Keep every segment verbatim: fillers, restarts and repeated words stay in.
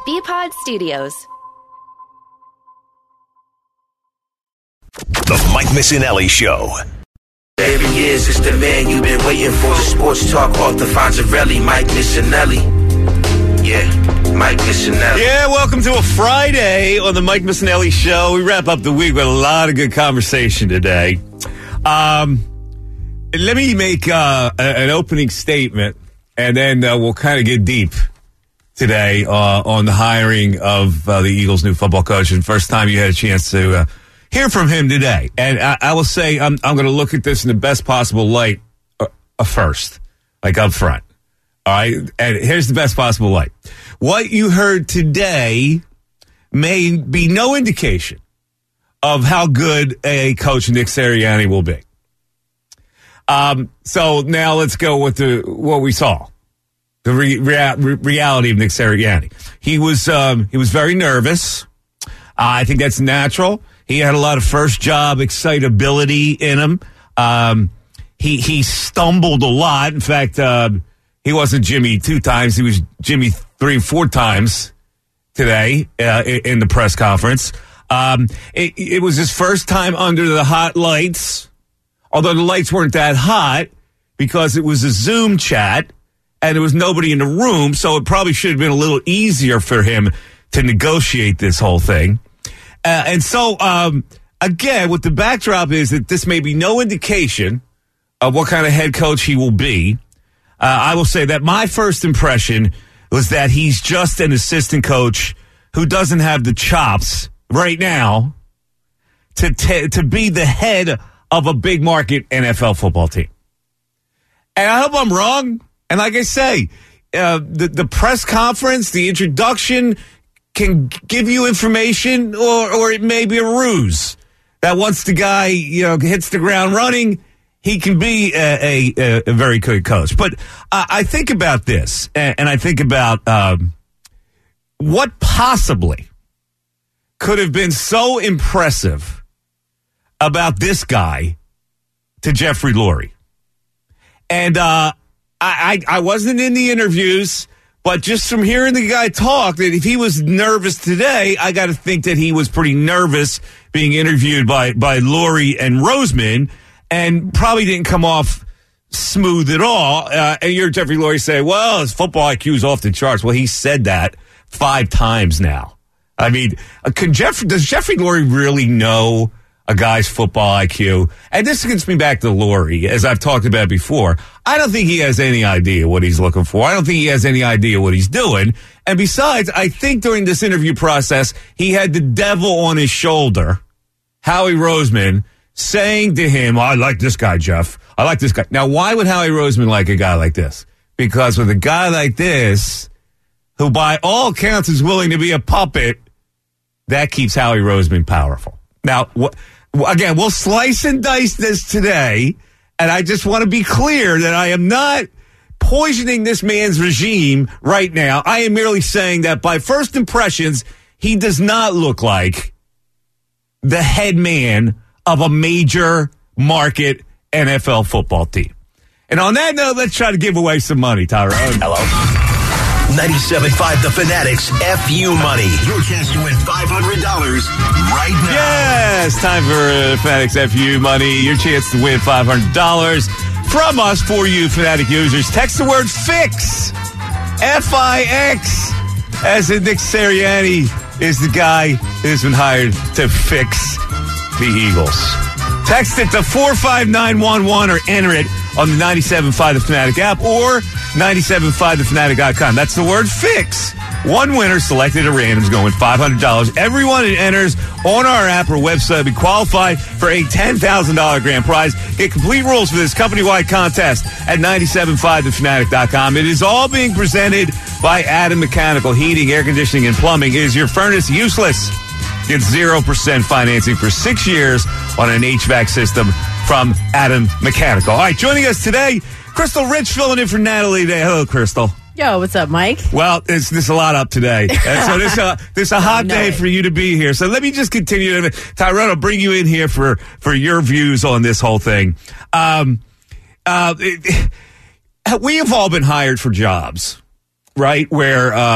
B-Pod Studios. The Mike Missanelli Show. Every years, it's the man you've been waiting for. Sports talk off the Fonzarelli, Mike Missanelli. Yeah, Mike Missanelli. Yeah, welcome to a Friday on the Mike Missanelli Show. We wrap up the week with a lot of good conversation today. Um, let me make uh, a, an opening statement, and then uh, we'll kind of get deep today uh, on the hiring of uh, the Eagles' new football coach. And first time you had a chance to uh, hear from him today. And I, I will say I'm, I'm going to look at this in the best possible light uh, uh, first, like up front. All right? And here's the best possible light. What you heard today may be no indication of how good a coach Nick Sirianni will be. Um, so now let's go with the what we saw. The re- rea- reality of Nick Sirianni. He was um, he was very nervous. Uh, I think that's natural. He had a lot of first job excitability in him. Um, he he stumbled a lot. In fact, uh, he wasn't Jimmy two times. He was Jimmy three, four times today uh, in the press conference. Um, it, it was his first time under the hot lights, although the lights weren't that hot because it was a Zoom chat. And there was nobody in the room, so it probably should have been a little easier for him to negotiate this whole thing. Uh, and so, um, again, what the backdrop is that this may be no indication of what kind of head coach he will be. Uh, I will say that my first impression was that he's just an assistant coach who doesn't have the chops right now to t- to be the head of a big market N F L football team. And I hope I'm wrong. And like I say, uh, the, the press conference, the introduction can give you information, or, or it may be a ruse that once the guy, you know, hits the ground running, he can be a, a, a very good coach. But uh, I think about this, and, and I think about um, what possibly could have been so impressive about this guy to Jeffrey Lurie. And, uh, I, I I wasn't in the interviews, but just from hearing the guy talk, that if he was nervous today, I got to think that he was pretty nervous being interviewed by, by Lurie and Roseman, and probably didn't come off smooth at all. Uh, and you're Jeffrey Lurie say, well, his football I Q is off the charts. Well, he said that five times now. I mean, can Jeff, does Jeffrey Lurie really know a guy's football I Q? And this gets me back to Lurie, as I've talked about before. I don't think he has any idea what he's looking for. I don't think he has any idea what he's doing. And besides, I think during this interview process, he had the devil on his shoulder, Howie Roseman, saying to him, oh, I like this guy, Jeff. I like this guy. Now, why would Howie Roseman like a guy like this? Because with a guy like this, who by all accounts is willing to be a puppet, that keeps Howie Roseman powerful. Now, what? Again, we'll slice and dice this today, and I just want to be clear that I am not poisoning this man's regime right now. I am merely saying that by first impressions, he does not look like the head man of a major market N F L football team. And on that note, let's try to give away some money, Tyrone. Hello. ninety-seven point five The Fanatics F U Money. Your chance to win five hundred dollars right now. Yes, time for uh, Fanatics F U Money. Your chance to win five hundred dollars from us for you, Fanatic users. Text the word FIX, F I X, as in Nick Sirianni is the guy who's been hired to fix the Eagles. Text it to four five nine one one or enter it on the ninety-seven point five The Fanatic app or ninety-seven point five the fanatic dot com. That's the word FIX. One winner selected at random is going to win five hundred dollars. Everyone that enters on our app or website will be qualified for a ten thousand dollars grand prize. Get complete rules for this company-wide contest at ninety-seven point five the fanatic dot com. It is all being presented by Adam Mechanical Heating, Air Conditioning, and Plumbing. Is your furnace useless? Get zero percent financing for six years on an H V A C system from Adam Mechanical. All right, joining us today, Crystal Rich filling in for Natalie today. Hello, Crystal. Yo, what's up, Mike? Well, there's, there's a lot up today. And so this uh, this a hot day for you to be here. So let me just continue. Tyrone, I'll bring you in here for, for your views on this whole thing. Um, uh, it, we have all been hired for jobs, right? Where uh,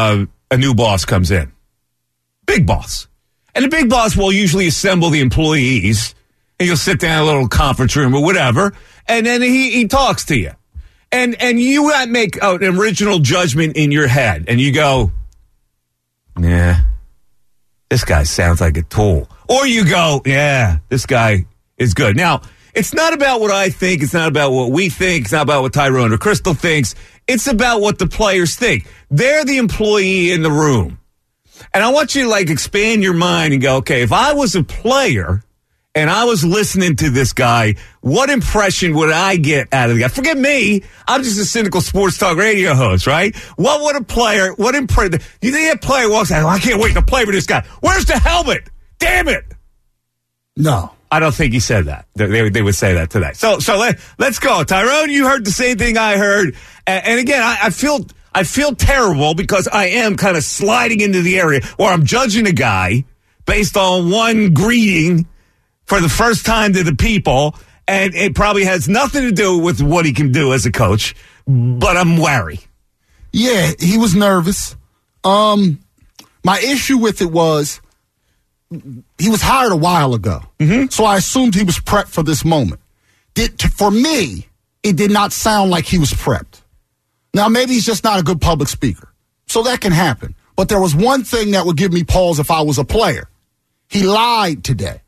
a new boss comes in. Big boss. And the big boss will usually assemble the employees, and you'll sit down in a little conference room or whatever, and then he, he talks to you. And and you make an original judgment in your head, and you go, nah, this guy sounds like a tool. Or you go, yeah, this guy is good. Now, it's not about what I think. It's not about what we think. It's not about what Tyrone or Crystal thinks. It's about what the players think. They're the employee in the room. And I want you to, like, expand your mind and go, okay, if I was a player and I was listening to this guy, what impression would I get out of the guy? Forget me. I'm just a cynical sports talk radio host, right? What would a player, what impression, you think that player walks out, oh, I can't wait to play with this guy. Where's the helmet? Damn it. No. I don't think he said that. They, they, they would say that today. So so let, let's go. Tyrone, you heard the same thing I heard. And, and again, I, I feel I feel terrible because I am kind of sliding into the area where I'm judging a guy based on one greeting for the first time to the people, and it probably has nothing to do with what he can do as a coach, but I'm wary. Yeah, he was nervous. Um, my issue with it was he was hired a while ago, mm-hmm. so I assumed he was prepped for this moment. Did, for me, it did not sound like he was prepped. Now, maybe he's just not a good public speaker, so that can happen. But there was one thing that would give me pause if I was a player. He lied today.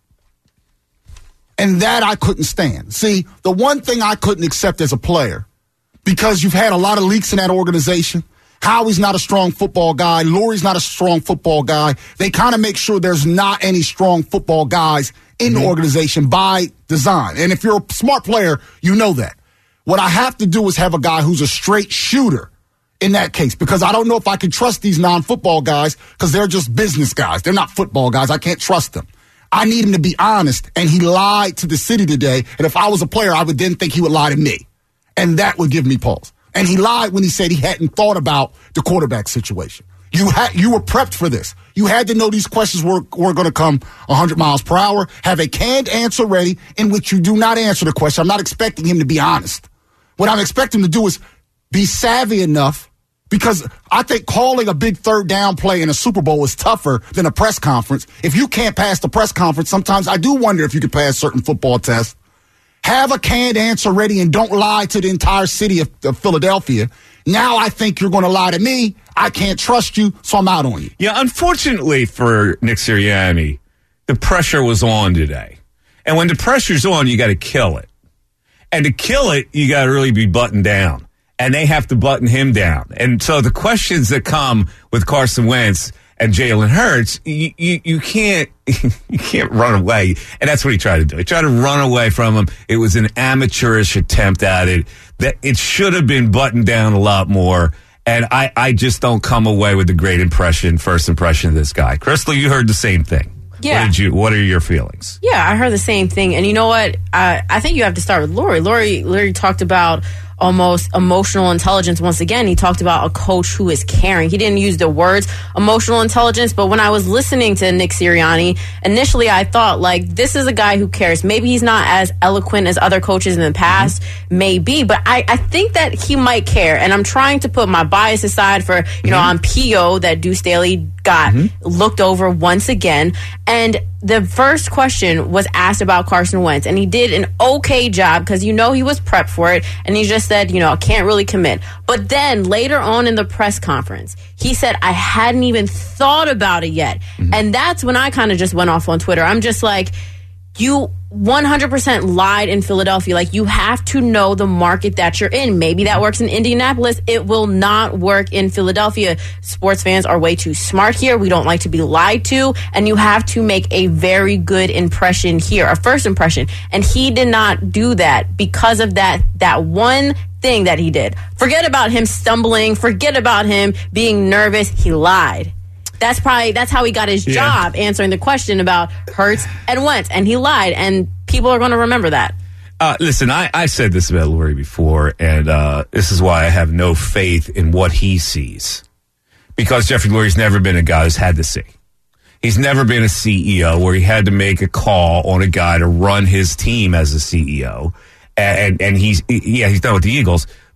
And that I couldn't stand. See, the one thing I couldn't accept as a player, because you've had a lot of leaks in that organization, Howie's not a strong football guy, Lurie's not a strong football guy, they kind of make sure there's not any strong football guys in mm-hmm. the organization by design. And if you're a smart player, you know that. What I have to do is have a guy who's a straight shooter in that case, because I don't know if I can trust these non-football guys because they're just business guys. They're not football guys. I can't trust them. I need him to be honest, and he lied to the city today, and if I was a player, I would then think he would lie to me, and that would give me pause. And he lied when he said he hadn't thought about the quarterback situation. You had, you were prepped for this. You had to know these questions were, were going to come one hundred miles per hour, have a canned answer ready in which you do not answer the question. I'm not expecting him to be honest. What I'm expecting him to do is be savvy enough, because I think calling a big third down play in a Super Bowl is tougher than a press conference. If you can't pass the press conference, sometimes I do wonder if you could pass certain football tests. Have a canned answer ready and don't lie to the entire city of, of Philadelphia. Now I think you're going to lie to me. I can't trust you, so I'm out on you. Yeah, unfortunately for Nick Sirianni, the pressure was on today. And when the pressure's on, you got to kill it. And to kill it, you got to really be buttoned down. And they have to button him down. And so the questions that come with Carson Wentz and Jalen Hurts, you, you, you can't you can't run away. And that's what he tried to do. He tried to run away from him. It was an amateurish attempt at it. That it should have been buttoned down a lot more. And I, I just don't come away with a great impression, first impression of this guy. Crystal, you heard the same thing. Yeah. What did you? What are your feelings? Yeah, I heard the same thing. And you know what? I, I think you have to start with Lurie. Lurie, Lurie talked about almost emotional intelligence. Once again, he talked about a coach who is caring. He didn't use the words emotional intelligence, but when I was listening to Nick Sirianni, initially I thought, like, this is a guy who cares. Maybe he's not as eloquent as other coaches in the past, mm-hmm. maybe, but I, I think that he might care. And I'm trying to put my bias aside for, you mm-hmm. know, I'm P O that Deuce Staley got mm-hmm. looked over once again. And the first question was asked about Carson Wentz, and he did an okay job because, you know, he was prepped for it, and he just said, you know, I can't really commit. But then later on in the press conference, he said, I hadn't even thought about it yet. Mm-hmm. And that's when I kind of just went off on Twitter. I'm just like, you one hundred percent lied in Philadelphia. Like, you have to know the market that you're in. Maybe that works in Indianapolis. It will not work in Philadelphia. Sports fans are way too smart here. We don't like to be lied to. And you have to make a very good impression here, a first impression. And he did not do that because of that, that one thing that he did. Forget about him stumbling. Forget about him being nervous. He lied. That's probably, that's how he got his job, yeah. answering the question about Hurts and Wentz. And he lied, and people are going to remember that. Uh, listen, I, I said this about Lurie before, and uh, this is why I have no faith in what he sees. Because Jeffrey Lurie's never been a guy who's had to see. He's never been a C E O where he had to make a call on a guy to run his team as a C E O. And, and he's, yeah, he's done with the Eagles.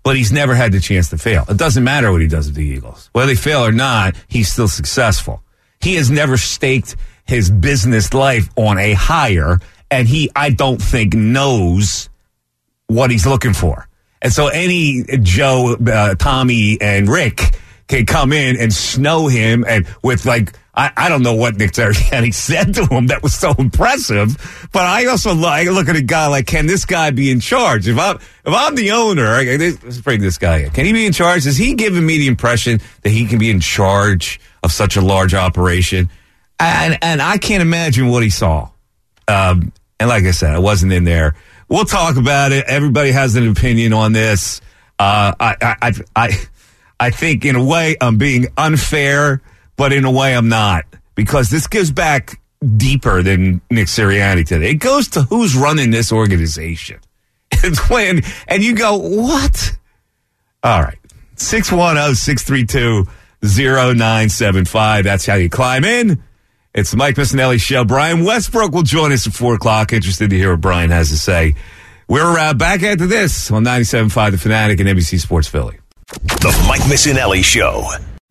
but he's never had the chance to fail. It doesn't matter what he does with the Eagles. Whether they fail or not, he's still successful. He has never staked his business life on a hire, and he, I don't think, knows what he's looking for. And so any Joe, uh, Tommy, and Rick can come in and snow him, and with like, I, I don't know what Nick Sirianni said to him that was so impressive, but I also like, look at a guy like, can this guy be in charge? If I'm, if I'm the owner, let's bring this guy in. Can he be in charge? Is he giving me the impression that he can be in charge of such a large operation? And, and I can't imagine what he saw. Um, and like I said, I wasn't in there. We'll talk about it. Everybody has an opinion on this. Uh, I, I, I, I think in a way I'm being unfair, but in a way I'm not, because this goes back deeper than Nick Sirianni today. It goes to who's running this organization. It's when, and you go, what? All right. six one zero, six three two, zero nine seven five. That's how you climb in. It's the Mike Missanelli Show. Brian Westbrook will join us at four o'clock. Interested to hear what Brian has to say. We're uh, back after this on ninety-seven point five The Fanatic and N B C Sports Philly. The Mike Missanelli Show.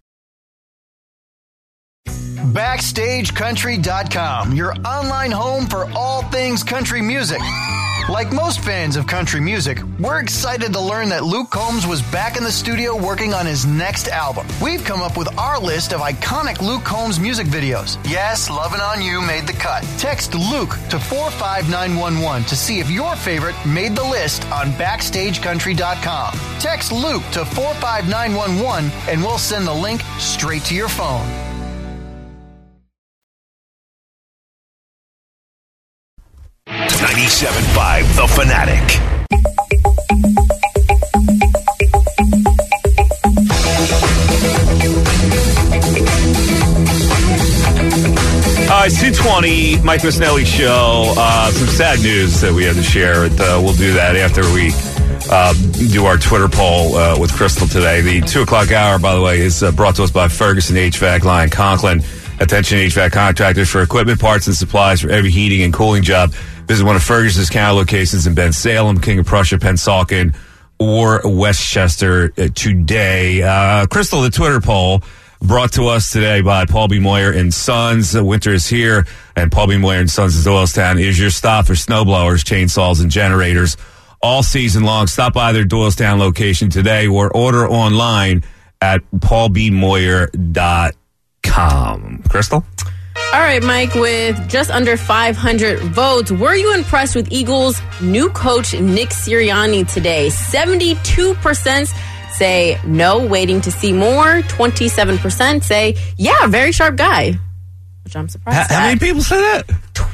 Backstage Country dot com, your online home for all things country music. Like most fans of country music, we're excited to learn that Luke Combs was back in the studio working on his next album. We've come up with our list of iconic Luke Combs music videos. Yes, Lovin' On You made the cut. Text Luke to four five nine one one to see if your favorite made the list on Backstage Country dot com. Text Luke to four five nine one one and we'll send the link straight to your phone. ninety-seven point five The Fanatic. All right, two twenty, Mike Missanelli Show. Uh, some sad news that we had to share. Uh, we'll do that after we uh, do our Twitter poll uh, with Crystal today. The two o'clock hour, by the way, is uh, brought to us by Ferguson H V A C, Lyon Conklin. Attention H V A C contractors for equipment, parts, and supplies for every heating and cooling job. Visit one of Ferguson's counter locations in Ben Salem, King of Prussia, Pennsauken, or Westchester uh, today. Uh, Crystal, the Twitter poll brought to us today by Paul B. Moyer and Sons. Uh, winter is here, and Paul B. Moyer and Sons of Doylestown is your stop for snowblowers, chainsaws, and generators all season long. Stop by their Doylestown location today or order online at paul b moyer dot com. Crystal? All right, Mike, with just under five hundred votes, were you impressed with Eagles' new coach, Nick Sirianni, today? seventy-two percent say no, waiting to see more. twenty-seven percent say, yeah, very sharp guy, which I'm surprised How, at. how many people say that?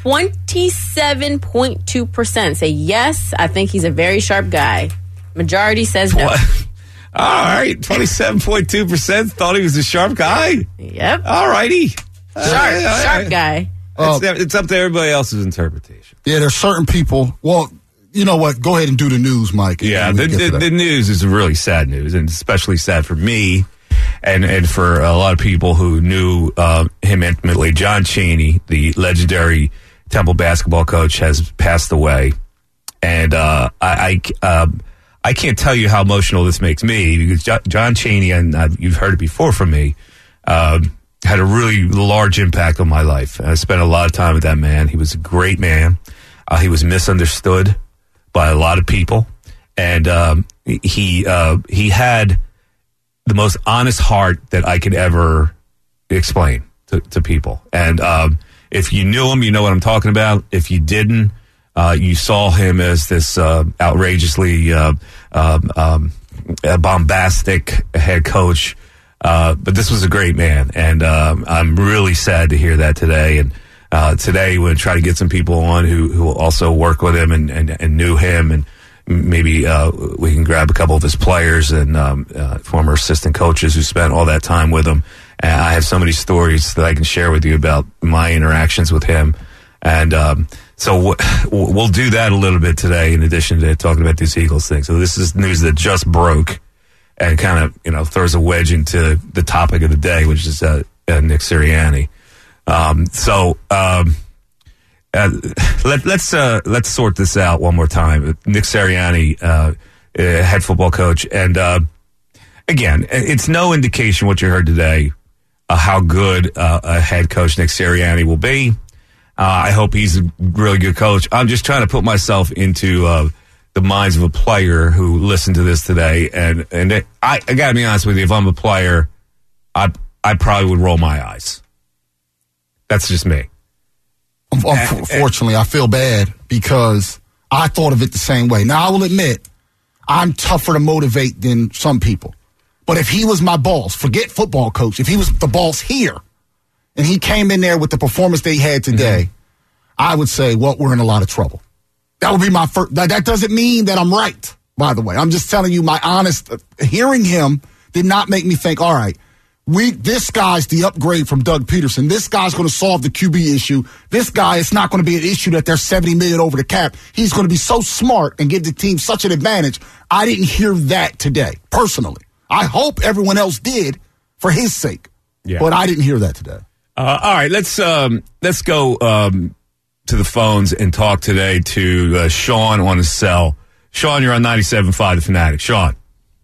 twenty-seven point two percent say yes, I think he's a very sharp guy. Majority says no. What? All right, twenty-seven point two percent thought he was a sharp guy. Yep. All righty. Sharp, uh, sharp guy. It's, uh, it's up to everybody else's interpretation. Yeah, there's certain people. Well, you know what? Go ahead and do the news, Mike. Yeah, the, the, the news is really sad news, and especially sad for me and, and for a lot of people who knew uh, him intimately. John Chaney, the legendary Temple basketball coach, has passed away. And uh, I I, uh, I can't tell you how emotional this makes me, because John, John Chaney, and I've, you've heard it before from me, uh, had a really large impact on my life. I spent a lot of time with that man. He was a great man. Uh, he was misunderstood by a lot of people, and um, he uh, he had the most honest heart that I could ever explain to, to people. And um, if you knew him, you know what I'm talking about. If you didn't, uh, you saw him as this uh, outrageously uh, um, um, bombastic head coach. Uh, but this was a great man, and um, I'm really sad to hear that today. And uh, today we're going to try to get some people on who who also work with him and, and, and knew him, and maybe uh, we can grab a couple of his players and um, uh, former assistant coaches who spent all that time with him. And I have so many stories that I can share with you about my interactions with him. And um, so w- we'll do that a little bit today, in addition to talking about these Eagles things. So this is news that just broke, and kind of, you know, throws a wedge into the topic of the day, which is uh, uh, Nick Sirianni. Um, so um, uh, let, let's uh, let's sort this out one more time. Nick Sirianni uh, uh, head football coach. And uh, again, it's no indication what you heard today uh, how good uh, a head coach Nick Sirianni will be. Uh, I hope he's a really good coach. I'm just trying to put myself into uh, the minds of a player who listened to this today. And and it, I, I got to be honest with you, if I'm a player, I I probably would roll my eyes. That's just me. Unfortunately, I feel bad because I thought of it the same way. Now, I will admit, I'm tougher to motivate than some people. But if he was my boss, forget football coach, if he was the boss here, and he came in there with the performance they had today, mm-hmm. I would say, well, we're in a lot of trouble. That would be my first. That, that doesn't mean that I'm right, by the way. I'm just telling you my honest, uh, hearing him did not make me think, all right, we this guy's the upgrade from Doug Peterson. This guy's going to solve the Q B issue. This guy, it's not going to be an issue that they're seventy million dollars over the cap. He's going to be so smart and give the team such an advantage. I didn't hear that today, personally. I hope everyone else did for his sake, yeah. But I didn't hear that today. Uh, all right, let's um, let's go um, to the phones and talk today to uh, Sean on his cell. Sean, you're on ninety-seven point five The Fanatic. Sean.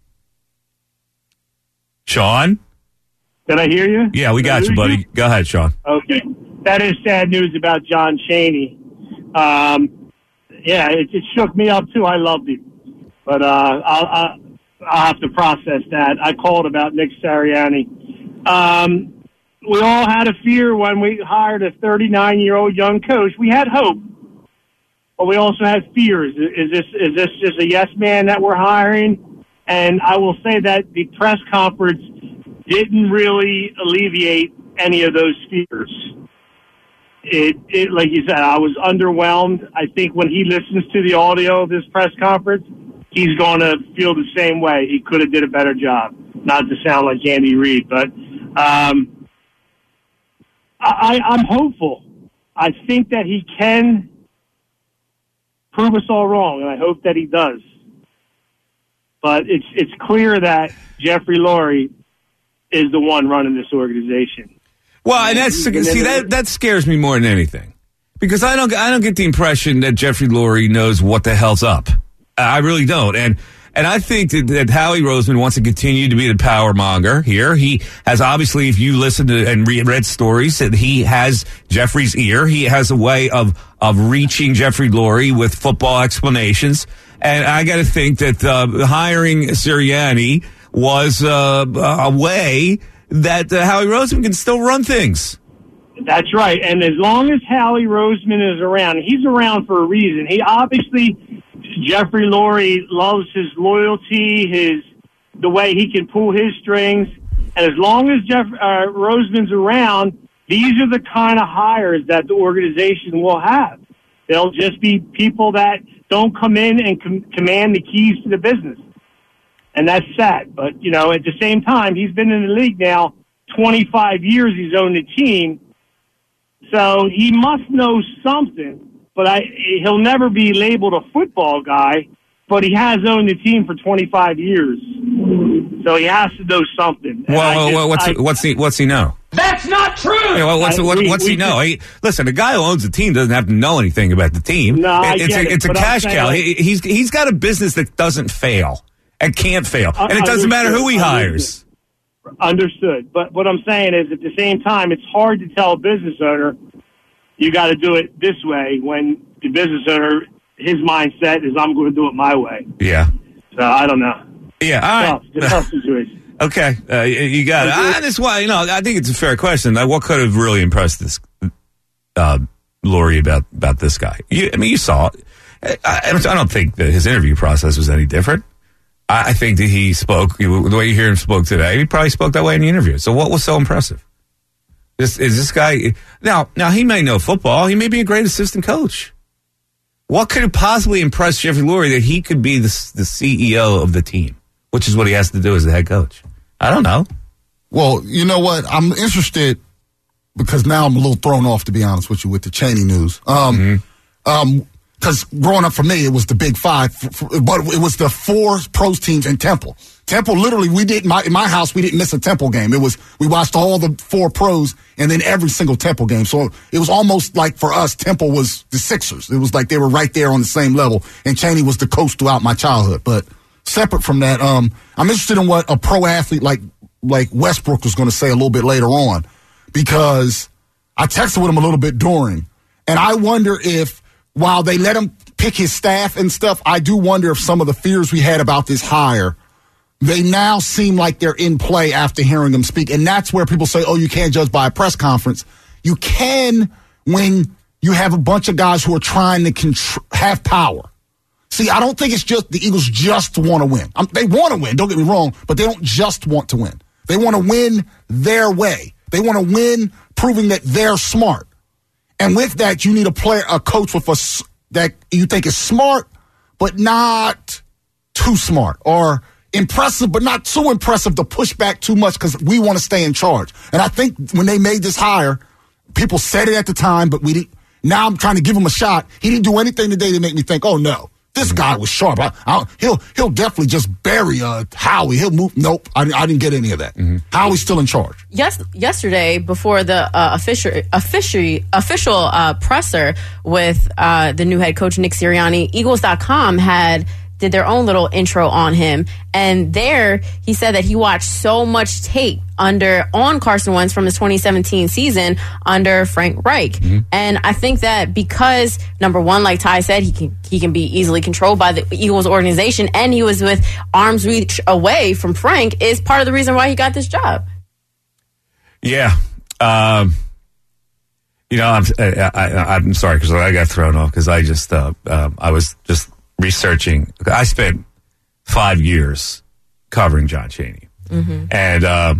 Sean? Did I hear you? Yeah, we got you, buddy. You? Go ahead, Sean. Okay. That is sad news about John Chaney. Um, yeah, it, it shook me up, too. I loved him. But uh, I'll, I'll, I'll have to process that. I called about Nick Sirianni. Um, we all had a fear when we hired a thirty-nine-year-old young coach. We had hope, but we also had fears. Is this is this just a yes man that we're hiring? And I will say that the press conference didn't really alleviate any of those fears. It, it, like you said, I was underwhelmed. I think when he listens to the audio of this press conference, he's going to feel the same way. He could have did a better job. Not to sound like Andy Reid, but um, I, I'm hopeful. I think that he can prove us all wrong, and I hope that he does. But it's it's clear that Jeffrey Lurie is the one running this organization. Well, and that's see that that scares me more than anything, because I don't I don't get the impression that Jeffrey Lurie knows what the hell's up. I really don't, and and I think that, that Howie Roseman wants to continue to be the power monger here. He has obviously, if you listen to and read, read stories, that he has Jeffrey's ear. He has a way of of reaching Jeffrey Lurie with football explanations, and I got to think that uh, hiring Sirianni was uh, a way that uh, Howie Roseman can still run things. That's right. And as long as Howie Roseman is around, he's around for a reason. He obviously, Jeffrey Lurie loves his loyalty, his the way he can pull his strings. And as long as Jeff uh, Roseman's around, these are the kind of hires that the organization will have. They'll just be people that don't come in and com- command the keys to the business. And that's sad. But, you know, at the same time, he's been in the league now twenty-five years. He's owned the team. So he must know something. But I, he'll never be labeled a football guy. But he has owned the team for twenty-five years. So he has to know something. Well, well what's, I, what's, he, what's he know? That's not true! Yeah, well, what's, I, what, we, what's we, he know? He, listen, the guy who owns the team doesn't have to know anything about the team. No, I it's get a, it, it's a cash cow. Like, he, he's, he's got a business that doesn't fail. And can't fail. And it doesn't matter who he hires. Understood. But what I'm saying is, at the same time, it's hard to tell a business owner, you got to do it this way, when the business owner, his mindset is, I'm going to do it my way. Yeah. So, I don't know. Yeah, all right. Tough. It's a tough situation. Okay. Uh, you got it. I, that's why, you know, I think it's a fair question. Like, what could have really impressed this, uh, Lurie about, about this guy? You, I mean, you saw it. I, I don't think that his interview process was any different. I think that he spoke, the way you hear him spoke today, he probably spoke that way in the interview. So what was so impressive? This is this guy, now, now he may know football. He may be a great assistant coach. What could have possibly impressed Jeffrey Lurie that he could be the, the C E O of the team, which is what he has to do as the head coach? I don't know. Well, you know what? I'm interested because now I'm a little thrown off, to be honest with you, with the Chaney news. Um, mm-hmm. um, Because growing up for me, it was the Big Five, but it was the four pros teams in Temple. Temple, literally, we didn't, my, in my house, we didn't miss a Temple game. It was, we watched all the four pros and then every single Temple game. So it was almost like for us, Temple was the Sixers. It was like they were right there on the same level. And Chaney was the coach throughout my childhood. But separate from that, um, I'm interested in what a pro athlete like like Westbrook was going to say a little bit later on, because I texted with him a little bit during, and I wonder if while they let him pick his staff and stuff, I do wonder if some of the fears we had about this hire, they now seem like they're in play after hearing him speak. And that's where people say, oh, you can't judge by a press conference. You can when you have a bunch of guys who are trying to contr- have power. See, I don't think it's just the Eagles just want to win. Um, they want to win, don't get me wrong, but they don't just want to win. They want to win their way. They want to win proving that they're smart. And with that, you need a player, a coach with a, that you think is smart, but not too smart, or impressive, but not too impressive to push back too much because we want to stay in charge. And I think when they made this hire, people said it at the time, but we didn't. Now I'm trying to give him a shot. He didn't do anything today to make me think, oh, no, this guy was sharp. I, I, he'll he'll definitely just bury uh, Howie. He'll move. Nope, I, I didn't get any of that. Mm-hmm. Howie's still in charge. Yes, yesterday before the uh, official official official uh, presser with uh, the new head coach Nick Sirianni, Eagles dot com had did their own little intro on him, and there he said that he watched so much tape under on Carson Wentz from his twenty seventeen season under Frank Reich. Mm-hmm. And I think that because, number one, like Ty said, he can he can be easily controlled by the Eagles organization, and he was with arm's reach away from Frank, is part of the reason why he got this job. Yeah. Um, you know, I'm, I, I, I'm sorry because I got thrown off because I just, uh, um, I was just researching. I spent five years covering John Chaney. Mm-hmm. And um,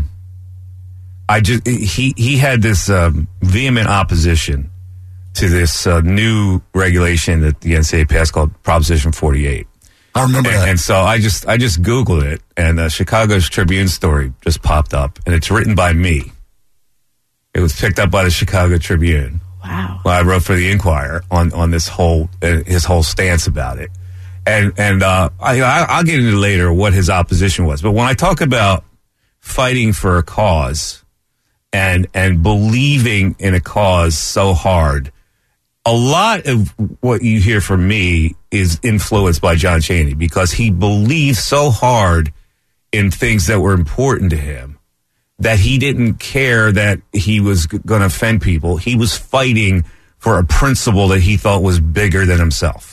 I just he he had this um, vehement opposition to this uh, new regulation that the N C double A passed called Proposition forty-eight. I remember and, that. And so I just I just Googled it, and the Chicago's Tribune story just popped up, and it's written by me. It was picked up by the Chicago Tribune. Wow. Well, I wrote for the Inquirer on on this whole uh, his whole stance about it. And and uh, I, I'll get into later what his opposition was. But when I talk about fighting for a cause and and believing in a cause so hard, a lot of what you hear from me is influenced by John Chaney, because he believed so hard in things that were important to him that he didn't care that he was going to offend people. He was fighting for a principle that he thought was bigger than himself.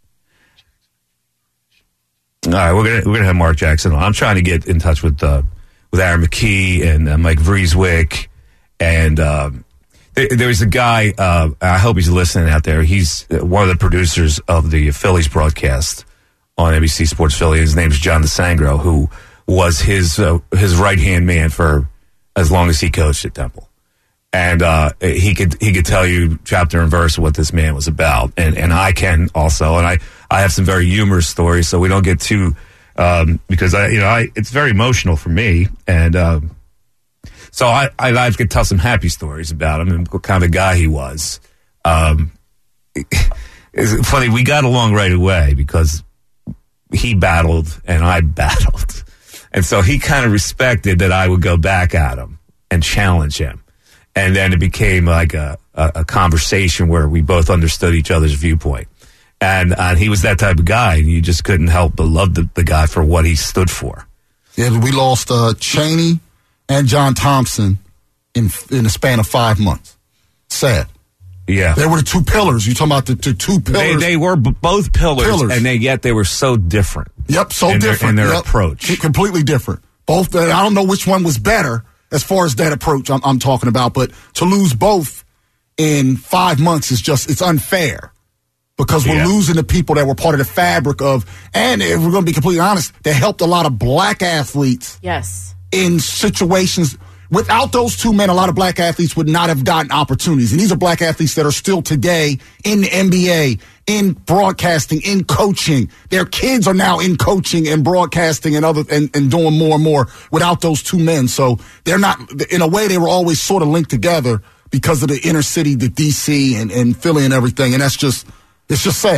All right, we're gonna we're gonna have Mark Jackson on. I'm trying to get in touch with uh, with Aaron McKee and uh, Mike Vrieswick, and um, there, there's a guy. Uh, I hope he's listening out there. He's one of the producers of the Phillies broadcast on N B C Sports Philly. His name's John DeSangro, who was his uh, his right hand man for as long as he coached at Temple. And uh, he could he could tell you chapter and verse what this man was about, and and I can also, and I, I have some very humorous stories, so we don't get too um, because I you know I it's very emotional for me, and um, so I, I I could tell some happy stories about him and what kind of guy he was. Um, it's funny, we got along right away because he battled and I battled, and so he kind of respected that I would go back at him and challenge him. And then it became like a, a, a conversation where we both understood each other's viewpoint. And, and he was that type of guy, and you just couldn't help but love the, the guy for what he stood for. Yeah, we lost uh, Chaney and John Thompson in in a span of five months. Sad. Yeah. They were the two pillars. You talking about the, the two pillars. They, they were b- both pillars, pillars, and they, yet they were so different. Yep, so in different. Their, in their yep. approach. Completely different. Both, I don't know which one was better as far as that approach I'm, I'm talking about, but to lose both in five months is just, it's unfair because we're yeah. losing the people that were part of the fabric of, and if we're going to be completely honest, they helped a lot of black athletes Yes. in situations. Without those two men, a lot of black athletes would not have gotten opportunities. And these are black athletes that are still today in the N B A, in broadcasting, in coaching. Their kids are now in coaching and broadcasting and other and, and doing more and more without those two men. So they're not, in a way, they were always sort of linked together because of the inner city, the D C and, and Philly and everything. And that's just, it's just sad.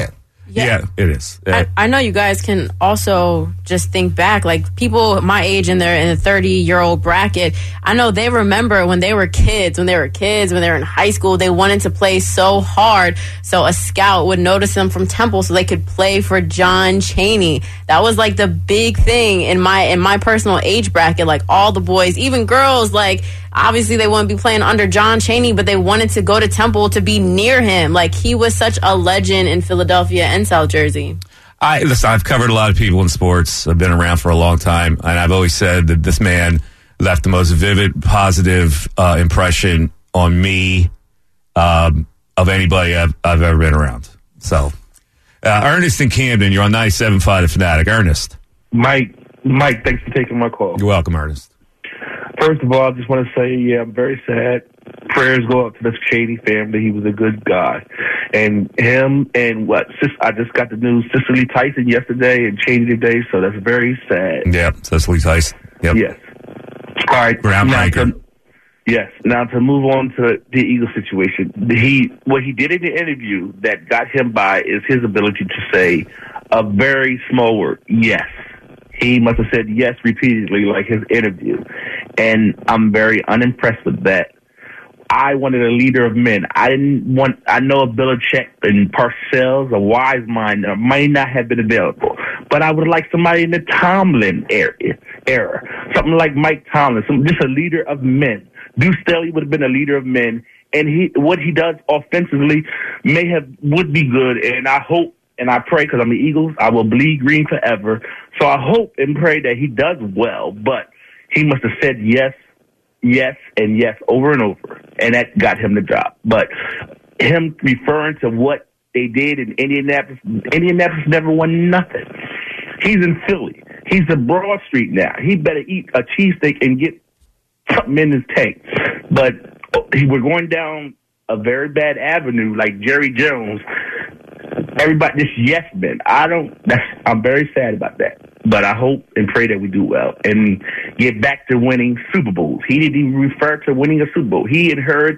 Yeah, yeah it is. I, I know you guys can also just think back, like people my age and they're in the thirty-year-old bracket. I know they remember when they were kids, when they were kids, when they were in high school, they wanted to play so hard. So a scout would notice them from Temple so they could play for John Chaney. That was like the big thing in my in my personal age bracket. Like all the boys, even girls, like obviously they wouldn't be playing under John Chaney, but they wanted to go to Temple to be near him. Like he was such a legend in Philadelphia and South Jersey. I listen, I've covered a lot of people in sports. I've been around for a long time, and I've always said that this man left the most vivid, positive uh, impression on me um, of anybody I've, I've ever been around. So, uh, Ernest in Camden, you're on ninety-seven point five The Fanatic. Ernest. Mike, Mike, thanks for taking my call. You're welcome, Ernest. First of all, I just want to say, yeah, I'm very sad. Prayers go up to the Chaney family. He was a good guy. And him and what? Sis, I just got the news, Cicely Tyson yesterday and Chaney today, so that's very sad. Yeah, Cicely Tyson. Yep. Yes. All right. Groundbreaker. Now to, yes. Now to move on to the Eagle situation. He What he did in the interview that got him by is his ability to say a very small word, yes. He must have said yes repeatedly, like his interview. And I'm very unimpressed with that. I wanted a leader of men. I didn't want, I know of Belichick and Parcells, a wise mind, uh, might not have been available. But I would like somebody in the Tomlin area, era. Something like Mike Tomlin, some, just a leader of men. Deuce Staley would have been a leader of men. And he, what he does offensively may have, would be good. And I hope, and I pray, because I'm the Eagles, I will bleed green forever. So I hope and pray that he does well, but he must have said yes, yes, and yes over and over, and that got him the job. But him referring to what they did in Indianapolis, Indianapolis never won nothing. He's in Philly. He's in Broad Street now. He better eat a cheesesteak and get something in his tank. But we're going down a very bad avenue like Jerry Jones. Everybody, this yes men. I don't. That's, I'm very sad about that. But I hope and pray that we do well and get back to winning Super Bowls. He didn't even refer to winning a Super Bowl. He inherited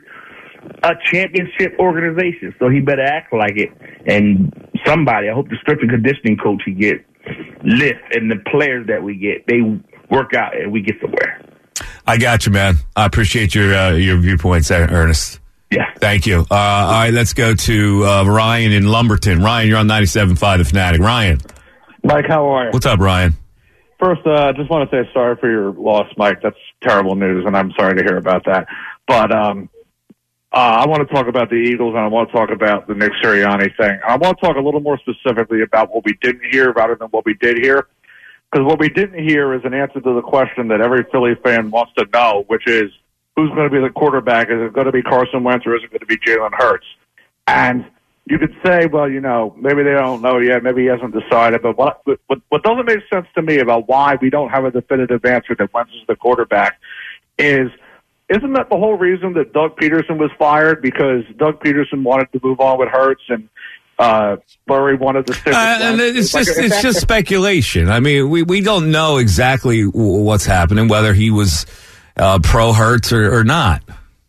a championship organization, so he better act like it. And somebody, I hope the strength and conditioning coach he get lift, and the players that we get, they work out and we get somewhere. I got you, man. I appreciate your uh, your viewpoints, Ernest. Yeah. Thank you. Uh, all right, let's go to uh, Ryan in Lumberton. Ryan, you're on ninety-seven point five The Fanatic. Ryan. Mike, how are you? What's up, Ryan? First, I uh, just want to say sorry for your loss, Mike. That's terrible news, and I'm sorry to hear about that. But um, uh, I want to talk about the Eagles, and I want to talk about the Nick Sirianni thing. And I want to talk a little more specifically about what we didn't hear rather than what we did hear. Because what we didn't hear is an answer to the question that every Philly fan wants to know, which is, who's going to be the quarterback? Is it going to be Carson Wentz or is it going to be Jalen Hurts? And you could say, well, you know, maybe they don't know yet. Maybe he hasn't decided. But what, what, what doesn't make sense to me about why we don't have a definitive answer that Wentz is the quarterback is, isn't that the whole reason that Doug Peterson was fired? Because Doug Peterson wanted to move on with Hurts and uh, Murray wanted to stick with uh, and it's like, just it's just speculation. I mean, we, we don't know exactly what's happening, whether he was uh, pro Hurts or, or not.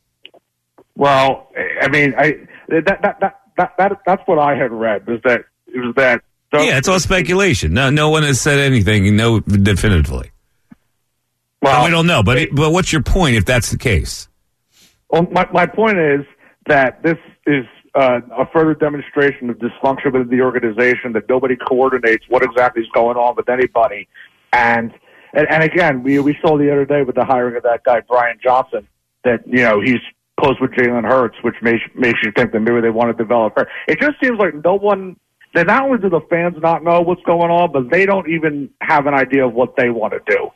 Well, I mean, I that that that that, that that's what I had read was that it was that. Doug yeah, it's all speculation. No, no one has said anything, no, definitively. Well, we don't know. But it, but what's your point if that's the case? Well, my my point is that this is uh, a further demonstration of dysfunction within the organization, that nobody coordinates what exactly is going on with anybody. And, and, and again, we, we saw the other day with the hiring of that guy, Brian Johnson, that, you know, he's close with Jalen Hurts, which makes, makes you think that maybe they want to develop her. It just seems like no one, that not only do the fans not know what's going on, but they don't even have an idea of what they want to do.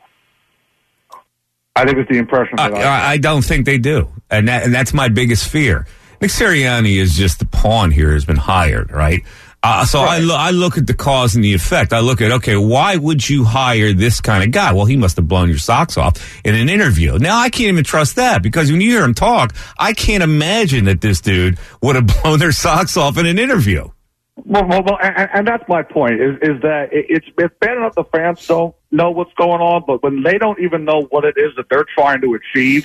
I think it's the impression that uh, I, I don't think they do. And that, and that's my biggest fear. Nick Sirianni is just the pawn here, has been hired, right? Uh, so right. I, lo- I look at the cause and the effect. I look at, okay, why would you hire this kind of guy? Well, he must have blown your socks off in an interview. Now, I can't even trust that, because when you hear him talk, I can't imagine that this dude would have blown their socks off in an interview. Well, well, well and, and that's my point, is, is that it, it's, it's bad enough the fans don't know what's going on, but when they don't even know what it is that they're trying to achieve,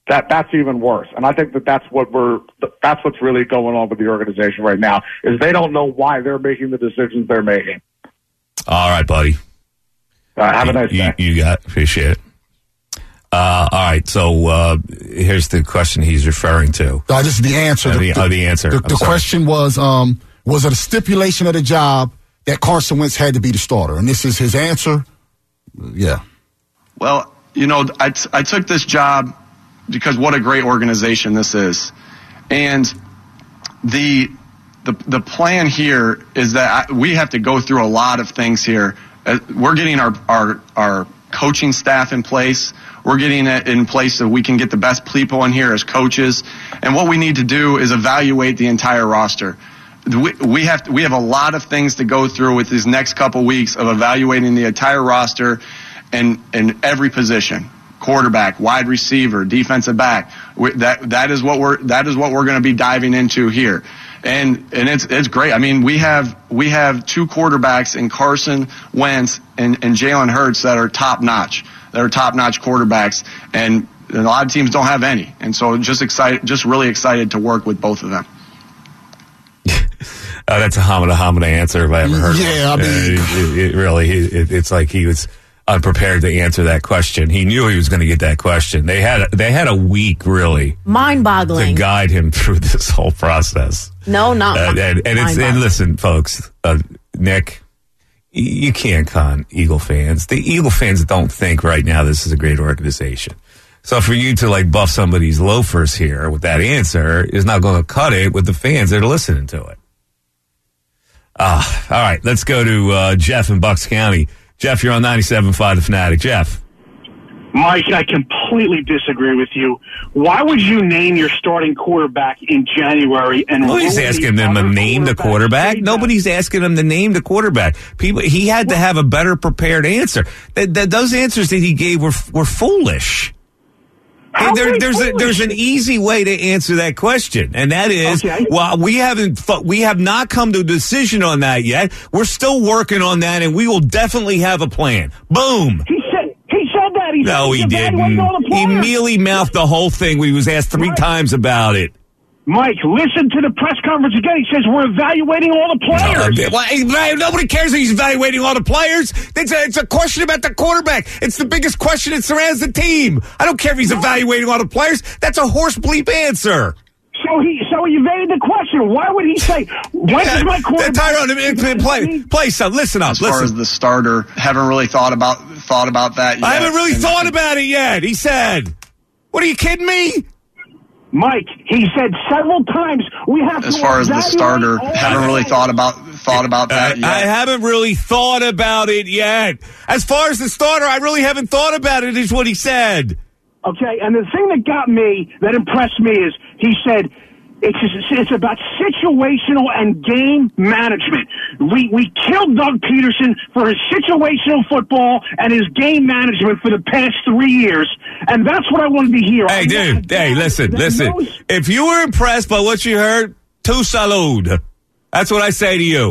that that's even worse. And I think that that's what we're that's what's really going on with the organization right now is they don't know why they're making the decisions they're making. All right, buddy. Uh, have a nice you, day. You got appreciate it. Uh, all right, so uh, here's the question he's referring to. Uh, this is the answer. Uh, the, the, uh, the answer. The, the question was, um, was it a stipulation of the job that Carson Wentz had to be the starter? And this is his answer. Yeah. Well, you know, I, t- I took this job because what a great organization this is. And the the the plan here is that I, we have to go through a lot of things here. Uh, we're getting our, our, our coaching staff in place. We're getting it in place so we can get the best people in here as coaches. And what we need to do is evaluate the entire roster. We, we have to, we have a lot of things to go through with these next couple weeks of evaluating the entire roster and in every position. Quarterback, wide receiver, defensive back. We, that that is what we're that is what we're going to be diving into here. And and it's it's great. I mean, we have we have two quarterbacks in Carson Wentz and, and Jalen Hurts that are top notch. That are top notch quarterbacks, and a lot of teams don't have any. And so, just excited, just really excited to work with both of them. uh, that's a Hamada Hamada answer if I ever heard. Yeah, one. I mean, uh, it, it really, it, it's like he was unprepared to answer that question. He knew he was going to get that question. They had they had a week really mind-boggling to guide him through this whole process. No, not uh, and, and it's and listen, folks, uh, Nick, you can't con Eagle fans. The Eagle fans don't think right now this is a great organization. So for you to like buff somebody's loafers here with that answer is not going to cut it with the fans that are listening to it. Ah, all right, let's go to uh, Jeff in Bucks County. Jeff, you're on ninety-seven point five The Fanatic. Jeff. Mike, I completely disagree with you. Why would you name your starting quarterback in January? And nobody's asking them to name the quarterback. Nobody's asking them to name the quarterback. People, he had to have a better prepared answer. Th- th- those answers that he gave were were foolish. Hey, there, there's a, there's an easy way to answer that question, and that is, okay. well, we haven't we have not come to a decision on that yet. We're still working on that, and we will definitely have a plan. Boom. He said he said that. He no, said he didn't. He mealy mouthed the whole thing when he was asked three Mike, times about it. Mike, listen to the press conference again. He says we're evaluating all the players. No, well, nobody cares if he's evaluating all the players. It's a, it's a question about the quarterback. It's the biggest question that surrounds the team. I don't care if he's evaluating all the players. That's a horse bleep answer. So he so he evaded the question. Why would he say, when is my quarterback? Tyrone, play, play some. Listen up. As listen. far as the starter, haven't really thought about thought about that yet. I haven't really and thought about it yet, he said. What, are you kidding me? Mike, he said several times we have as to far as the starter, haven't really thought about thought about that uh, yet. I haven't really thought about it yet. As far as the starter, I really haven't thought about it, is what he said. Okay, and the thing that got me, that impressed me, is he said it's it's about situational and game management. We we killed Doug Peterson for his situational football and his game management for the past three years, and that's what I wanted to hear. Hey, dude, hey, listen, listen. Knows- if you were impressed by what you heard, tu salud. That's what I say to you.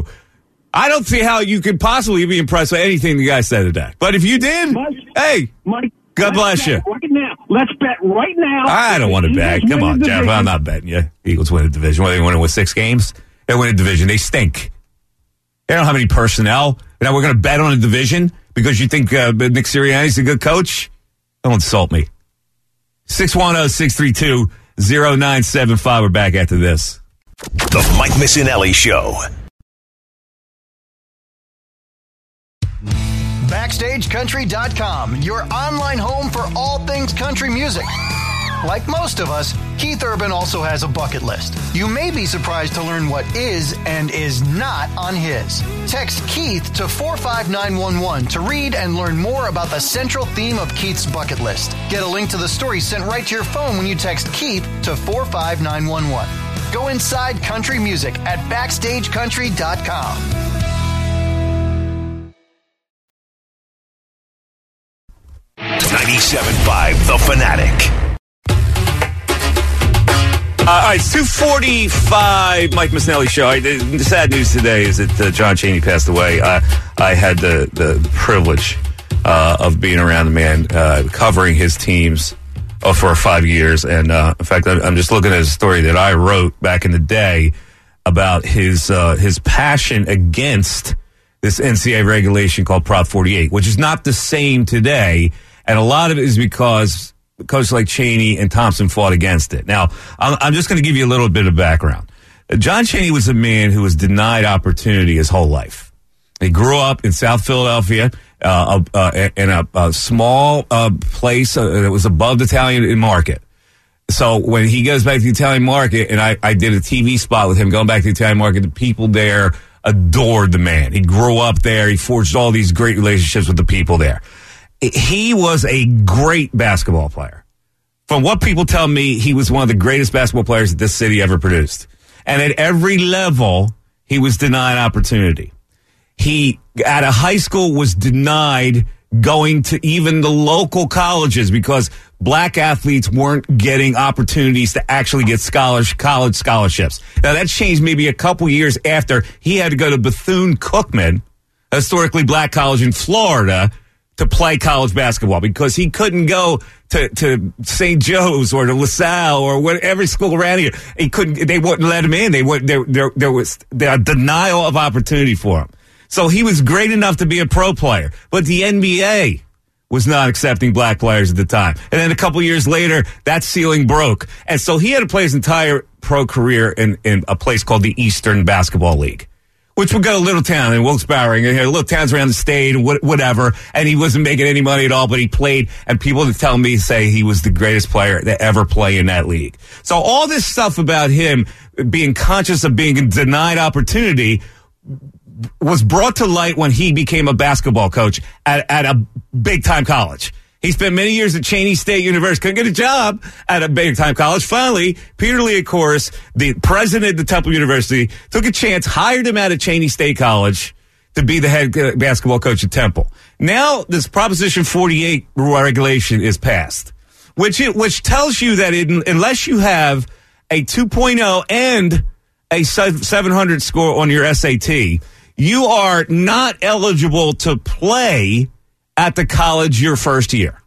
I don't see how you could possibly be impressed by anything the guy said today. But if you did, Mike, hey, Mike, God bless you. Right now. Let's bet right now. I don't want to bet. Come on, Jeff. I'm not betting you. Eagles win a division. What, they win it with six games? They win a division. They stink. They don't have any personnel. Now we're going to bet on a division because you think uh, Nick Sirianni's a good coach? Don't insult me. six one zero, six three two, zero nine seven five. We're back after this. The Mike Missinelli Show. Backstage Country dot com, your online home for all things country music. Like most of us, Keith Urban also has a bucket list. You may be surprised to learn what is and is not on his. Text Keith to four five nine one one to read and learn more about the central theme of Keith's bucket list. Get a link to the story sent right to your phone when you text Keith to four five nine one one. Go inside country music at Backstage Country dot com. ninety-seven point five The Fanatic. Uh, all right, it's two forty-five, Mike Missinelli Show. I, the, the sad news today is that uh, John Chaney passed away. Uh, I had the, the privilege uh, of being around the man, uh, covering his teams uh, for five years. And uh, in fact, I'm just looking at a story that I wrote back in the day about his uh, his passion against this N C double A regulation called Prop forty-eight, which is not the same today. And a lot of it is because coaches like Chaney and Thompson fought against it. Now, I'm, I'm just going to give you a little bit of background. John Chaney was a man who was denied opportunity his whole life. He grew up in South Philadelphia, uh, uh, in a, a small uh, place uh, that was above the Italian Market. So when he goes back to the Italian Market, and I, I did a T V spot with him going back to the Italian Market, the people there adored the man. He grew up there. He forged all these great relationships with the people there. He was a great basketball player. From what people tell me, he was one of the greatest basketball players that this city ever produced. And at every level, he was denied opportunity. He, at a high school, was denied going to even the local colleges because black athletes weren't getting opportunities to actually get scholars, college scholarships. Now, that changed maybe a couple years after he had to go to Bethune-Cookman, a historically black college in Florida, to play college basketball because he couldn't go to, to Saint Joe's or to LaSalle or whatever school around here. He couldn't, they wouldn't let him in. They would, there, there, there was a denial of opportunity for him. So he was great enough to be a pro player, but the N B A was not accepting black players at the time. And then a couple years later, that ceiling broke. And so he had to play his entire pro career in, in a place called the Eastern Basketball League, which would go to Little Town in Wilkes-Barre, and you know, little towns around the state and whatever, and he wasn't making any money at all, but he played, and people that tell me say he was the greatest player to ever play in that league. So all this stuff about him being conscious of being denied opportunity was brought to light when he became a basketball coach at, at a big-time college. He spent many years at Cheney State University, couldn't get a job at a big-time college. Finally, Peter Liacouras, the president of the Temple University, took a chance, hired him out of Cheney State College to be the head basketball coach at Temple. Now, this Proposition forty-eight regulation is passed, which it, which tells you that it, unless you have a two point oh and a seven hundred score on your S A T, you are not eligible to play at the college your first year.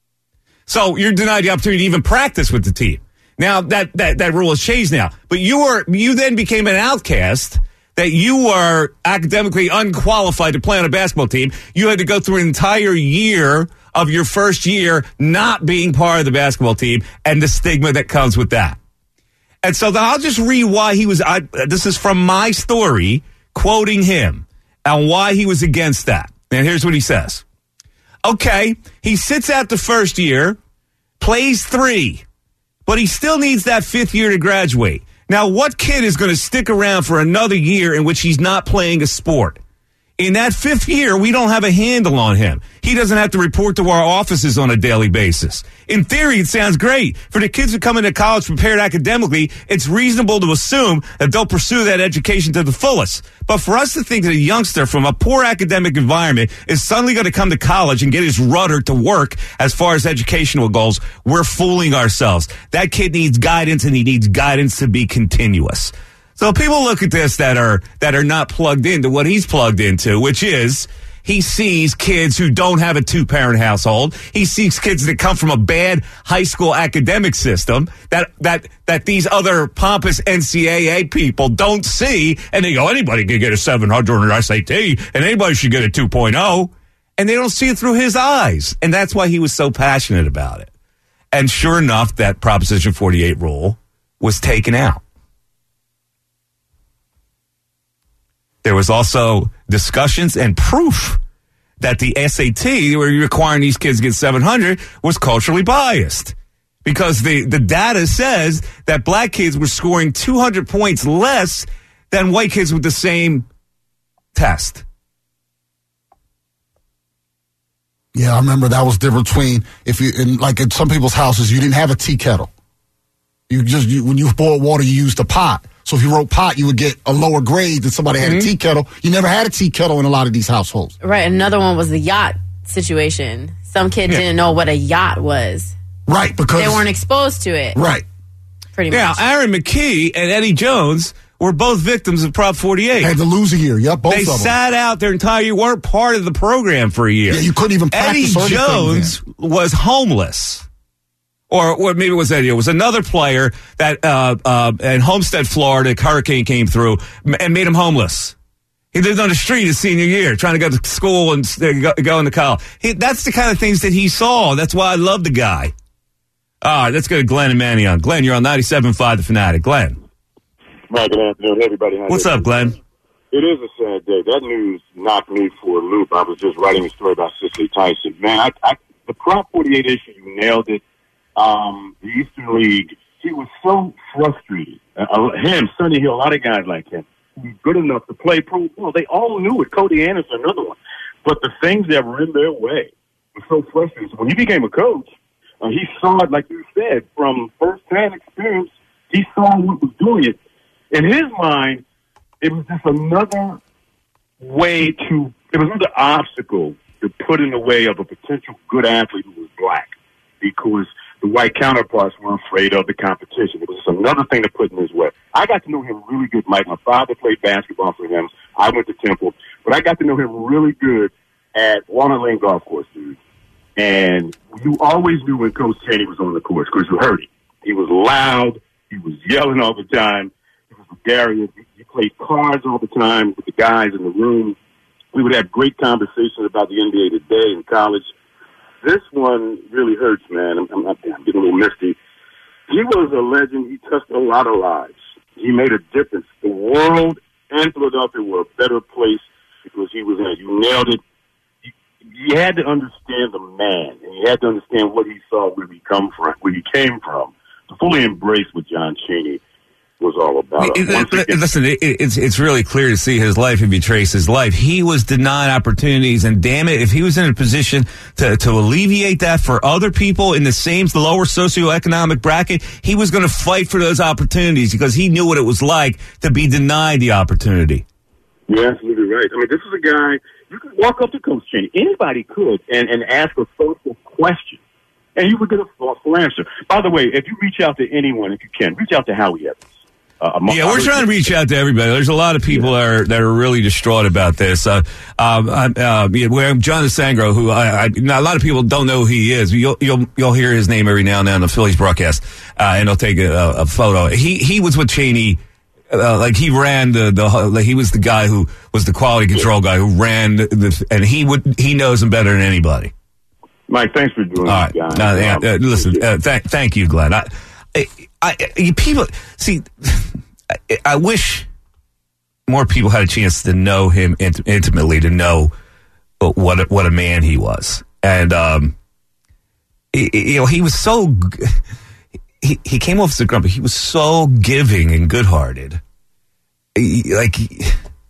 So you're denied the opportunity to even practice with the team. Now, that, that, that rule has changed now. But you were you then became an outcast, that you were academically unqualified to play on a basketball team. You had to go through an entire year of your first year not being part of the basketball team and the stigma that comes with that. And so then I'll just read why he was, I, this is from my story, quoting him, and why he was against that. And here's what he says. Okay, he sits out the first year, plays three, but he still needs that fifth year to graduate. Now, what kid is going to stick around for another year in which he's not playing a sport? In that fifth year, we don't have a handle on him. He doesn't have to report to our offices on a daily basis. In theory, it sounds great. For the kids who come into college prepared academically, it's reasonable to assume that they'll pursue that education to the fullest. But for us to think that a youngster from a poor academic environment is suddenly going to come to college and get his rudder to work as far as educational goals, we're fooling ourselves. That kid needs guidance, and he needs guidance to be continuous. So people look at this that are that are not plugged into what he's plugged into, which is he sees kids who don't have a two-parent household. He sees kids that come from a bad high school academic system that that that these other pompous N C double A people don't see, and they go, anybody can get a seven hundred on their S A T, and anybody should get a two point oh, and they don't see it through his eyes. And that's why he was so passionate about it. And sure enough, that Proposition forty-eight rule was taken out. There was also discussions and proof that the S A T, where you're requiring these kids to get seven hundred, was culturally biased. Because the, the data says that black kids were scoring two hundred points less than white kids with the same test. Yeah, I remember that was different between, if you, in, like in some people's houses, you didn't have a tea kettle. You just, you, when you boiled water, you used a pot. So if you wrote pot, you would get a lower grade than somebody mm-hmm. had a tea kettle. You never had a tea kettle in a lot of these households. Right. Another one was the yacht situation. Some kids yeah. didn't know what a yacht was. Right, because they weren't exposed to it. Right. Pretty yeah, much. Now, Aaron McKee and Eddie Jones were both victims of Prop forty-eight. Had to lose a year. Yep, both they of them. They sat out their entire year, weren't part of the program for a year. Yeah, you couldn't even practice. Eddie Jones was homeless. Or, or maybe it was that year. It was another player that uh, uh, in Homestead, Florida, a hurricane came through and made him homeless. He lived on the street his senior year, trying to go to school and go, go into college. He, that's the kind of things that he saw. That's why I love the guy. All right, let's go to Glenn and Manny on. Glenn, you're on ninety-seven point five The Fanatic. Glenn. Mike, good afternoon, everybody. What's up, Glenn? It is a sad day. That news knocked me for a loop. I was just writing a story about Cicely Tyson. Man, I, I, the Prop forty-eight issue, you nailed it. Um, the Eastern League, he was so frustrated. Uh, him, Sonny Hill, a lot of guys like him, he was good enough to play pro ball. They all knew it. Cody Anderson, another one. But the things that were in their way were so frustrating. So when he became a coach, uh, he saw it, like you said, from first-hand experience. He saw what was doing it. In his mind, it was just another way to, it was another obstacle to put in the way of a potential good athlete who was black, because the white counterparts were afraid of the competition. It was just another thing to put in his way. I got to know him really good, Mike. My father played basketball for him. I went to Temple. But I got to know him really good at Walnut Lane Golf Course, dude. And you always knew when Coach Chaney was on the course because you heard him. He was loud. He was yelling all the time. He was gregarious. He played cards all the time with the guys in the room. We would have great conversations about the N B A today in college. This one really hurts, man. I'm, I'm, I'm getting a little misty. He was a legend. He touched a lot of lives. He made a difference. The world and Philadelphia were a better place because he was in it. You nailed it. You, you had to understand the man, and you had to understand what he saw, where he come from, where he came from, to fully embrace what John Chaney was all about. It, it, it, listen, it, it's it's really clear to see his life if you trace his life. He was denied opportunities, and damn it, if he was in a position to, to alleviate that for other people in the same lower socioeconomic bracket, he was going to fight for those opportunities because he knew what it was like to be denied the opportunity. You're absolutely right. I mean, this is a guy, you could walk up to Coach Chaney, anybody could, and, and ask a thoughtful question, and you would get a thoughtful answer. By the way, if you reach out to anyone, if you can, reach out to Howie Evans. Uh, yeah, we're trying to reach out to everybody. There's a lot of people yeah. that are that are really distraught about this. Uh, um, uh, yeah, John DeSangro, who I, I, now a lot of people don't know who he is. You'll you'll you'll hear his name every now and then on the Phillies broadcast, uh, and they'll take a, a photo. He he was with Chaney. Uh, like he ran the the like he was the guy who was the quality control guy who ran the, and he would he knows him better than anybody. Mike, thanks for doing All right. this, guys. Uh, yeah, um, uh, listen, uh, th- thank you, Glenn. I, I, I, people see. I, I wish more people had a chance to know him int- intimately, to know what a, what a man he was, and um, he, you know, he was so. He he came off as a grumpy. He was so giving and good-hearted. He, like. He,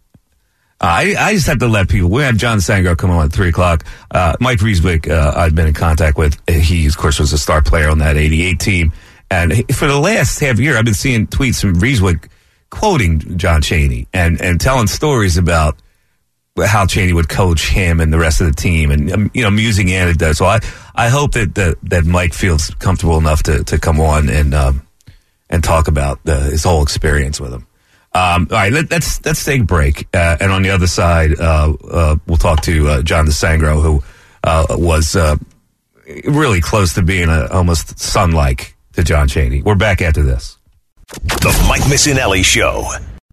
I, I just have to let people. We have John Sangro come on at three o'clock. Uh, Mike Rieswick, uh, I've been in contact with. He, of course, was a star player on that eighty-eight team. And he, for the last half year, I've been seeing tweets from Rieswick quoting John Chaney and, and telling stories about how Chaney would coach him and the rest of the team, and um, you know, amusing anecdotes. So I, I hope that, that that Mike feels comfortable enough to, to come on and um, and talk about the, his whole experience with him. Um, all right, let, let's let's take a break, uh, and on the other side, uh, uh, we'll talk to uh, John DeSangro, who uh, was uh, really close to being a, almost son-like to John Chaney. We're back after this. The Mike Missinelli Show.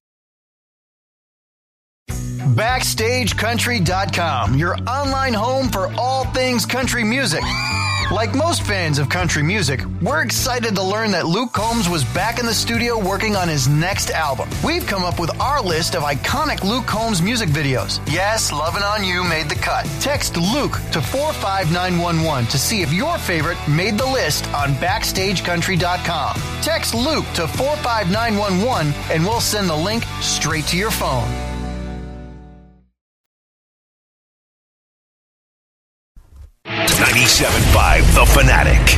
Backstage Country dot com, your online home for all things country music. Like most fans of country music, we're excited to learn that Luke Combs was back in the studio working on his next album. We've come up with our list of iconic Luke Combs music videos. Yes, Lovin' On You made the cut. Text Luke to four five nine one one to see if your favorite made the list on Backstage Country dot com. Text Luke to four five nine one one and we'll send the link straight to your phone. ninety-seven point five The Fanatic.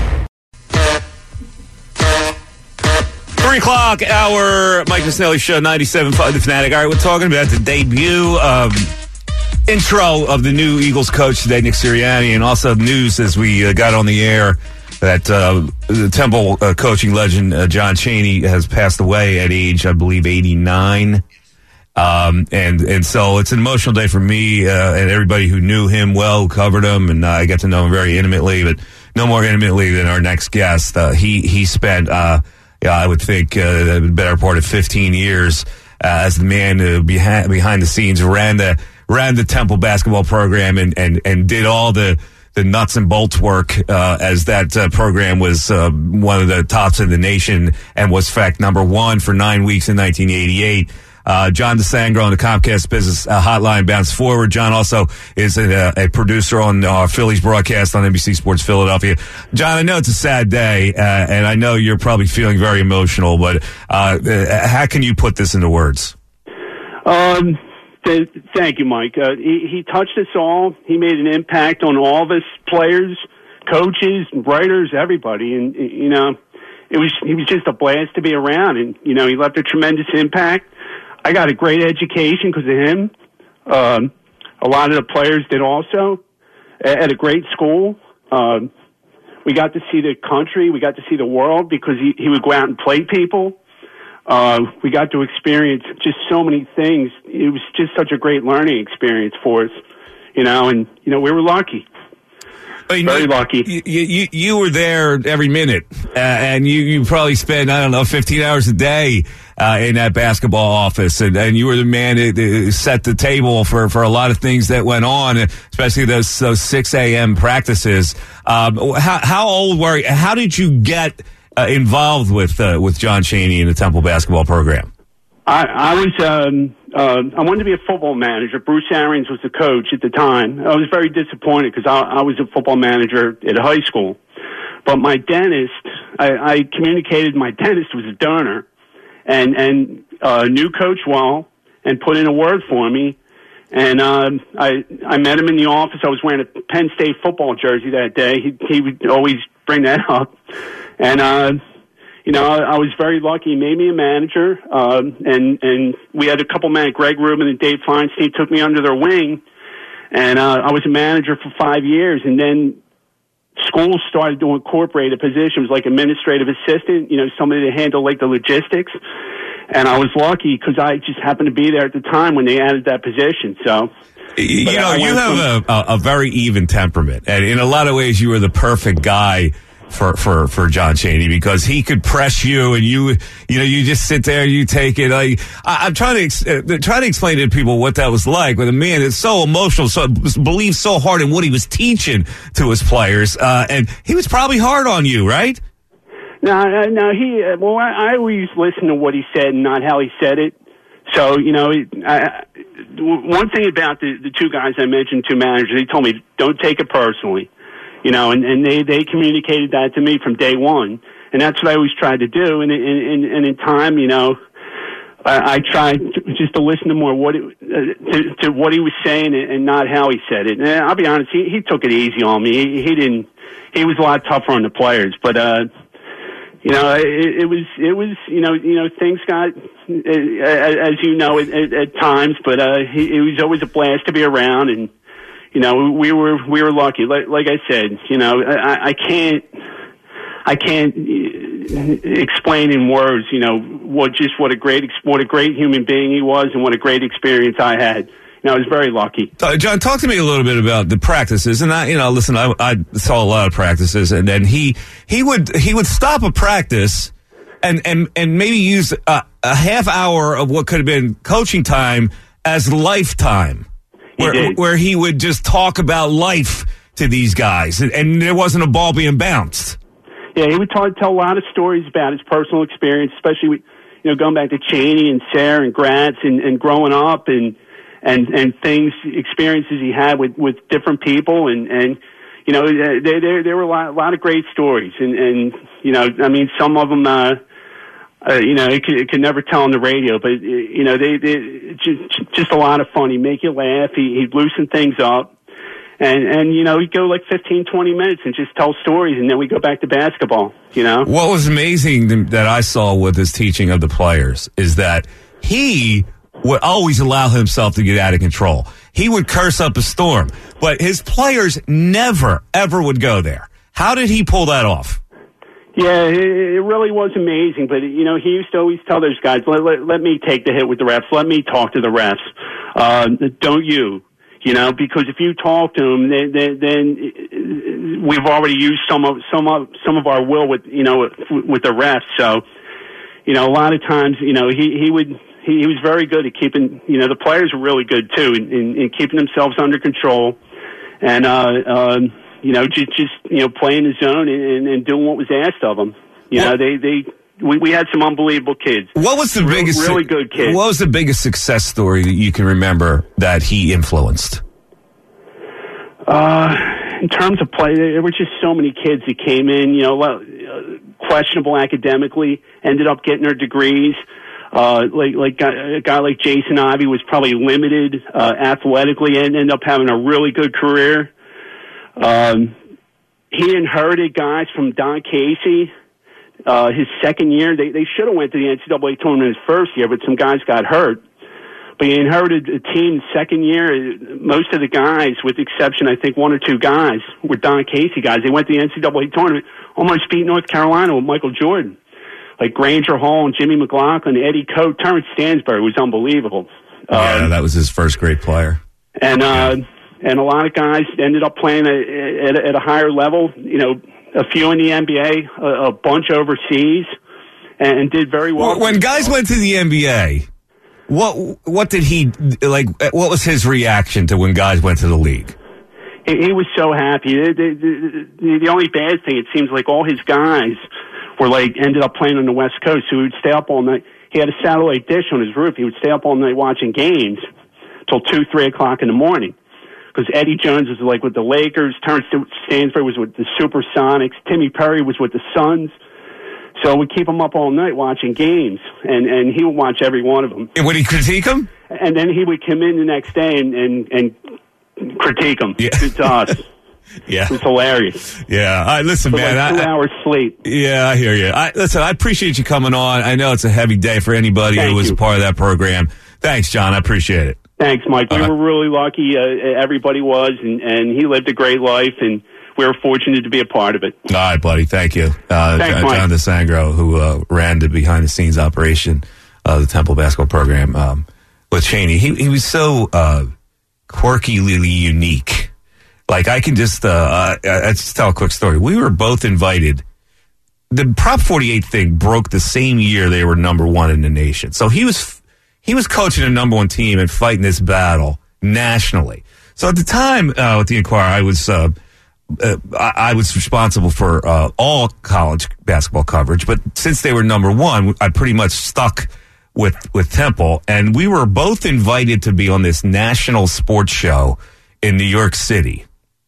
Three o'clock hour, Mike Missinelli Show, ninety-seven point five The Fanatic. All right, we're talking about the debut um, intro of the new Eagles coach today, Nick Sirianni, and also news as we uh, got on the air that uh, the Temple uh, coaching legend uh, John Chaney has passed away at age, I believe, eighty-nine. Um, and, and so it's an emotional day for me, uh, and everybody who knew him well, who covered him, and uh, I got to know him very intimately, but no more intimately than our next guest. Uh, he he spent, uh, yeah, I would think, uh, the better part of fifteen years uh, as the man uh, behind behind the scenes ran the ran the Temple basketball program and and and did all the the nuts and bolts work uh, as that uh, program was uh, one of the tops in the nation and was fact number one for nine weeks in nineteen eighty-eight. Uh, John DeSangro on the Comcast Business uh, Hotline bounce forward. John also is a, a producer on uh, Phillies broadcast on N B C Sports Philadelphia. John, I know it's a sad day, uh, and I know you're probably feeling very emotional, but uh, uh, how can you put this into words? Um, th- thank you, Mike. Uh, he, he touched us all. He made an impact on all of us players, coaches, writers, everybody, and you know, it was he was just a blast to be around, and you know, he left a tremendous impact. I got a great education because of him. Um, a lot of the players did also at a great school. Um, we got to see the country. We got to see the world because he, he would go out and play people. Uh, we got to experience just so many things. It was just such a great learning experience for us, you know, and, you know, we were lucky. But, you Very know, lucky. You, you, you were there every minute, uh, and you, you probably spent, I don't know, fifteen hours a day uh, in that basketball office, and, and you were the man that set the table for, for a lot of things that went on, especially those those six a.m. practices. Um, how, how old were you? How did you get uh, involved with uh, with John Chaney in the Temple basketball program? I, I was, um, uh, I wanted to be a football manager. Bruce Arians was the coach at the time. I was very disappointed because I, I was a football manager at high school. But my dentist, I, I communicated my dentist was a donor and, and, uh, knew Coach well and put in a word for me. And, um, I, I met him in the office. I was wearing a Penn State football jersey that day. He, he would always bring that up. And, uh, You know, I, I was very lucky. He made me a manager, um, and and we had a couple men. Greg Rubin and Dave Feinstein took me under their wing, and uh, I was a manager for five years. And then schools started to incorporate a position. It was like administrative assistant, you know, somebody to handle like the logistics. And I was lucky because I just happened to be there at the time when they added that position. So, you know, you have a, a, a very even temperament, and in a lot of ways, you were the perfect guy for, for, for John Chaney because he could press you and you, you know, you just sit there, you take it. Like, I, I'm trying to, ex- uh, trying to explain to people what that was like with a man that's so emotional, so believes so hard in what he was teaching to his players. Uh, and he was probably hard on you, right? No, no, he, uh, well, I, I always listen to what he said and not how he said it. So, you know, I, one thing about the, the two guys I mentioned, two managers, they told me, don't take it personally. You know, and, and they, they communicated that to me from day one. And that's what I always tried to do. And, and, and in time, you know, I, I tried to, just to listen to more what it, uh, to, to what he was saying and, and not how he said it. And I'll be honest, he, he took it easy on me. He, he didn't, he was a lot tougher on the players. But, uh, you know, it, it was, it was, you know, you know, things got, uh, as you know, at, at, at times, but, uh, he, it was always a blast to be around. And, you know, we were we were lucky. Like, like I said, you know, I, I can't I can't explain in words, you know, what just what a great what a great human being he was, and what a great experience I had. You know, I was very lucky. Uh, John, talk to me a little bit about the practices. And I, you know, listen, I, I saw a lot of practices, and then he he would he would stop a practice and and and maybe use a, a half hour of what could have been coaching time as lifetime. Where he, where he would just talk about life to these guys, and, and there wasn't a ball being bounced. Yeah, he would talk, tell a lot of stories about his personal experience, especially with, you know, going back to Chaney and Sayre and Gratz and, and growing up and and and things, experiences he had with, with different people, and, and you know, there there there were a lot, a lot of great stories, and, and you know, I mean, some of them. Uh, Uh, you know, it could, it could never tell on the radio, but, you know, they, they just, just a lot of fun. He'd make you laugh. He, he'd loosen things up. And, and, you know, he'd go like fifteen, twenty minutes and just tell stories, and then we go back to basketball, you know? What was amazing that I saw with his teaching of the players is that he would always allow himself to get out of control. He would curse up a storm, but his players never, ever would go there. How did he pull that off? Yeah, it really was amazing. But, you know, he used to always tell those guys, let, let, let me take the hit with the refs. Let me talk to the refs. Uh, don't you. You know, because if you talk to him, then, then, then we've already used some of some of some of our will with you know with the refs. So, you know, a lot of times, you know, he he would he, he was very good at keeping. You know, the players were really good too in, in, in keeping themselves under control, and uh, uh, you know, just just you know playing the zone and, and doing what was asked of them. You know, they they. We, we had some unbelievable kids. What was the Real, biggest, really good kids? What was the biggest success story that you can remember that he influenced? Uh, in terms of play, there were just so many kids that came in, you know, uh, questionable academically, ended up getting their degrees. Uh, like, like a guy like Jason Ivey was probably limited, uh, athletically and ended up having a really good career. Um, he inherited guys from Don Casey. Uh, his second year, they, they should have went to the N C double A tournament his first year, but some guys got hurt. But he inherited a team second year. Most of the guys, with the exception, I think, one or two guys, were Don Casey guys. They went to the N C double A tournament, almost beat North Carolina with Michael Jordan. Like Granger Hall and Jimmy McLaughlin, Eddie Coate, Terrence Stansbury was unbelievable. Yeah, um, that was his first great player. And uh, and a lot of guys ended up playing at, at, at a higher level, you know, a few in the N B A, a, a bunch overseas, and, and did very well. When guys went to the N B A, what what did he like? What was his reaction to when guys went to the league? He, he was so happy. The, the, the, the only bad thing, it seems like all his guys were like ended up playing on the West Coast, so he would stay up all night. He had a satellite dish on his roof. He would stay up all night watching games till two, three o'clock in the morning. Because Eddie Jones was like with the Lakers, Terrence Stansbury was with the Supersonics, Timmy Perry was with the Suns. So we keep him up all night watching games, and, and he would watch every one of them. And would he critique them? And then he would come in the next day and, and, and critique them yeah. to us. Yeah. It was hilarious. Yeah. All right, listen, For man. like two I, hours sleep. Yeah, I hear you. I, listen, I appreciate you coming on. I know it's a heavy day for anybody Thank who was you. a part of that program. Thanks, John. I appreciate it. Thanks, Mike. We Uh-huh. were really lucky. Uh, everybody was, and, and he lived a great life, and we were fortunate to be a part of it. All right, buddy. Thank you. Uh, Thanks, John, Mike. John DeSangro, who uh, ran the behind-the-scenes operation of the Temple basketball program um, with Cheney. He, he was so uh, quirkily unique. Like, I can just, uh, uh, let's just tell a quick story. We were both invited. The Prop forty-eight thing broke the same year they were number one in the nation. So he was he was coaching a number one team and fighting this battle nationally. So at the time uh, with the Inquirer, I was uh, uh, I, I was responsible for uh, all college basketball coverage. But since they were number one, I pretty much stuck with with Temple, and we were both invited to be on this national sports show in New York City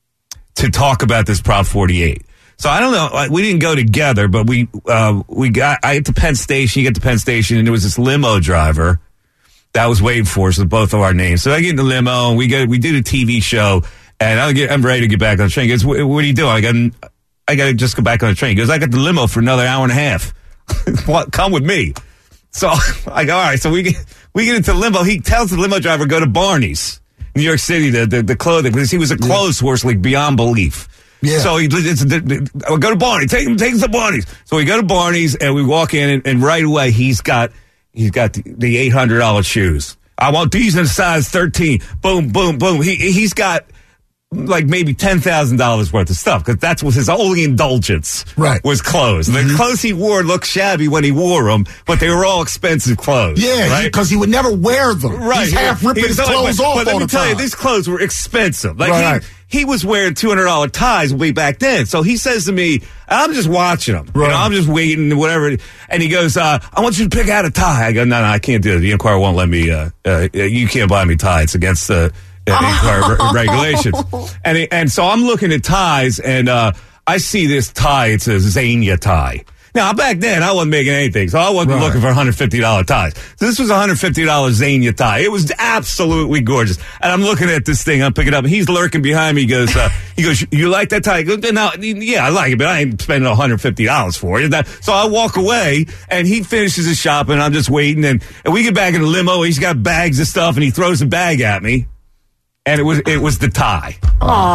to talk about this Prop forty-eight. So I don't know. We didn't go together, but we uh, we got. I get to Penn Station. You get to Penn Station, and there was this limo driver that was waiting for us with both of our names. So I get in the limo, and we go. We did a T V show, and I get. I'm ready to get back on the train. He goes, "What, what are you doing?" I got. I got to just go back on the train. He goes, "I got the limo for another hour and a half. What? Come with me." So I go, "All right." So we get we get into the limo. He tells the limo driver, "Go to Barney's, New York City, the the, the clothing," because he was a clothes horse like beyond belief. Yeah. So he, it's, we'll go to Barney's. Take him, take him to Barney's. So we go to Barney's and we walk in, and, and right away he's got he's got the, the eight hundred dollar shoes. I want these in size thirteen. Boom, boom, boom. He he's got like maybe ten thousand dollars worth of stuff because that was his only indulgence. Right. Was clothes. Mm-hmm. The clothes he wore looked shabby when he wore them, but they were all expensive clothes. Yeah, right? Because he, he would never wear them. Right. He's half ripping He his was clothes but, off But let all me the tell time. you, these clothes were expensive. Like Right. he, he was wearing two hundred dollar ties way back then. So he says to me, I'm just watching him. Right. You know, I'm just waiting, whatever. And he goes, uh, I want you to pick out a tie. I go, no, no, I can't do it. The Inquirer won't let me, uh, uh, you can't buy me tie. It's against the uh, Inquirer Oh. regulations. And, he, and so I'm looking at ties, and uh, I see this tie. It's a Zania tie. Now, back then, I wasn't making anything, so I wasn't Right. looking for one hundred fifty dollar ties. So this was a one hundred fifty dollar Zania tie. It was absolutely gorgeous. And I'm looking at this thing, I'm picking it up, and he's lurking behind me. He goes, uh, he goes, you like that tie? I go, no, yeah, I like it, but I ain't spending one hundred fifty dollars for it. That, so I walk away, and he finishes his shopping, and I'm just waiting, and, and we get back in the limo, he's got bags of stuff, and he throws a bag at me, and it was it was the tie.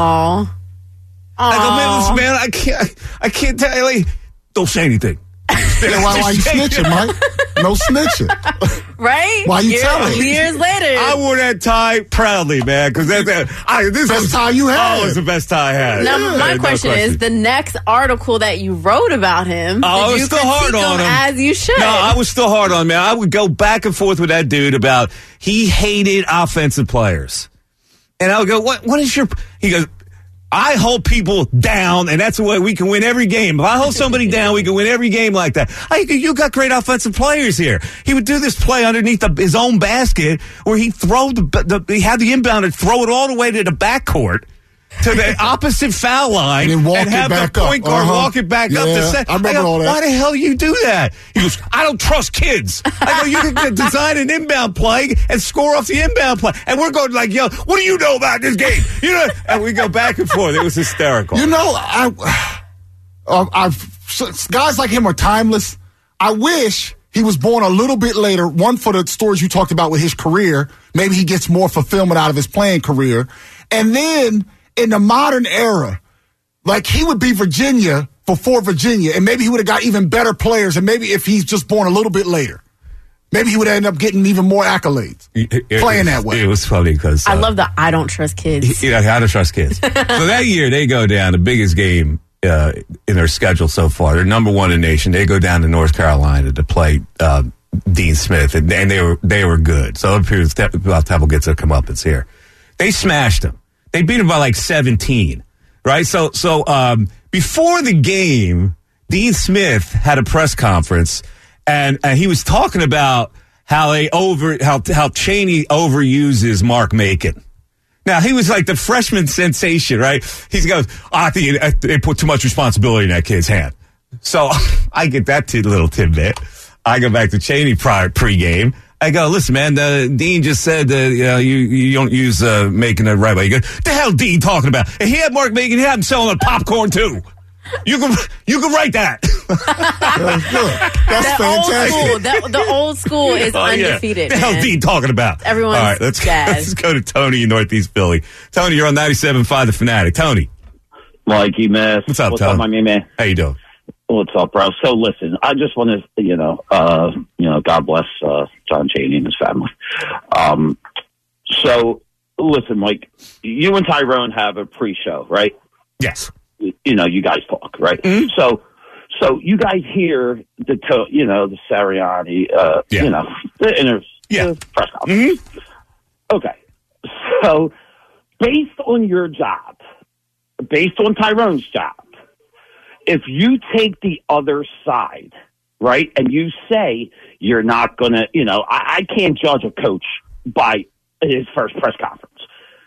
Aww. I go, man, listen, man, I can't, I can't tell you, like, don't say anything. Yeah, why, why you snitching, Mike? No snitching. Right? Why you years, telling? Years later. I wore that tie proudly, man, because that, that, I, this best was, tie you had. Oh, it was the best tie I had. Now, Yeah, my no question, is, the next article that you wrote about him, Oh, I did was you still hard critique on him. as you should? No, I was still hard on him, man. I would go back and forth with that dude about he hated offensive players. And I would go, what? What is your... He goes, I hold people down, and that's the way we can win every game. If I hold somebody down, we can win every game like that. I, you got great offensive players here. He would do this play underneath the, his own basket where he'd throw the, the... He had the inbound and throw it all the way to the backcourt. To the opposite foul line and, walk and have it back the point up. guard Uh-huh. walk it back yeah, up the set. I remember I go, all that. Why the hell do you do that? He goes, I don't trust kids. I go, you can design an inbound play and score off the inbound play. And we're going like, yo, what do you know about this game? You know, and we go back and forth. It was hysterical. You know, I, uh, I've guys like him are timeless. I wish he was born a little bit later. One, for the stories you talked about with his career, maybe he gets more fulfillment out of his playing career, and then. In the modern era, like he would be Virginia before Virginia, and maybe he would have got even better players, and maybe if he's just born a little bit later, maybe he would end up getting even more accolades it, it, playing that way. It was funny because... Uh, I love the I don't trust kids. You know, I don't trust kids. So that year, they go down, the biggest game uh, in their schedule so far. They're number one in the nation. They go down to North Carolina to play uh, Dean Smith, and, and they were they were good. So it appears about Temple gets their comeuppance here. They smashed them. They beat him by like seventeen, right? So, so um, before the game, Dean Smith had a press conference, and, and he was talking about how they over how how Chaney overuses Mark Macon. Now he was like the freshman sensation, right? He goes, oh, I think it, they put too much responsibility in that kid's hand. So I get that t- little tidbit. I go back to Chaney prior pregame. I go, listen, man, uh, Dean just said that you know, you, you don't use uh, Macon the right way. You go, the hell Dean talking about? And he had Mark Macon, he had him selling popcorn too. You can you can write that. That's good. That's that fantastic. Old school, that, the old school is Oh, yeah. undefeated. The hell man. Dean talking about? Everyone's All right, let's, jazzed. let's go to Tony in Northeast Philly. Tony, you're on ninety-seven point five The Fanatic. Tony. Mikey, man. What's up, What's Tony? up, my main man? How you doing? What's up, bro? So listen, I just want to, you know, uh, you know, God bless uh, John Chaney and his family. Um, so listen, Mike, you and Tyrone have a pre-show, right? Yes. You know, you guys talk, right? Mm-hmm. So, so you guys hear the, to, you know, the Sirianni, uh, Yeah. you know, the inter- Yeah. the press conference. Mm-hmm. Okay. So, based on your job, based on Tyrone's job, if you take the other side, right, and you say you're not going to, you know, I, I can't judge a coach by his first press conference.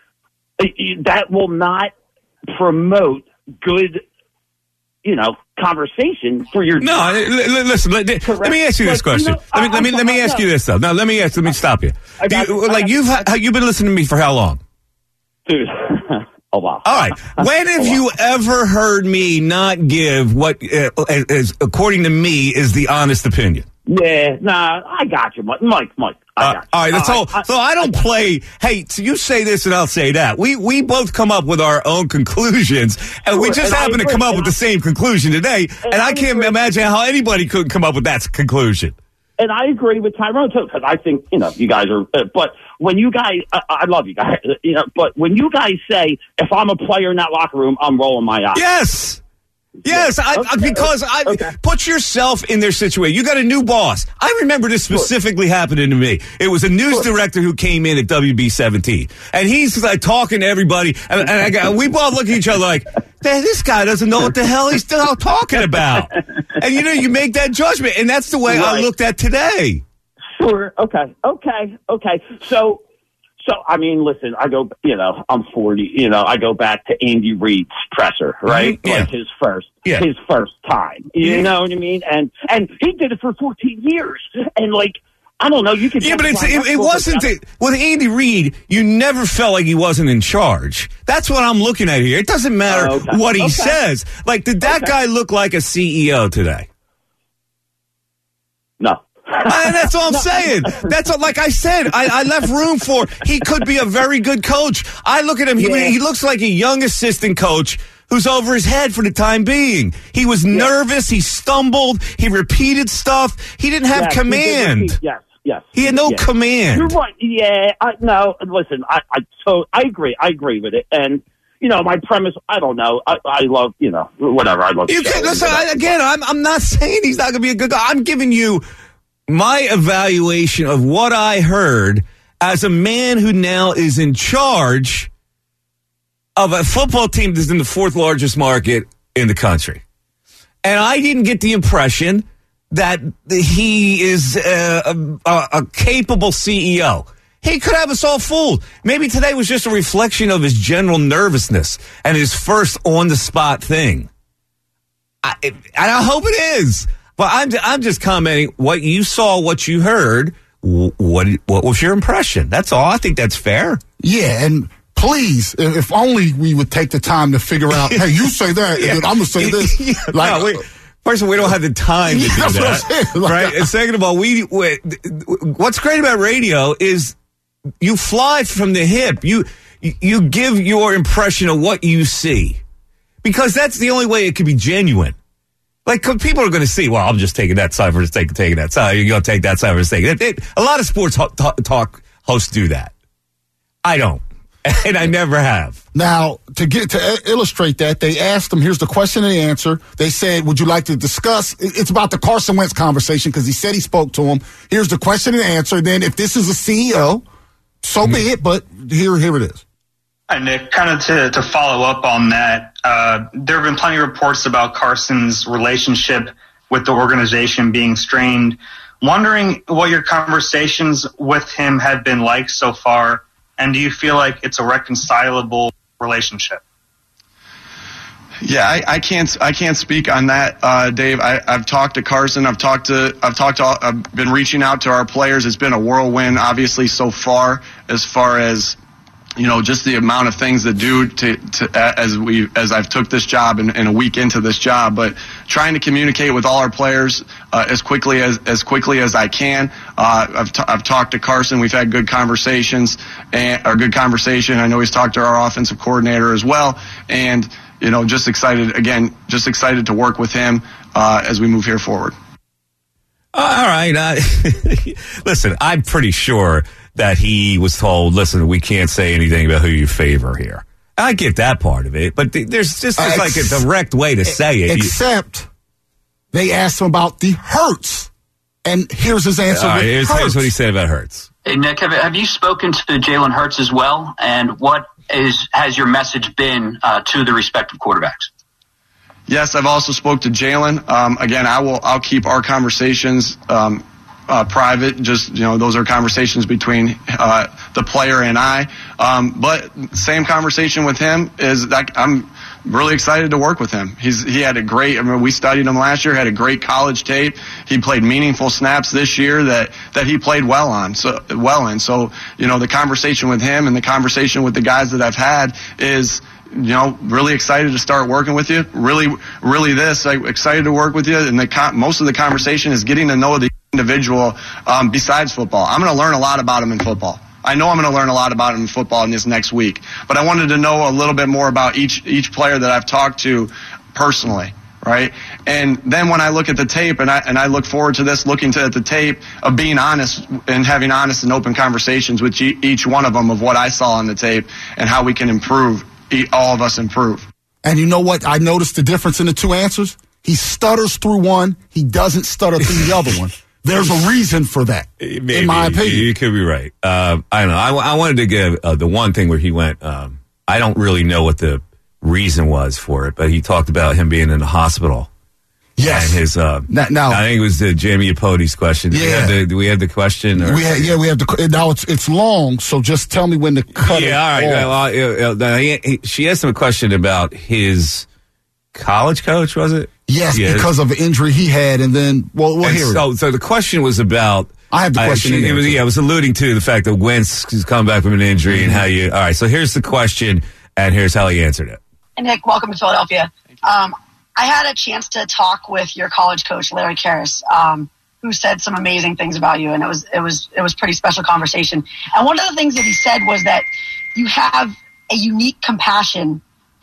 That will not promote good, you know, conversation for your No, job. l- l- listen. Let, let me ask you this Like, you question. know, let me I- let me I'm let me sorry, ask no. you this though. No, let me ask. Let me stop you. I Do got- you I like got- you've ha- you've been listening to me for how long? Dude, a while. All right. When have you ever heard me not give what uh, is, according to me, is the honest opinion? Yeah, nah, I got you, Mike. Mike, Mike I Uh, got you. all right, that's Uh, all. I- So I don't play. Hey, so you say this and I'll say that. We we both come up with our own conclusions, and we Sure, just and I happen to agree, come up and with the I- same conclusion today. And, I I can't agree. imagine how anybody could come up with that conclusion. And I agree with Tyrone too, because I think, you know, you guys are, uh, but when you guys, I, I love you guys, uh, you know, but when you guys say, if I'm a player in that locker room, I'm rolling my eyes. Yes. Yes, I, I, Okay, because I okay. put yourself in their situation. You got a new boss. I remember this specifically happening to me. It was a news director who came in at W B seventeen, and he's like talking to everybody, and, and I got, we both look at each other like, "Man, this guy doesn't know what the hell he's still talking about." And you know, you make that judgment, and that's the way I Right. looked at today. Sure. Okay. Okay. Okay. So, so, I mean, listen, I go, you know, I'm forty, you know, I go back to Andy Reid's presser, right? Mhm, yeah. Like his first, Yeah. his first time, you Mhm. know what I mean? And, and he did it for fourteen years. And like, I don't know, you could. Yeah, but it's, it, it wasn't it, with Andy Reid. You never felt like he wasn't in charge. That's what I'm looking at here. It doesn't matter Oh, okay. what he Okay. says. Like, did that Okay. guy look like a C E O today? No. And that's all I'm saying. That's all, like I said, I, I left room for he could be a very good coach. I look at him, he, Yeah. he looks like a young assistant coach who's over his head for the time being. He was yeah. nervous. He stumbled. He repeated stuff. He didn't have yes, command. He did, yes, yes. He had no yes. command. You're right. Yeah, I, no, listen, I, I, so I agree. I agree with it. And, you know, my premise, I don't know. I, I love, you know, whatever. I love you can, listen, I, Again, I'm, I'm not saying he's not going to be a good guy. I'm giving you my evaluation of what I heard as a man who now is in charge of a football team that's in the fourth largest market in the country. And I didn't get the impression that he is a, a, a capable C E O. He could have us all fooled. Maybe today was just a reflection of his general nervousness and his first on-the-spot thing. I, and I hope it is. But I'm, I'm just commenting what you saw, what you heard. What, what was your impression? That's all. I think that's fair. Yeah, and please, if only we would take the time to figure out, hey, you say that, yeah. and then I'm going to say this. Yeah, like, no, we, first of all, we don't have the time to yeah, do that. Like, right? And second of all, we, we what's great about radio is you fly from the hip. You you give your impression of what you see. Because that's the only way it can be genuine. Like, people are going to see, well, I'm just taking that side versus taking, taking that side. You're going to take that side versus taking it. it. A lot of sports ho- talk, talk hosts do that. I don't. And I never have. Now, to get to uh, illustrate that, they asked him, here's the question and the answer. They said, would you like to discuss? It's about the Carson Wentz conversation because he said he spoke to him. Here's the question and answer. Then if this is a C E O, so mm-hmm. be it, but here, here it is. Hi, Nick. Kind of to, to follow up on that, uh, there have been plenty of reports about Carson's relationship with the organization being strained. Wondering what your conversations with him have been like so far, and do you feel like it's a reconcilable relationship? Yeah, I, I can't. I can't speak on that, uh, Dave. I, I've talked to Carson. I've talked to. I've talked to. I've been reaching out to our players. It's been a whirlwind, obviously, so far. As far as you know, just the amount of things that do to, to as we as I've took this job and, and a week into this job, but trying to communicate with all our players uh, as quickly as as quickly as I can. Uh, I've t- I've talked to Carson. We've had good conversations and or good conversation. I know he's talked to our offensive coordinator as well, and you know, just excited again, just excited to work with him uh, as we move here forward. All right, uh, listen, I'm pretty sure that he was told, listen, we can't say anything about who you favor here. I get that part of it, but th- there's just uh, like a direct way to say it. Except they asked him about the Hurts, and here's his answer. Uh, with here's, Hurts. here's what he said about Hurts. Hey, Nick, have, have you spoken to Jalen Hurts as well? And what is has your message been uh, to the respective quarterbacks? Yes, I've also spoke to Jalen. Um, again, I will. I'll keep our conversations um, uh, private. Just you know, those are conversations between uh, the player and I. Um, but same conversation with him is that I'm really excited to work with him. He's he had a great. I mean, we studied him last year. Had a great college tape. He played meaningful snaps this year that that he played well on. So well in. So you know, the conversation with him and the conversation with the guys that I've had is. You know, really excited to start working with you. Really, really this, I'm excited to work with you. And the con- most of the conversation is getting to know the individual um, besides football. I'm going to learn a lot about him in football. I know I'm going to learn a lot about him in football in this next week. But I wanted to know a little bit more about each each player that I've talked to personally, right? And then when I look at the tape, and I and I look forward to this, looking to at the tape of being honest and having honest and open conversations with each one of them of what I saw on the tape and how we can improve. All of us improve. And you know what? I noticed the difference in the two answers. He stutters through one. He doesn't stutter through the other one. There's a reason for that, Maybe, in my opinion. You could be right. Uh, I don't know. I, I wanted to give uh, the one thing where he went, um, I don't really know what the reason was for it, but he talked about him being in the hospital. Yes. And his, uh, now, now, I think it was the Jamie Apodi's question. Do yeah. we have the, do we have the question? Or? We have, yeah, we have the, now it's, it's long, so just tell me when to cut yeah, it all right. off. Well, uh, he, he, she asked him a question about his college coach, was it? Yes, yes. Because of an injury he had, and then, well, we'll and hear so, it. So the question was about, I have the question. Uh, she, in it was, yeah, it was alluding to the fact that Wentz is coming back from an injury mm-hmm. and how you, all right, so here's the question, and here's how he answered it. And Nick, welcome to Philadelphia. Um, I had a chance to talk with your college coach, Larry Karras, um, who said some amazing things about you, and it was it was it was pretty special conversation. And one of the things that he said was that you have a unique compassion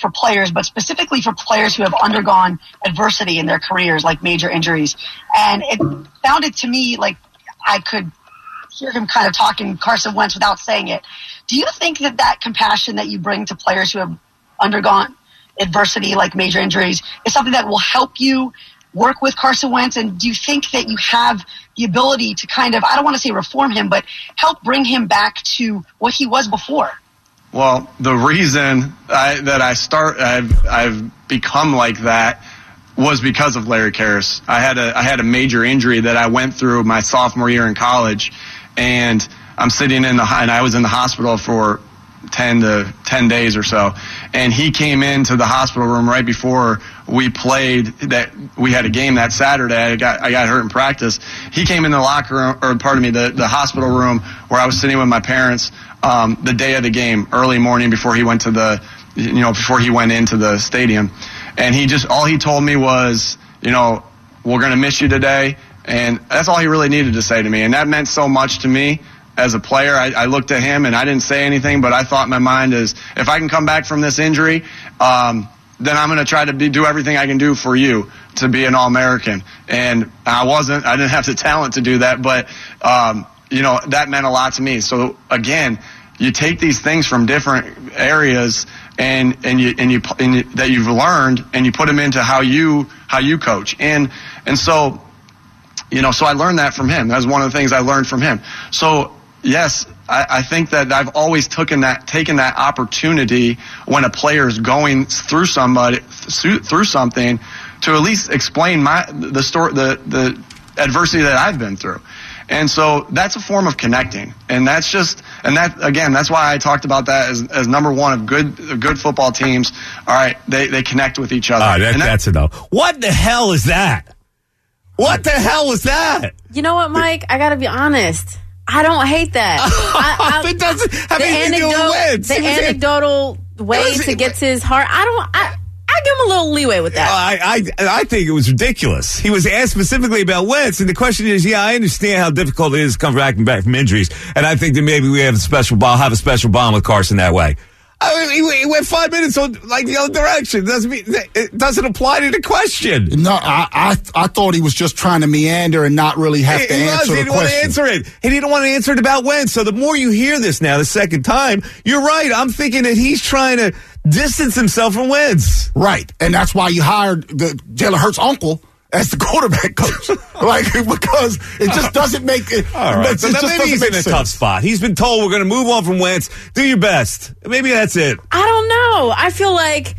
for players, but specifically for players who have undergone adversity in their careers, like major injuries. And it sounded to me like I could hear him kind of talking Carson Wentz without saying it. Do you think that that compassion that you bring to players who have undergone adversity, like major injuries, is something that will help you work with Carson Wentz? And do you think that you have the ability to kind of, I don't want to say reform him, but help bring him back to what he was before? Well, the reason I, that I start, I've, I've become like that was because of Larry Karras. I had a, I had a major injury that I went through my sophomore year in college, and I'm sitting in the, and I was in the hospital for ten to ten days or so. And he came into the hospital room right before we played that, we had a game that Saturday. I got, I got hurt in practice. He came in the locker room, or pardon me, the, the hospital room where I was sitting with my parents, um, the day of the game, early morning before he went to the, you know, before he went into the stadium. And he just, all he told me was, you know, we're going to miss you today. And that's all he really needed to say to me. And that meant so much to me. As a player, I, I looked at him and I didn't say anything, but I thought in my mind is, if I can come back from this injury, um, then I'm going to try to be, do everything I can do for you to be an All-American. And I wasn't, I didn't have the talent to do that, but, um, you know, that meant a lot to me. So again, you take these things from different areas and, and you, and you, and you, that you've learned, and you put them into how you, how you coach. And, and so, you know, so I learned that from him. That was one of the things I learned from him. So, yes, I, I think that I've always taken that taken that opportunity when a player is going through somebody through something to at least explain my the story, the the adversity that I've been through, and so that's a form of connecting, and that's just and that again that's why I talked about that as, as number one of good good football teams. All right, they they connect with each other. All right, that, and that, that's enough. What the hell is that? What the hell was that? You know what, Mike? I got to be honest. I don't hate that. I, I, it doesn't have the anything to do with Wentz. The anecdotal way was, to get to his heart. I don't. I, I give him a little leeway with that. I, I I think it was ridiculous. He was asked specifically about Wentz, and the question is, yeah, I understand how difficult it is to come back and back from injuries, and I think that maybe we have a special bond, have a special bond with Carson that way. I mean, he went five minutes on like the other direction. It doesn't mean, it doesn't apply to the question. No, I, I I thought he was just trying to meander and not really have he, to he answer was. the He didn't question. want to answer it. He didn't want to answer it about Wentz. So the more you hear this now, the second time, you're right. I'm thinking that he's trying to distance himself from Wentz. Right, and that's why you hired the Jalen Hurts' uncle as the quarterback coach, like because it just doesn't make it. All right, it so just maybe he's make in a sense. tough spot. He's been told we're going to move on from Wentz. Do your best. Maybe that's it. I don't know. I feel like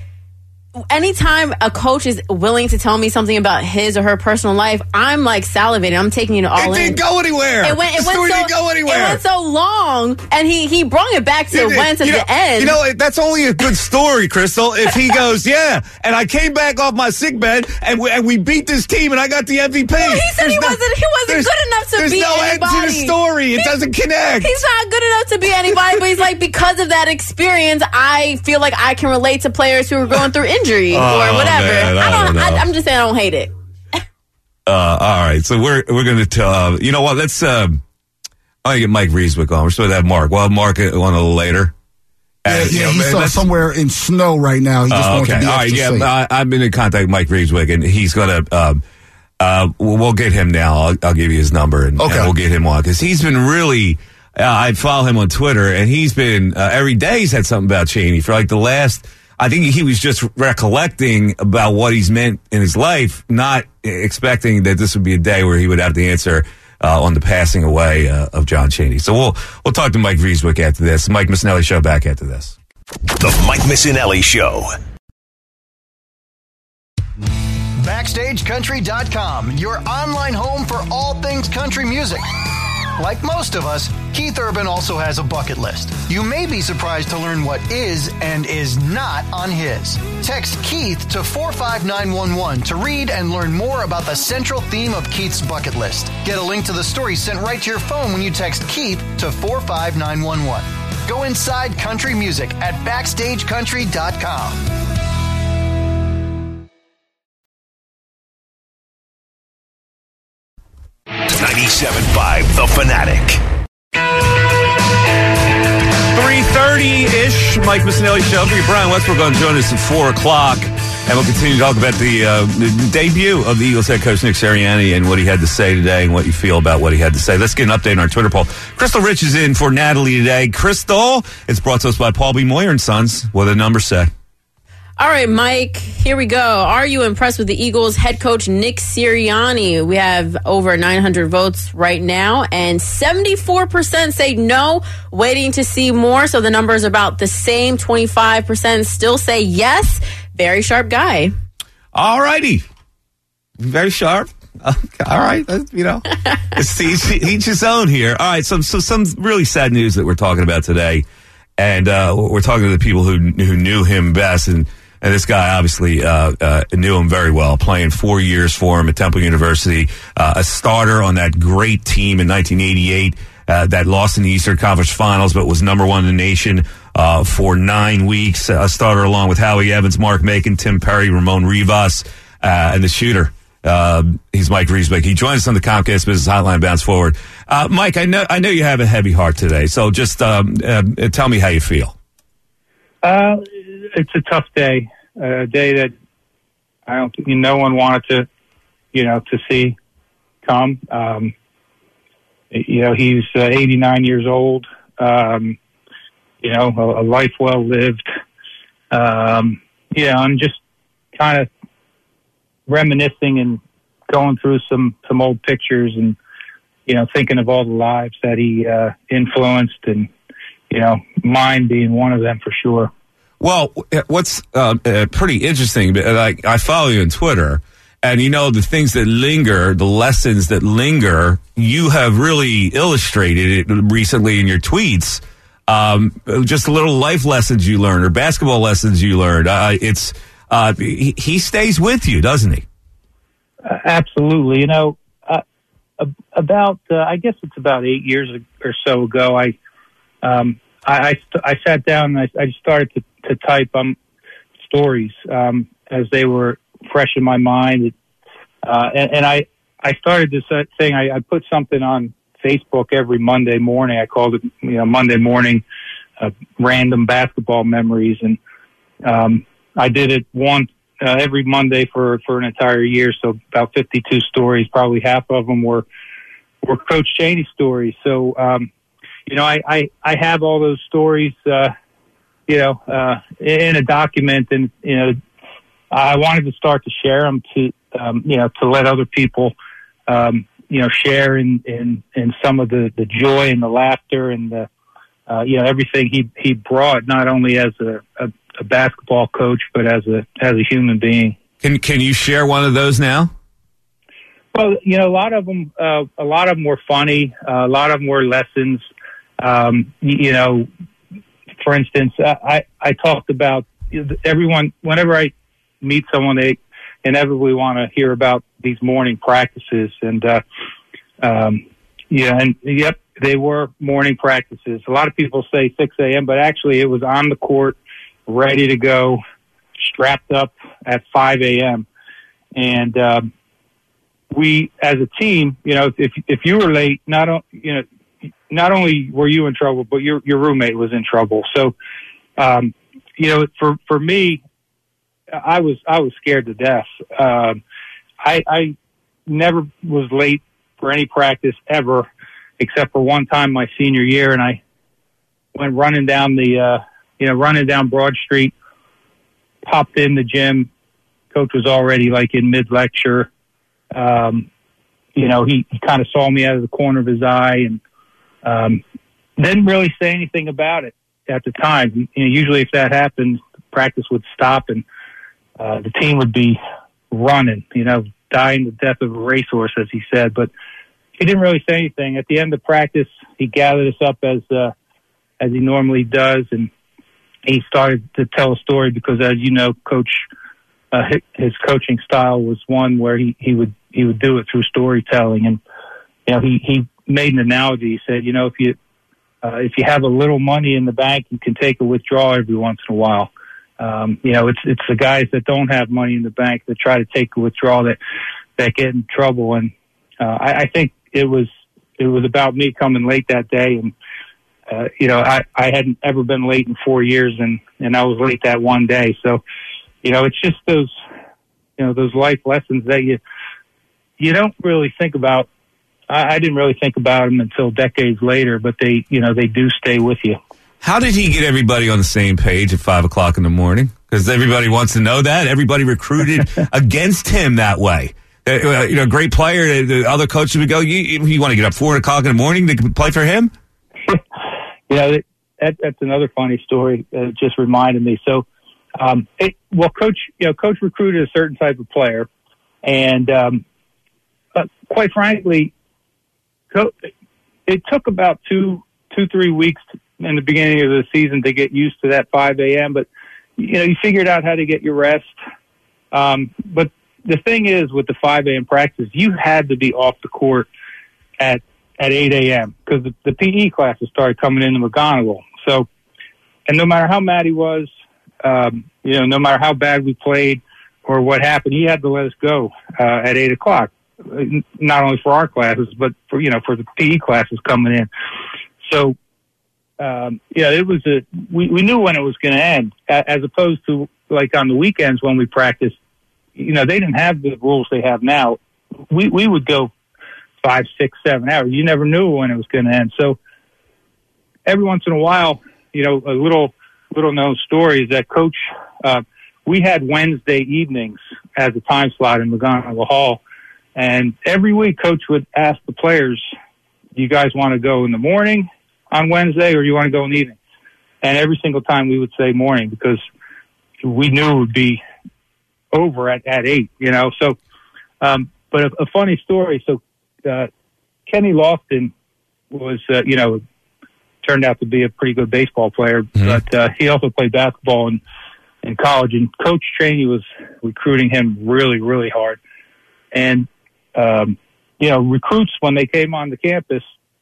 anytime a coach is willing to tell me something about his or her personal life, I'm like salivating. I'm taking it all It in. didn't go anywhere. It went. It The went story so, didn't go anywhere. It went so long, and he he brought it back to You- Wentz at you know, the end. You know, that's only a good story, Crystal, if he goes, yeah, and I came back off my sick bed, and we, and we beat this team, and I got the M V P. Well, he said There's he no- wasn't. He wasn't there's- good enough to there's beat no anybody. end to the story. It He- doesn't connect. He's not good enough to be anybody, but he's like, because of that experience, I feel like I can relate to players who are going through injury Oh, or whatever. man, I I don't. don't know. I, I'm just saying, I don't hate it. Uh, all right, so we're we're going to tell. Uh, you know what? Let's. Uh, I'm going to get Mike Rieswick on. We're supposed to have Mark. We'll have Mark on a little later. Yeah, And, you yeah know, he's uh, let's- somewhere in snow right now. He just Oh, wants okay. to be All right. extra Yeah, safe. I, I've been in contact with Mike Rieswick, and he's going to. Um, uh, we'll, we'll get him now. I'll, I'll give you his number, and, Okay. and we'll get him on because he's been really. Uh, I follow him on Twitter, and he's been uh, every day. He's had something about Chaney for like the last. I think he was just recollecting about what he's meant in his life, not expecting that this would be a day where he would have to answer uh, on the passing away uh, of John Chaney. So we'll we'll talk to Mike Rieswick after this. Mike Missinelli Show back after this. The Mike Missinelli Show. Backstage Country dot com, your online home for all things country music. Like most of us, Keith Urban also has a bucket list. You may be surprised to learn what is and is not on his. Text Keith to four five nine one one to read and learn more about the central theme of Keith's bucket list. Get a link to the story sent right to your phone when you text Keith to four five nine one one. Go inside country music at Backstage Country dot com. ninety-seven point five The Fanatic. three thirty thirty-ish, Mike Missinelli Show. For Brian Westbrook going to join us at four o'clock. And we'll continue to talk about the, uh, the debut of the Eagles head coach, Nick Sirianni, and what he had to say today and what you feel about what he had to say. Let's get an update on our Twitter poll. Crystal Rich is in for Natalie today. Crystal, it's brought to us by Paul B. Moyer and Sons. What do the numbers say? All right, Mike, here we go. Are you impressed with the Eagles head coach, Nick Sirianni? We have over nine hundred votes right now, and seventy-four percent say no, waiting to see more. So the number is about the same. twenty-five percent still say yes. Very sharp guy. All righty. Very sharp. Okay, all right. Uh, you know, it's each, each his own here. All right. So, so some really sad news that we're talking about today. And uh, we're talking to the people who who knew him best. And, and this guy obviously uh, uh, knew him very well, playing four years for him at Temple University, uh, a starter on that great team in nineteen eighty-eight uh, that lost in the Eastern Conference Finals but was number one in the nation uh, for nine weeks. A starter along with Howie Evans, Mark Macon, Tim Perry, Ramon Rivas, uh, and the shooter. Uh, he's Mike Riesbeck. He joins us on the Comcast Business Hotline. Bounce forward, uh, Mike. I know I know you have a heavy heart today, so just um, uh, tell me how you feel. Uh, it's a tough day, a day that I don't think no one wanted to, you know, to see come. Um, you know, he's uh, eighty-nine years old. Um, you know, a, a life well lived. Um, you know, and just kind of reminiscing and going through some, some old pictures and, you know, thinking of all the lives that he uh, influenced and, you know, mine being one of them for sure. Well, what's uh, uh, pretty interesting, like I follow you on Twitter, and you know the things that linger, the lessons that linger, you have really illustrated it recently in your tweets. Um, just little life lessons you learned or basketball lessons you learned. Uh, it's uh, he, he stays with you, doesn't he? Uh, absolutely. You know, uh, about uh, I guess it's about eight years or so ago. I um, I, I, st- I sat down and I, I started to, to type um, stories um, as they were fresh in my mind, uh, and, and I I started this uh, thing. I, I put something on Facebook every Monday morning. I called it, you know, Monday morning uh, random basketball memories, and um, I did it once uh, every Monday for, for an entire year. So about fifty-two stories. Probably half of them were were Coach Chaney stories. So um, you know, I, I I have all those stories, uh, you know, uh, in a document, and you know, I wanted to start to share them to um, you know to let other people. Um, you know, share in, in, in some of the, the joy and the laughter and the, uh, you know, everything he, he brought, not only as a, a, a basketball coach, but as a, as a human being. Can, can you share one of those now? Well, you know, a lot of them, uh, a lot of them were funny. Uh, a lot of them were lessons. Um, you know, for instance, I, I talked about everyone, whenever I meet someone, they inevitably want to hear about these morning practices. And, uh, um, yeah, and yep, they were morning practices. A lot of people say six a.m., but actually it was on the court, ready to go, strapped up at five a.m. And, um, we, as a team, you know, if, if you were late, not, o- you know, not only were you in trouble, but your, your roommate was in trouble. So, um, you know, for, for me, I was, I was scared to death. Um, I, I never was late for any practice ever, except for one time my senior year. And I went running down the, uh, you know, running down Broad Street, popped in the gym. Coach was already like in mid lecture. Um, you know, he, he kind of saw me out of the corner of his eye and, um, didn't really say anything about it at the time. You know, usually if that happened, practice would stop and, uh, the team would be running, you know, dying the death of a racehorse, as he said, but he didn't really say anything. At the end of practice, he gathered us up as, uh, as he normally does. And he started to tell a story because, as you know, coach, uh, his coaching style was one where he, he would, he would do it through storytelling. And, you know, he, he made an analogy. He said, you know, if you, uh, if you have a little money in the bank, you can take a withdrawal every once in a while. Um, you know, it's, it's the guys that don't have money in the bank that try to take a withdrawal that, that get in trouble. And, uh, I, I think it was, it was about me coming late that day. And, uh, you know, I, I hadn't ever been late in four years, and, and I was late that one day. So, you know, it's just those, you know, those life lessons that you, you don't really think about. I, I didn't really think about them until decades later, but they, you know, they do stay with you. How did he get everybody on the same page at five o'clock in the morning? Because everybody wants to know that. Everybody recruited against him that way. Uh, you know, great player. The other coaches would go, you, you want to get up four o'clock in the morning to play for him? You know, that, that's another funny story. Uh, just reminded me. So, um, it, well, coach, you know, coach recruited a certain type of player, and um, uh, quite frankly, co- it took about two, two, three weeks in the beginning of the season to get used to that five a.m. But you know, you figured out how to get your rest. Um, but the thing is, with the five a.m. practice, you had to be off the court at at eight a.m. because the, the P E classes started coming into McGonigal. So, and no matter how mad he was, um, you know, no matter how bad we played or what happened, he had to let us go uh, at eight o'clock. Not only for our classes, but for you know for the P E classes coming in. So, um, yeah, it was a we, we knew when it was going to end, as opposed to like on the weekends when we practiced. You know, they didn't have the rules they have now. We we would go five, six, seven hours. You never knew when it was going to end. So every once in a while, you know, a little little known story is that Coach, uh, we had Wednesday evenings as a time slot in McGonigal Hall, and every week Coach would ask the players, "Do you guys want to go in the morning on Wednesday, or do you want to go in the evening?" And every single time we would say morning because we knew it would be over at, at eight. You know, so um, but a, a funny story. So. Uh, Kenny Lofton was, uh, you know, turned out to be a pretty good baseball player, mm-hmm. but uh, he also played basketball in, in college. And Coach Chaney was recruiting him really, really hard. And, um, you know, recruits, when they came on the campus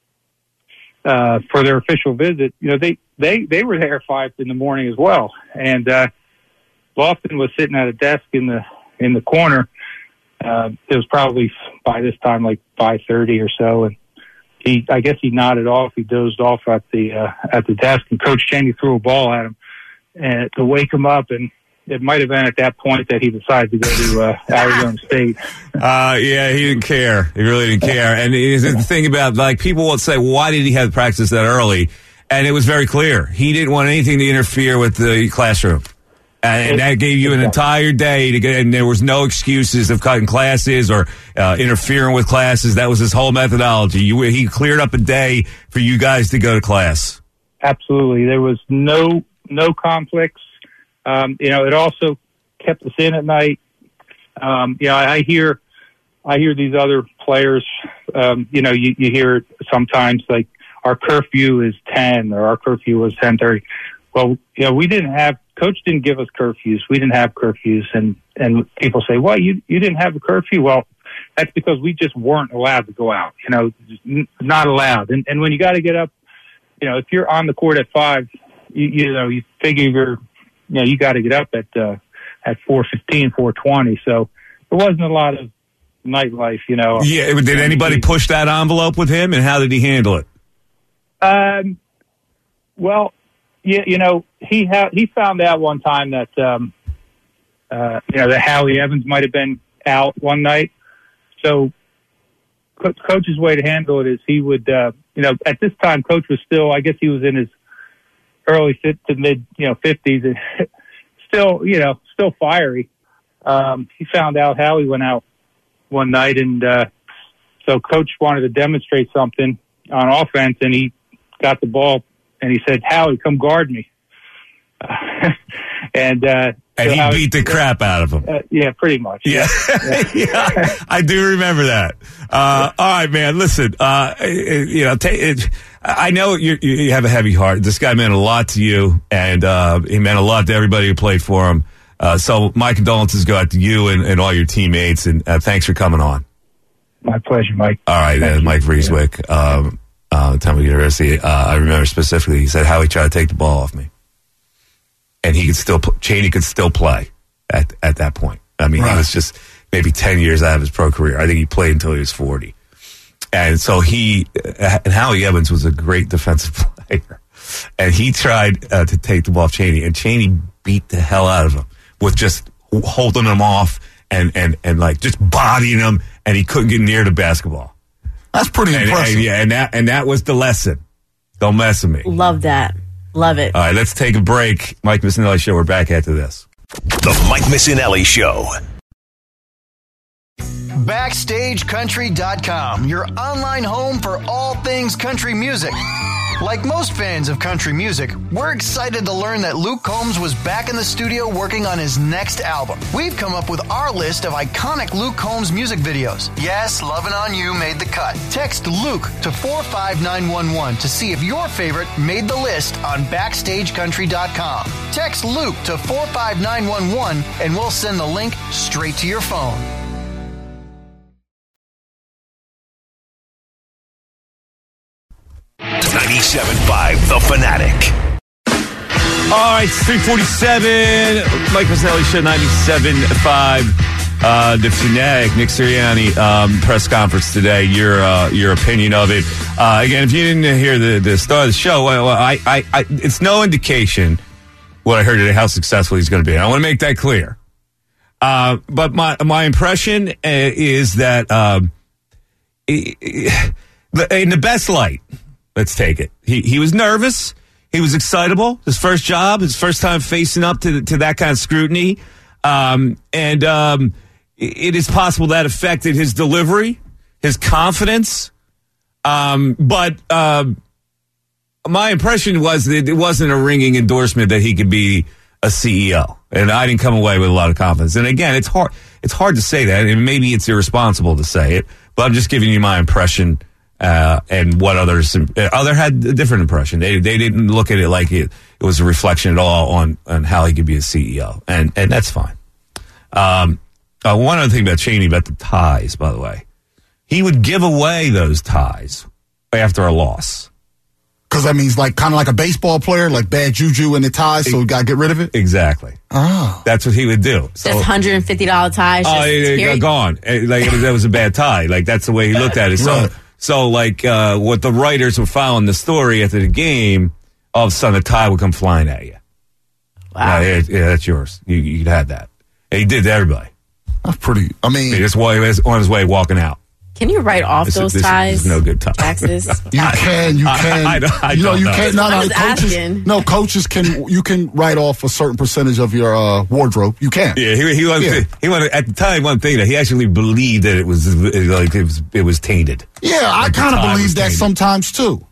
uh, for their official visit, you know, they, they, they were there five in the morning as well. And uh, Lofton was sitting at a desk in the in the corner. Uh, it was probably by this time like five thirty or so, and he, I guess he nodded off. He dozed off at the uh, at the desk, and Coach Chaney threw a ball at him and to wake him up. And it might have been at that point that he decided to go to uh, Arizona State. Uh, yeah, he didn't care. He really didn't care. And the thing about, like, people will say, why did he have practice that early? And it was very clear. He didn't want anything to interfere with the classroom. And that gave you an entire day to get, and there was no excuses of cutting classes or uh, interfering with classes. That was his whole methodology. You, he cleared up a day for you guys to go to class. Absolutely. There was no, no conflicts. Um, you know, it also kept us in at night. Um, you know, I, I hear, I hear these other players, um, you know, you, you hear sometimes like our curfew is ten or our curfew was ten thirty. Well, you know, we didn't have, Coach didn't give us curfews. We didn't have curfews. And, and people say, well, you, you didn't have a curfew. Well, that's because we just weren't allowed to go out, you know, n- not allowed. And, and when you got to get up, you know, if you're on the court at five, you, you know, you figure you're, you know, you got to get up at, uh, at four fifteen, four twenty. So there wasn't a lot of nightlife, you know. Yeah. Did anybody push that envelope with him, and how did he handle it? Um, well, Yeah, you know, he ha- he found out one time that, um, uh, you know, that Howie Evans might have been out one night. So Co- Coach's way to handle it is he would, uh, you know, at this time, Coach was still, I guess he was in his early fit to mid, you know, fifties, and still, you know, still fiery. Um, he found out Howie went out one night, and uh, so Coach wanted to demonstrate something on offense, and he got the ball. And he said, Howie, come guard me. Uh, and uh, and so he Howie, beat the crap out of him. Uh, yeah, pretty much. Yeah. Yeah. yeah. I do remember that. Uh, all right, man, listen, uh, you know, t- it, I know you you have a heavy heart. This guy meant a lot to you, and uh, he meant a lot to everybody who played for him. Uh, so my condolences go out to you and, and all your teammates, and uh, thanks for coming on. My pleasure, Mike. All right, uh, Mike Vreeswijk. Yeah. Um, Uh, Temple University. Uh, I remember specifically, he said Howie tried to take the ball off me, and he could still, Chaney could still play at at that point. I mean, right. He was just maybe ten years out of his pro career. I think he played until he was forty, and so he and Howie Evans was a great defensive player. player. And he tried uh, to take the ball off Cheney, and Cheney beat the hell out of him with just holding him off and, and, and like just bodying him, and he couldn't get near the basketball. That's pretty and, impressive. And, yeah, and that, and that was the lesson. Don't mess with me. Love that. Love it. All right, let's take a break. Mike Missinelli Show. We're back after this. The Mike Missinelli Show. Backstage Country dot com, your online home for all things country music. Like most fans of country music, we're excited to learn that Luke Combs was back in the studio working on his next album. We've come up with our list of iconic Luke Combs music videos. Yes, Lovin' On You made the cut. Text Luke to four five nine one one to see if your favorite made the list on Backstage Country dot com. Text Luke to four five nine one one and we'll send the link straight to your phone. ninety-seven point five The Fanatic. All right, it's three forty-seven. Mike Missinelli Show, ninety-seven point five. Uh, the Fanatic, Nick Sirianni, um, press conference today. Your uh, your opinion of it. Uh, again, if you didn't hear the, the start of the show, well, I, I, I, it's no indication what I heard today how successful he's going to be. I want to make that clear. Uh, but my my impression uh, is that um, in the best light. Let's take it. He he was nervous. He was excitable. His first job, his first time facing up to to that kind of scrutiny, um, and um, it is possible that affected his delivery, his confidence. Um, but uh, my impression was that it wasn't a ringing endorsement that he could be a C E O, and I didn't come away with a lot of confidence. And again, it's hard it's hard to say that, and maybe it's irresponsible to say it, but I'm just giving you my impression. Uh, and what others, uh, other had a different impression. They they didn't look at it like it, it was a reflection at all on, on how he could be a C E O, and and that's fine. Um, uh, one other thing about Cheney about the ties, by the way, he would give away those ties after a loss. Because that means like kind of like a baseball player, like bad juju in the ties, so we got to get rid of it? Exactly. Oh. That's what he would do. So, just one hundred fifty dollars ties. Oh, it, it, gone. Like, that was a bad tie. Like, that's the way he looked at it. So, right. so like, uh, what the writers were following the story after the game, all of a sudden the tie would come flying at you. Wow. Uh, yeah, yeah, that's yours. You, you could have that. And he did to everybody. That's pretty, I mean. He just was on his way walking out. Can you write off this, those this, ties? This is no good tie. Taxes. You can, you can. I, I, I you know, don't you know. can't. No, I no, was coaches. asking. No, coaches can. You can write off a certain percentage of your uh, wardrobe. You can. Yeah, he he wanted. Yeah. To, he wanted at the time. One thing that he actually believed that it was like it was it was tainted. Yeah, I Like the kind of tie believe was that tainted. sometimes too.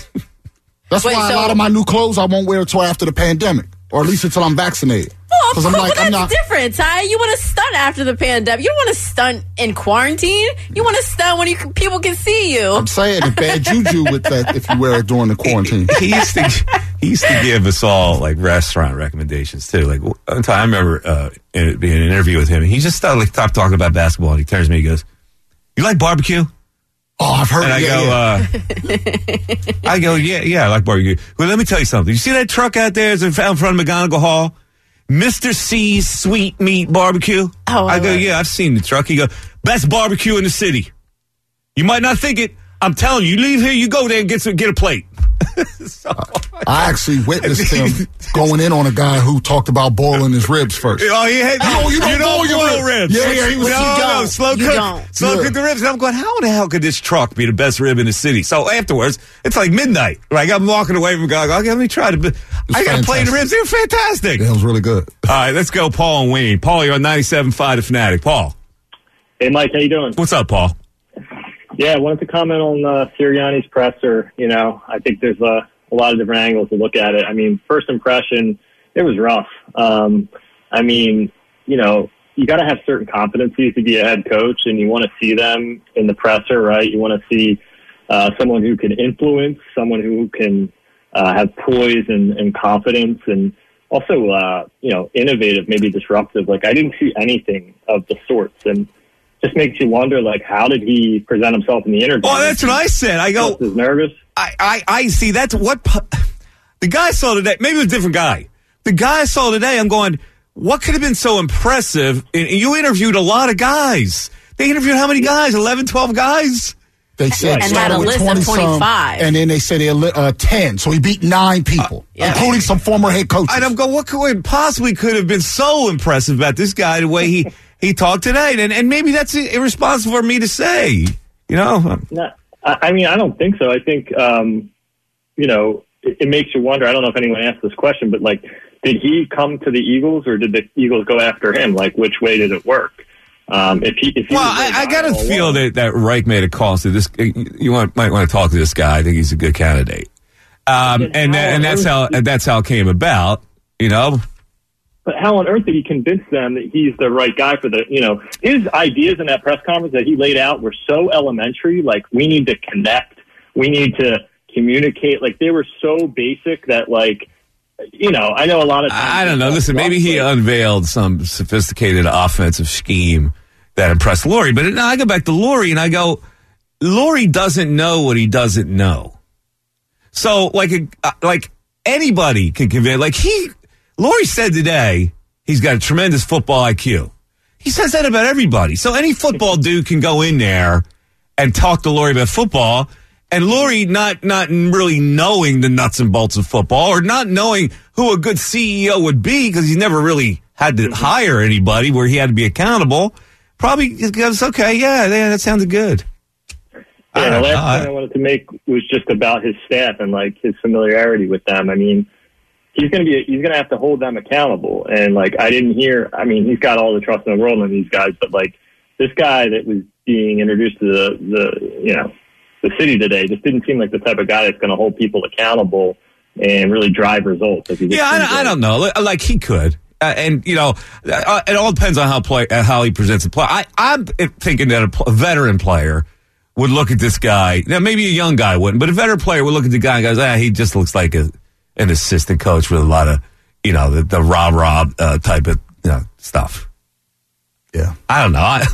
That's Wait, why so- a lot of my new clothes I won't wear until after the pandemic, or at least until I'm vaccinated. Well, Because I'm well, like, that's I'm not. different, Ty. You want to stunt after the pandemic. You don't want to stunt in quarantine. You want to stunt when you can, people can see you. I'm saying the bad juju with that if you wear it during the quarantine. He used to he used to give us all like restaurant recommendations too. Like one time I remember uh, in, being in an interview with him, and he just started like stop talking about basketball, and he turns to me, he goes, "You like barbecue?" Oh, I've heard. And I yeah, go, yeah. uh, I go, yeah, yeah, I like barbecue. Well, let me tell you something. You see that truck out there that's out in front of McGonigal Hall? Mister C's Sweet Meat Barbecue. Oh, I go, I love yeah, I've seen the truck. He go, best barbecue in the city. You might not think it. I'm telling you, you leave here, you go there and get some, get a plate. so, I actually witnessed him going in on a guy who talked about boiling his ribs first. Oh, he had, No, you don't you boil your boil ribs. ribs. Yeah, yeah, he was no, some guy. no, slow You cook, don't. slow Yeah. cook the ribs. And I'm going, how the hell could this truck be the best rib in the city? So afterwards, it's like midnight. Like I'm walking away from going, okay, let me try to. I got to play the fantastic. ribs. They're fantastic. That was really good. All right, let's go, Paul and Wayne. Paul, you're on ninety-seven point five The Fanatic. Paul, Hey, Mike, how you doing? what's up, Paul? Yeah, I wanted to comment on uh, Sirianni's presser. You know, I think there's a, a lot of different angles to look at it. I mean, first impression, it was rough. Um, I mean, you know, you got to have certain competencies to be a head coach, and you want to see them in the presser, right? You want to see uh, someone who can influence, someone who can uh, have poise and, and confidence, and also, uh, you know, innovative, maybe disruptive. Like, I didn't see anything of the sorts, and just makes you wonder, like, how did he present himself in the interview? Oh, that's what I said. I go, Just as nervous. I, I, I see. That's what pu- the guy I saw today. Maybe it was a different guy. The guy I saw today, I'm going, what could have been so impressive? And you interviewed a lot of guys. They interviewed how many guys? eleven, twelve guys? They said and had a list of twenty-five. And then they said they uh, ten. So he beat nine people, uh, yeah. including some former head coaches. And I'm going, what could possibly could have been so impressive about this guy, the way he, he talked tonight? And and maybe that's irresponsible for me to say, you know? No, I mean, I don't think so. I think, um, you know, it, it makes you wonder. I don't know if anyone asked this question, but, like, did he come to the Eagles or did the Eagles go after him? Like, which way did it work? Um, if he, if he well, I, I got to feel along. that, that Reich made a call to this. You want, might want to talk to this guy. I think he's a good candidate. Um, and and that's how that's how it came about, you know. But how on earth did he convince them that he's the right guy for the, you know, his ideas in that press conference that he laid out were so elementary. Like, we need to connect. We need to communicate. Like, they were so basic that, like, you know, I know a lot of times. I don't know. Listen, maybe he unveiled some sophisticated offensive scheme that impressed Lurie. But now I go back to Lurie and I go, Lurie doesn't know what he doesn't know. So, like, a, like anybody can convince. Like, he, Lurie said today, he's got a tremendous football I Q. He says that about everybody. So any football dude can go in there and talk to Lurie about football. And Lurie not not really knowing the nuts and bolts of football or not knowing who a good C E O would be because he's never really had to hire anybody where he had to be accountable, probably goes, okay, yeah, yeah that sounded good. Yeah, the last point I wanted to make was just about his staff and, like, his familiarity with them. I mean, he's going to be he's going to have to hold them accountable. And, like, I didn't hear, I mean, he's got all the trust in the world in these guys, but, like, this guy that was being introduced to the, the you know, the city today just didn't seem like the type of guy that's going to hold people accountable and really drive results. If he yeah, I, I don't know. Like, he could. Uh, and, you know, uh, it all depends on how play, uh, how he presents a play. I, I'm thinking that a, pl- a veteran player would look at this guy. Now, maybe a young guy wouldn't, but a veteran player would look at the guy and goes, ah, he just looks like a, an assistant coach with a lot of, you know, the, the rah-rah uh, type of, you know, stuff. Yeah. I don't know. I,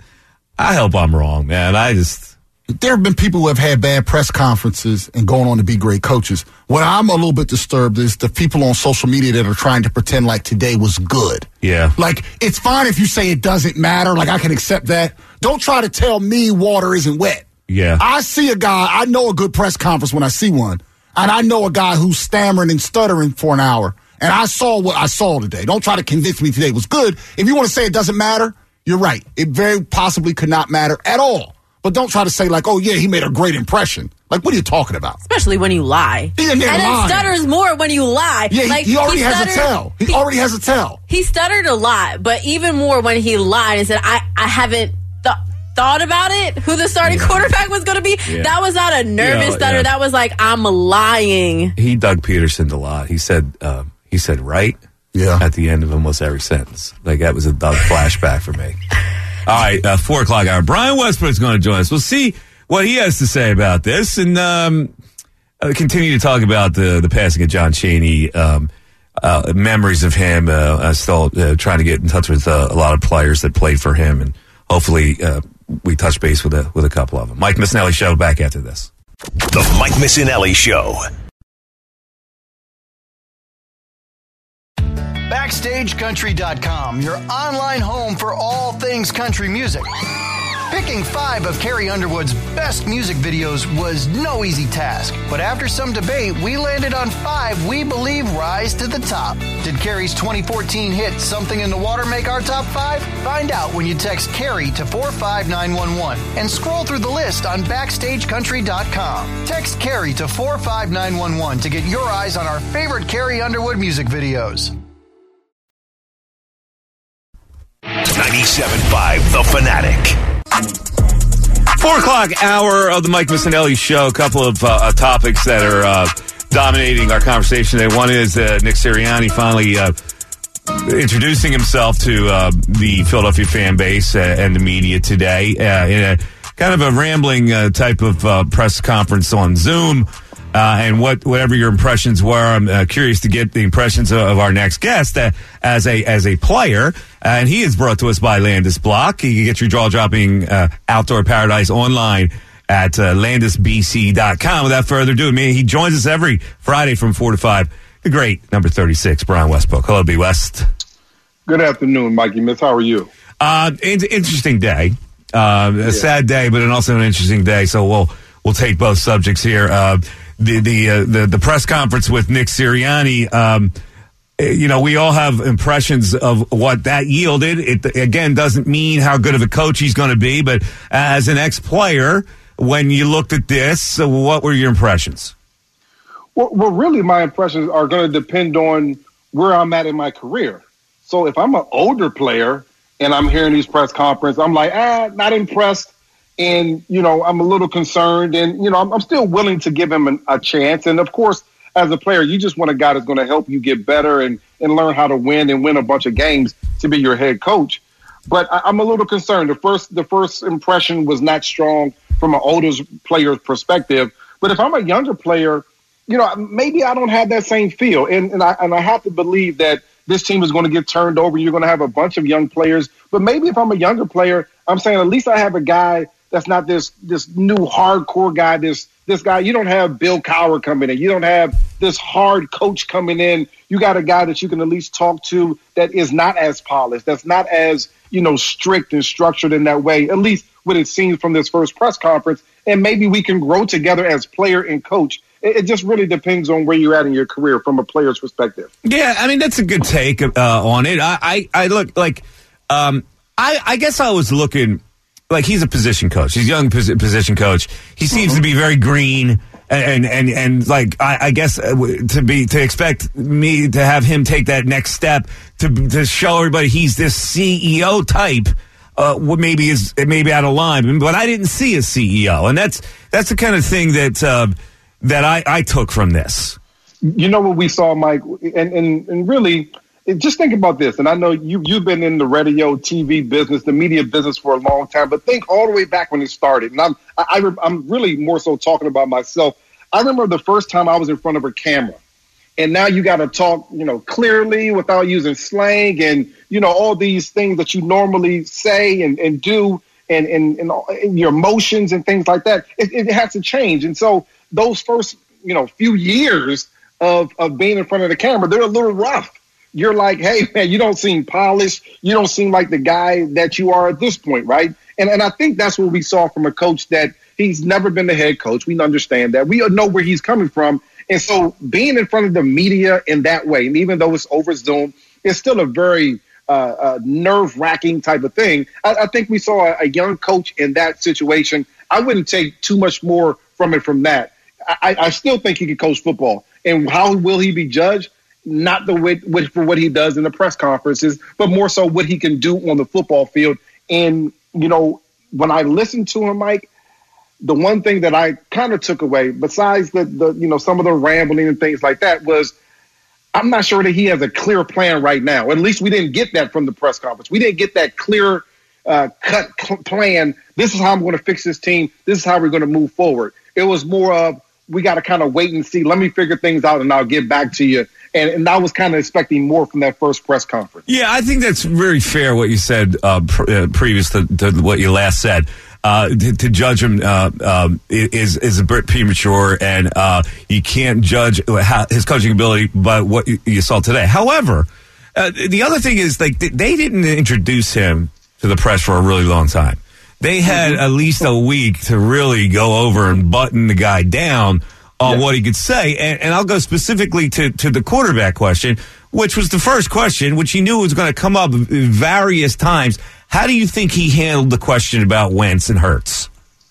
I hope I'm wrong, man. I just... There have been people who have had bad press conferences and gone on to be great coaches. What I'm a little bit disturbed is the people on social media that are trying to pretend like today was good. Yeah. Like, it's fine if you say it doesn't matter. Like, I can accept that. Don't try to tell me water isn't wet. Yeah. I see a guy, I know a good press conference when I see one. And I know a guy who's stammering and stuttering for an hour. And I saw what I saw today. Don't try to convince me today was good. If you want to say it doesn't matter, you're right. It very possibly could not matter at all. But don't try to say, like, oh, yeah, he made a great impression. Like, what are you talking about? Especially when you lie. He didn't and lie. it stutters more when you lie. Yeah, like, he, he already he has stuttered, a tell. He, he already has a tell. He stuttered a lot, but even more when he lied and said, I, I haven't th- thought about it, who the starting yeah. quarterback was going to be. Yeah. That was not a nervous yeah, stutter. Yeah. That was like, I'm lying. He Doug Peterson a lot. He said, um, he said, right? Yeah. At the end of almost every sentence. Like, that was a Doug flashback for me. All right, uh, four o'clock hour. Brian Westbrook's going to join us. We'll see what he has to say about this, and um, uh, continue to talk about the the passing of John Chaney, um, uh, memories of him. Uh, uh, still uh, trying to get in touch with uh, a lot of players that played for him, and hopefully uh, we touch base with a with a couple of them. Mike Missanelli Show back after this. The Mike Missanelli Show. Backstage Country dot com, your online home for all things country music. Picking five of Carrie Underwood's best music videos was no easy task, but after some debate, we landed on five we believe rise to the top. Did Carrie's twenty fourteen hit Something in the Water make our top five? Find out when you text Carrie to four five nine one one and scroll through the list on Backstage Country dot com. Text Carrie to four five nine one one to get your eyes on our favorite Carrie Underwood music videos. ninety-seven point five The Fanatic. Four o'clock hour of the Mike Missanelli Show. A couple of uh, topics that are uh, dominating our conversation today. One is uh, Nick Sirianni finally uh, introducing himself to uh, the Philadelphia fan base uh, and the media today uh, in a kind of a rambling uh, type of uh, press conference on Zoom. Uh, and what, whatever your impressions were, I'm uh, curious to get the impressions of, of our next guest uh, as a as a player. Uh, and he is brought to us by Landis Block. You can get your jaw-dropping uh, outdoor paradise online at uh, landis b c dot com. Without further ado, man, he joins us every Friday from four to five. The great number thirty-six, Brian Westbrook. Hello, B. West. Good afternoon, Mikey Miss. How are you? Uh, it's an interesting day. Uh, a sad day, but also an interesting day. So we'll we'll take both subjects here. Uh, the the, uh, the the press conference with Nick Sirianni. Um, you know, we all have impressions of what that yielded. It again doesn't mean how good of a coach he's going to be, but as an ex-player, when you looked at this, what were your impressions? Well, well really, my impressions are going to depend on where I'm at in my career. So if I'm an older player and I'm hearing these press conferences, I'm like, ah, not impressed. And, you know, I'm a little concerned. And, you know, I'm, I'm still willing to give him an, a chance. And, of course, as a player, you just want a guy that's going to help you get better and, and learn how to win and win a bunch of games to be your head coach. But I, I'm a little concerned. The first the first impression was not strong from an older player's perspective. But if I'm a younger player, you know, maybe I don't have that same feel. And, and, I, and I have to believe that this team is going to get turned over. You're going to have a bunch of young players. But maybe if I'm a younger player, I'm saying at least I have a guy that's not this this new hardcore guy, this this guy. You don't have Bill Cowher coming in. You don't have this hard coach coming in. You got a guy that you can at least talk to that is not as polished, that's not as, you know, strict and structured in that way, at least what it seems from this first press conference. And maybe we can grow together as player and coach. It, it just really depends on where you're at in your career from a player's perspective. Yeah, I mean, that's a good take uh, on it. I, I, I look like, um, I, I guess I was looking like he's a position coach. He's a young pos- position coach. He seems mm-hmm. to be very green. And, and, and like, I, I guess uh, to be, to expect me to have him take that next step to, to show everybody he's this C E O type, uh, maybe is, maybe out of line, but I didn't see a C E O. And that's, that's the kind of thing that, uh, that I, I took from this. You know what we saw, Mike, and, and, and really just think about this. And I know you, you've been in the radio, T V business, the media business for a long time, but think all the way back when it started. And I'm, I, I'm really more so talking about myself. I remember the first time I was in front of a camera, and now you got to talk, you know, clearly without using slang and, you know, all these things that you normally say and, and do and, and, and, and your emotions and things like that. It, it has to change. And so those first, you know, few years of, of being in front of the camera, they're a little rough. You're like, hey, man, you don't seem polished. You don't seem like the guy that you are at this point, right? And and I think that's what we saw from a coach that he's never been the head coach. We understand that. We know where he's coming from. And so being in front of the media in that way, and even though it's over Zoom, it's still a very uh, uh, nerve-wracking type of thing. I, I think we saw a, a young coach in that situation. I wouldn't take too much more from it from that. I, I still think he could coach football. And how will he be judged? Not the way, with, for what he does in the press conferences, but more so what he can do on the football field. And, you know, when I listened to him, Mike, the one thing that I kind of took away, besides the, the, you know, some of the rambling and things like that, was I'm not sure that he has a clear plan right now. At least we didn't get that from the press conference. We didn't get that clear uh, cut cl- plan. This is how I'm going to fix this team. This is how we're going to move forward. It was more of, we got to kind of wait and see. Let me figure things out and I'll get back to you. And, and I was kind of expecting more from that first press conference. Yeah, I think that's very fair what you said uh, pr- uh, previous to, to what you last said. Uh, to, to judge him uh, um, is is a bit premature, and uh, you can't judge how, his coaching ability by what you, you saw today. However, uh, the other thing is, like, they didn't introduce him to the press for a really long time. They had mm-hmm. at least a week to really go over and button the guy down on yeah. what he could say. And, and I'll go specifically to, to the quarterback question, which was the first question, which he knew was going to come up various times. How do you think he handled the question about Wentz and Hurts?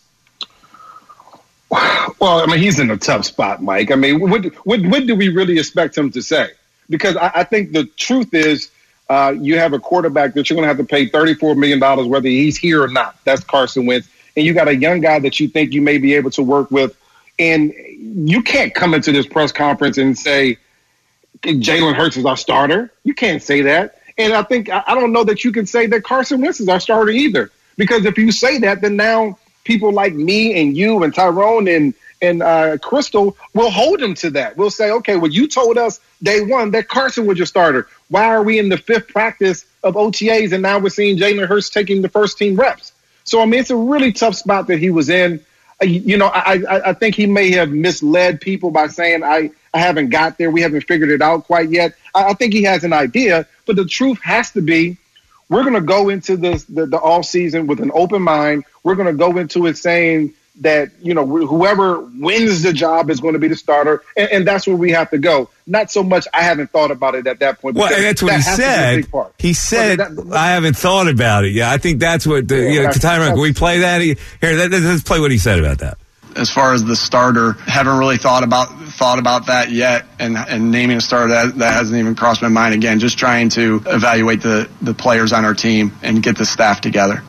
Well, I mean, he's in a tough spot, Mike. I mean, what what, what do we really expect him to say? Because I, I think the truth is uh, you have a quarterback that you're going to have to pay thirty-four million dollars whether he's here or not. That's Carson Wentz. And you got a young guy that you think you may be able to work with. And you can't come into this press conference and say, Jalen Hurts is our starter. You can't say that. And I think, I don't know that you can say that Carson Wentz is our starter either. Because if you say that, then now people like me and you and Tyrone and, and uh, Crystal will hold him to that. We'll say, okay, well, you told us day one that Carson was your starter. Why are we in the fifth practice of O T As and now we're seeing Jalen Hurts taking the first team reps? So, I mean, it's a really tough spot that he was in. You know, I, I, I think he may have misled people by saying, I, I haven't got there. We haven't figured it out quite yet. I, I think he has an idea. But the truth has to be, we're going to go into this the, the off season with an open mind. We're going to go into it saying that, you know, whoever wins the job is going to be the starter, and, and that's where we have to go. Not so much I haven't thought about it at that point. Well, and that's what that he has to be a said. big part. He said, Well, that- I haven't thought about it. Yeah, I think that's what the, Yeah, you know, that's- Tyron, can that's- we play that? He- Here, let, let's play what he said about that. As far as the starter, haven't really thought about thought about that yet, and and naming a starter that, that hasn't even crossed my mind. Again, just trying to evaluate the the players on our team and get the staff together.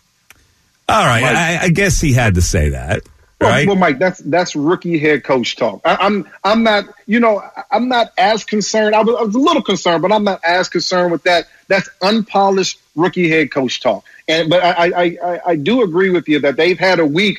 All right, Mike. I, I guess he had to say that, Well, right? well, Mike, that's that's rookie head coach talk. I, I'm I'm not, you know, I'm not as concerned. I was, I was a little concerned, but I'm not as concerned with that. That's unpolished rookie head coach talk. And but I I, I, I do agree with you that they've had a week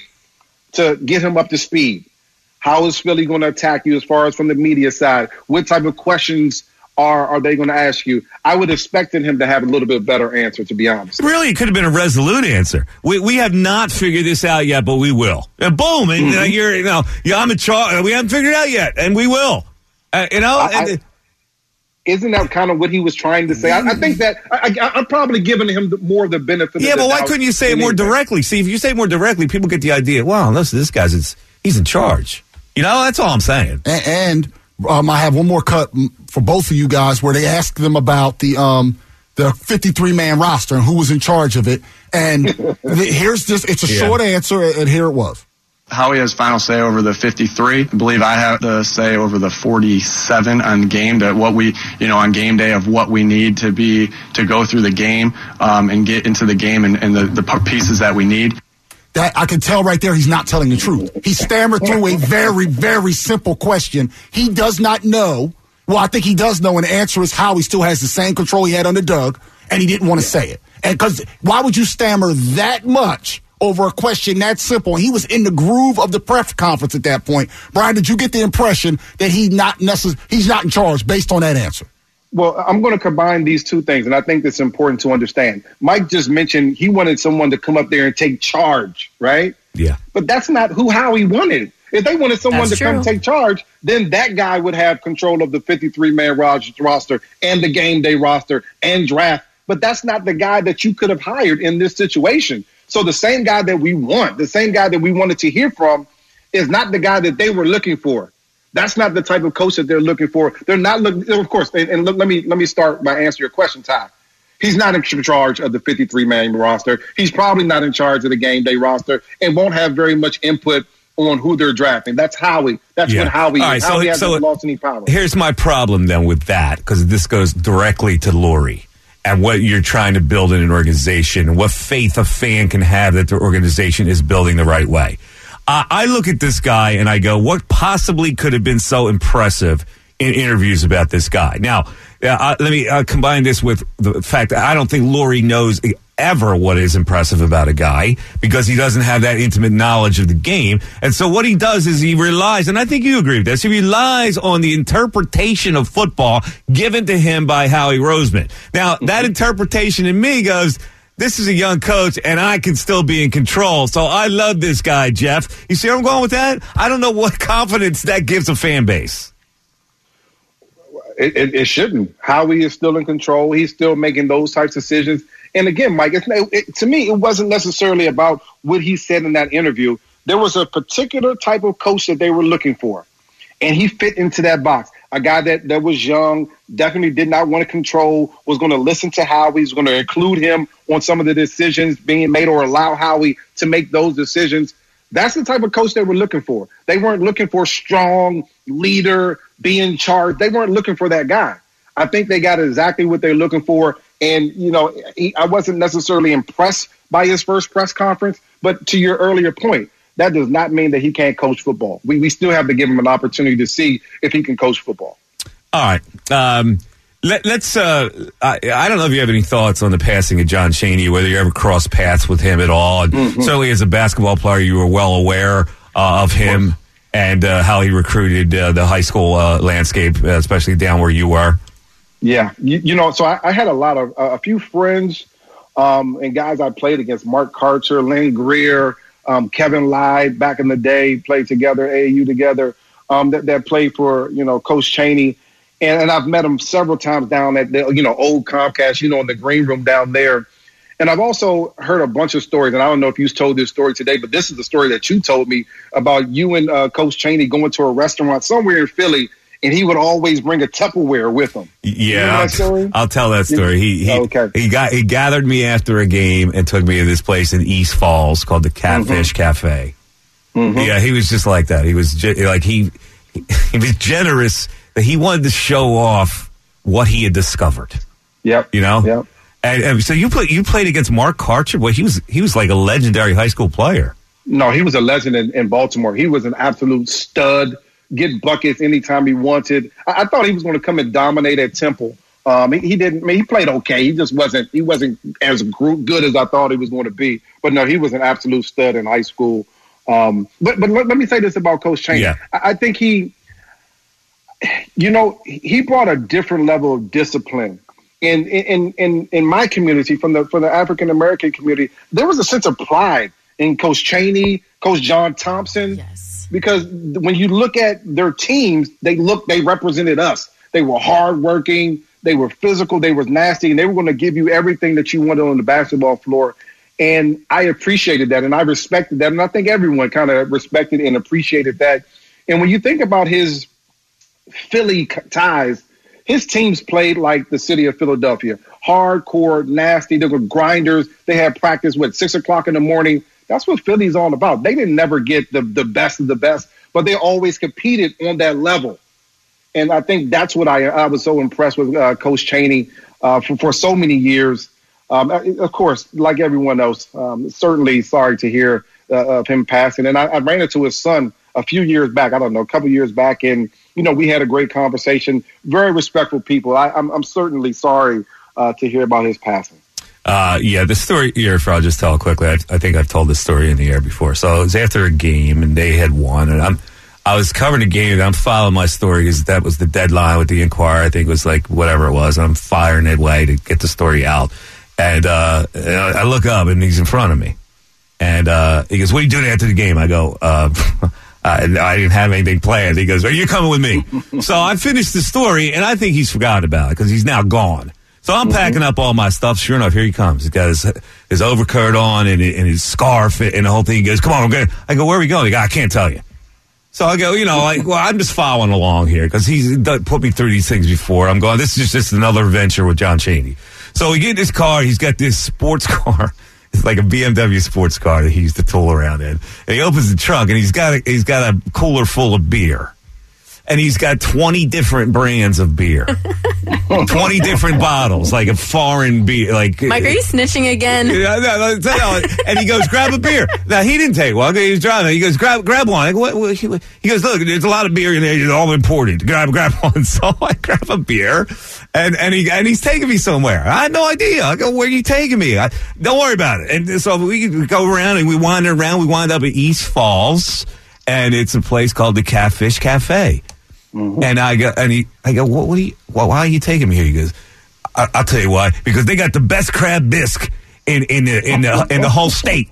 to get him up to speed. How is Philly going to attack you as far as from the media side? What type of questions are are they going to ask you? I would expected him to have a little bit better answer, to be honest. Really, it could have been a resolute answer. We we have not figured this out yet, but we will. And boom, and Mm-hmm. uh, you're, you know, yeah, I'm in charge. We haven't figured it out yet, and we will. Uh, you know, I- and, I- Isn't that kind of what he was trying to say? I, I think that I, I, I'm probably giving him the, more of the benefit. yeah, of the but why doubt couldn't you say it than more anything. directly? See, if you say it more directly, people get the idea. Wow, listen, this guy's it's, he's in charge. You know, that's all I'm saying. And, and um, I have one more cut mm, for both of you guys where they asked them about the um, the fifty-three man roster and who was in charge of it. And the, here's this, it's a Yeah. short answer, and here it was. Howie has final say over the fifty-three. I believe I have the say over the forty-seven on game that what we, you know, on game day of what we need to be to go through the game um, and get into the game and, and the, the pieces that we need. That I can tell right there he's not telling the truth. He stammered through a very, very simple question. He does not know. Well, I think he does know, and the answer is how he still has the same control he had under Doug, and he didn't want to say it. And because why would you stammer that much over a question that simple? He was in the groove of the press conference at that point. Brian, did you get the impression that he not necess- he's not in charge based on that answer? Well, I'm going to combine these two things, and I think that's important to understand. Mike just mentioned he wanted someone to come up there and take charge, right? Yeah. But that's not who Howie wanted. If they wanted someone That's to come true. take charge, then that guy would have control of the fifty-three man roster and the game day roster and draft. But that's not the guy that you could have hired in this situation. So the same guy that we want, the same guy that we wanted to hear from, is not the guy that they were looking for. That's not the type of coach that they're looking for. They're not looking, of course, and, and look, let me let me start by answering your question, Ty. He's not in charge of the fifty-three man roster. He's probably not in charge of the game day roster and won't have very much input on who they're drafting. That's Howie. That's Yeah. what Howie All right, is. so- Howie so hasn't lost any power. Here's my problem then with that, because this goes directly to Lori and what you're trying to build in an organization and what faith a fan can have that the organization is building the right way. Uh, I look at this guy and I go, what possibly could have been so impressive in interviews about this guy? Now, uh, uh, let me uh, combine this with the fact that I don't think Lori knows ever what is impressive about a guy because he doesn't have that intimate knowledge of the game. And so what he does is he relies, and I think you agree with this, he relies on the interpretation of football given to him by Howie Roseman. Now, that interpretation in me goes, this is a young coach, and I can still be in control. So I love this guy, Jeff. You see where I'm going with that? I don't know what confidence that gives a fan base. It, it, it shouldn't. Howie is still in control. He's still making those types of decisions. And again, Mike, it's, it, to me, it wasn't necessarily about what he said in that interview. There was a particular type of coach that they were looking for, and he fit into that box. A guy that, that was young, definitely did not want to control, was going to listen to Howie, was going to include him on some of the decisions being made or allow Howie to make those decisions. That's the type of coach they were looking for. They weren't looking for a strong leader, be in charge. They weren't looking for that guy. I think they got exactly what they're looking for. And, you know, he, I wasn't necessarily impressed by his first press conference. But to your earlier point, that does not mean that he can't coach football. We, we still have to give him an opportunity to see if he can coach football. All right. Um, let, let's, uh, I, I don't know if you have any thoughts on the passing of John Chaney, whether you ever crossed paths with him at all. And Mm-hmm. certainly as a basketball player, you were well aware uh, of him and uh, how he recruited uh, the high school uh, landscape, uh, especially down where you were. Yeah. You, you know, so I, I had a lot of, uh, a few friends um, and guys I played against, Mark Karcher, Lynn Greer, um, Kevin Lyde back in the day, played together, A A U together, um, that, that played for, you know, Coach Chaney. And, and I've met him several times down at the, you know, old Comcast, you know, in the green room down there. And I've also heard a bunch of stories, and I don't know if you told this story today, but this is the story that you told me about you and uh, Coach Chaney going to a restaurant somewhere in Philly, and he would always bring a Tupperware with him. Yeah, I'll, I'll tell that story. He he, okay. he got he gathered me after a game and took me to this place in East Falls called the Catfish mm-hmm. Cafe. Mm-hmm. Yeah, he was just like that. He was ge- like he he was generous that he wanted to show off what he had discovered. Yep. You know. Yep. And, and so you play, you played against Mark Karcher. Well, he was he was like a legendary high school player. No, he was a legend in, in Baltimore. He was an absolute stud. Get buckets anytime he wanted. I, I thought he was going to come and dominate at Temple. Um, he, he didn't. I mean, he played okay. He just wasn't. He wasn't as good as I thought he was going to be. But no, he was an absolute stud in high school. Um, but but let, let me say this about Coach Chaney. Yeah. I, I think he, you know, he brought a different level of discipline. In in in in my community, from the from the African American community, there was a sense of pride in Coach Chaney, Coach John Thompson, yes. because when you look at their teams, they look they represented us. They were hardworking, they were physical, they were nasty, and they were going to give you everything that you wanted on the basketball floor. And I appreciated that, and I respected that, and I think everyone kind of respected and appreciated that. And when you think about his Philly ties, his teams played like the city of Philadelphia. Hardcore, nasty. They were grinders. They had practice, what, six o'clock in the morning. That's what Philly's all about. They didn't never get the, the best of the best, but they always competed on that level. And I think that's what I, I was so impressed with uh, Coach Chaney uh, for, for so many years. Um, of course, like everyone else, um, certainly sorry to hear uh, of him passing. And I, I ran into his son a few years back, I don't know, a couple years back, and you know, we had a great conversation. Very respectful people. I, I'm, I'm certainly sorry uh, to hear about his passing. Uh, yeah, the story here, I'll just tell quickly. I, I think I've told this story in the air before. So it was after a game, and they had won, and I'm I was covering a game, and I'm following my story because that was the deadline with the Inquirer. I think it was like whatever it was. I'm firing it way to get the story out, and uh, I look up, and he's in front of me, and uh, he goes, "What are you doing after the game?" I go, uh, Uh, I didn't have anything planned. He goes, "Are you coming with me?" So I finished the story, and I think he's forgotten about it because he's now gone. So I'm mm-hmm. packing up all my stuff. Sure enough, here he comes. He's got his, his overcoat on and, and his scarf and the whole thing. He goes, "Come on, I'm going." I go, "Where are we going?" He goes, "I can't tell you." So I go, you know, like, well, I'm just following along here because he's put me through these things before. I'm going, this is just another venture with John Chaney. So we get in this car. He's got this sports car. It's like a B M W sports car that he used to tool around in. And he opens the trunk, and he's got a, he's got a cooler full of beer. And he's got twenty different brands of beer. twenty different bottles, like a foreign beer. Like, Mike, are you snitching again? Yeah, no, no, no, and he goes, "Grab a beer." Now, he didn't take one. He was driving. He goes, grab grab one. I go, what, what, he goes, "Look, there's a lot of beer in there. It's all imported. Grab grab one." So I grab a beer, and, and, he, and he's taking me somewhere. I had no idea. I go, "Where are you taking me?" I, Don't worry about it. And so we go around, and we wander around. We wind up at East Falls, and it's a place called the Catfish Cafe. Mm-hmm. And I go, and he, I go, what, what are you, why, why are you taking me here? He goes, I, I'll tell you why, because they got the best crab bisque in, in the, in the, in the whole state.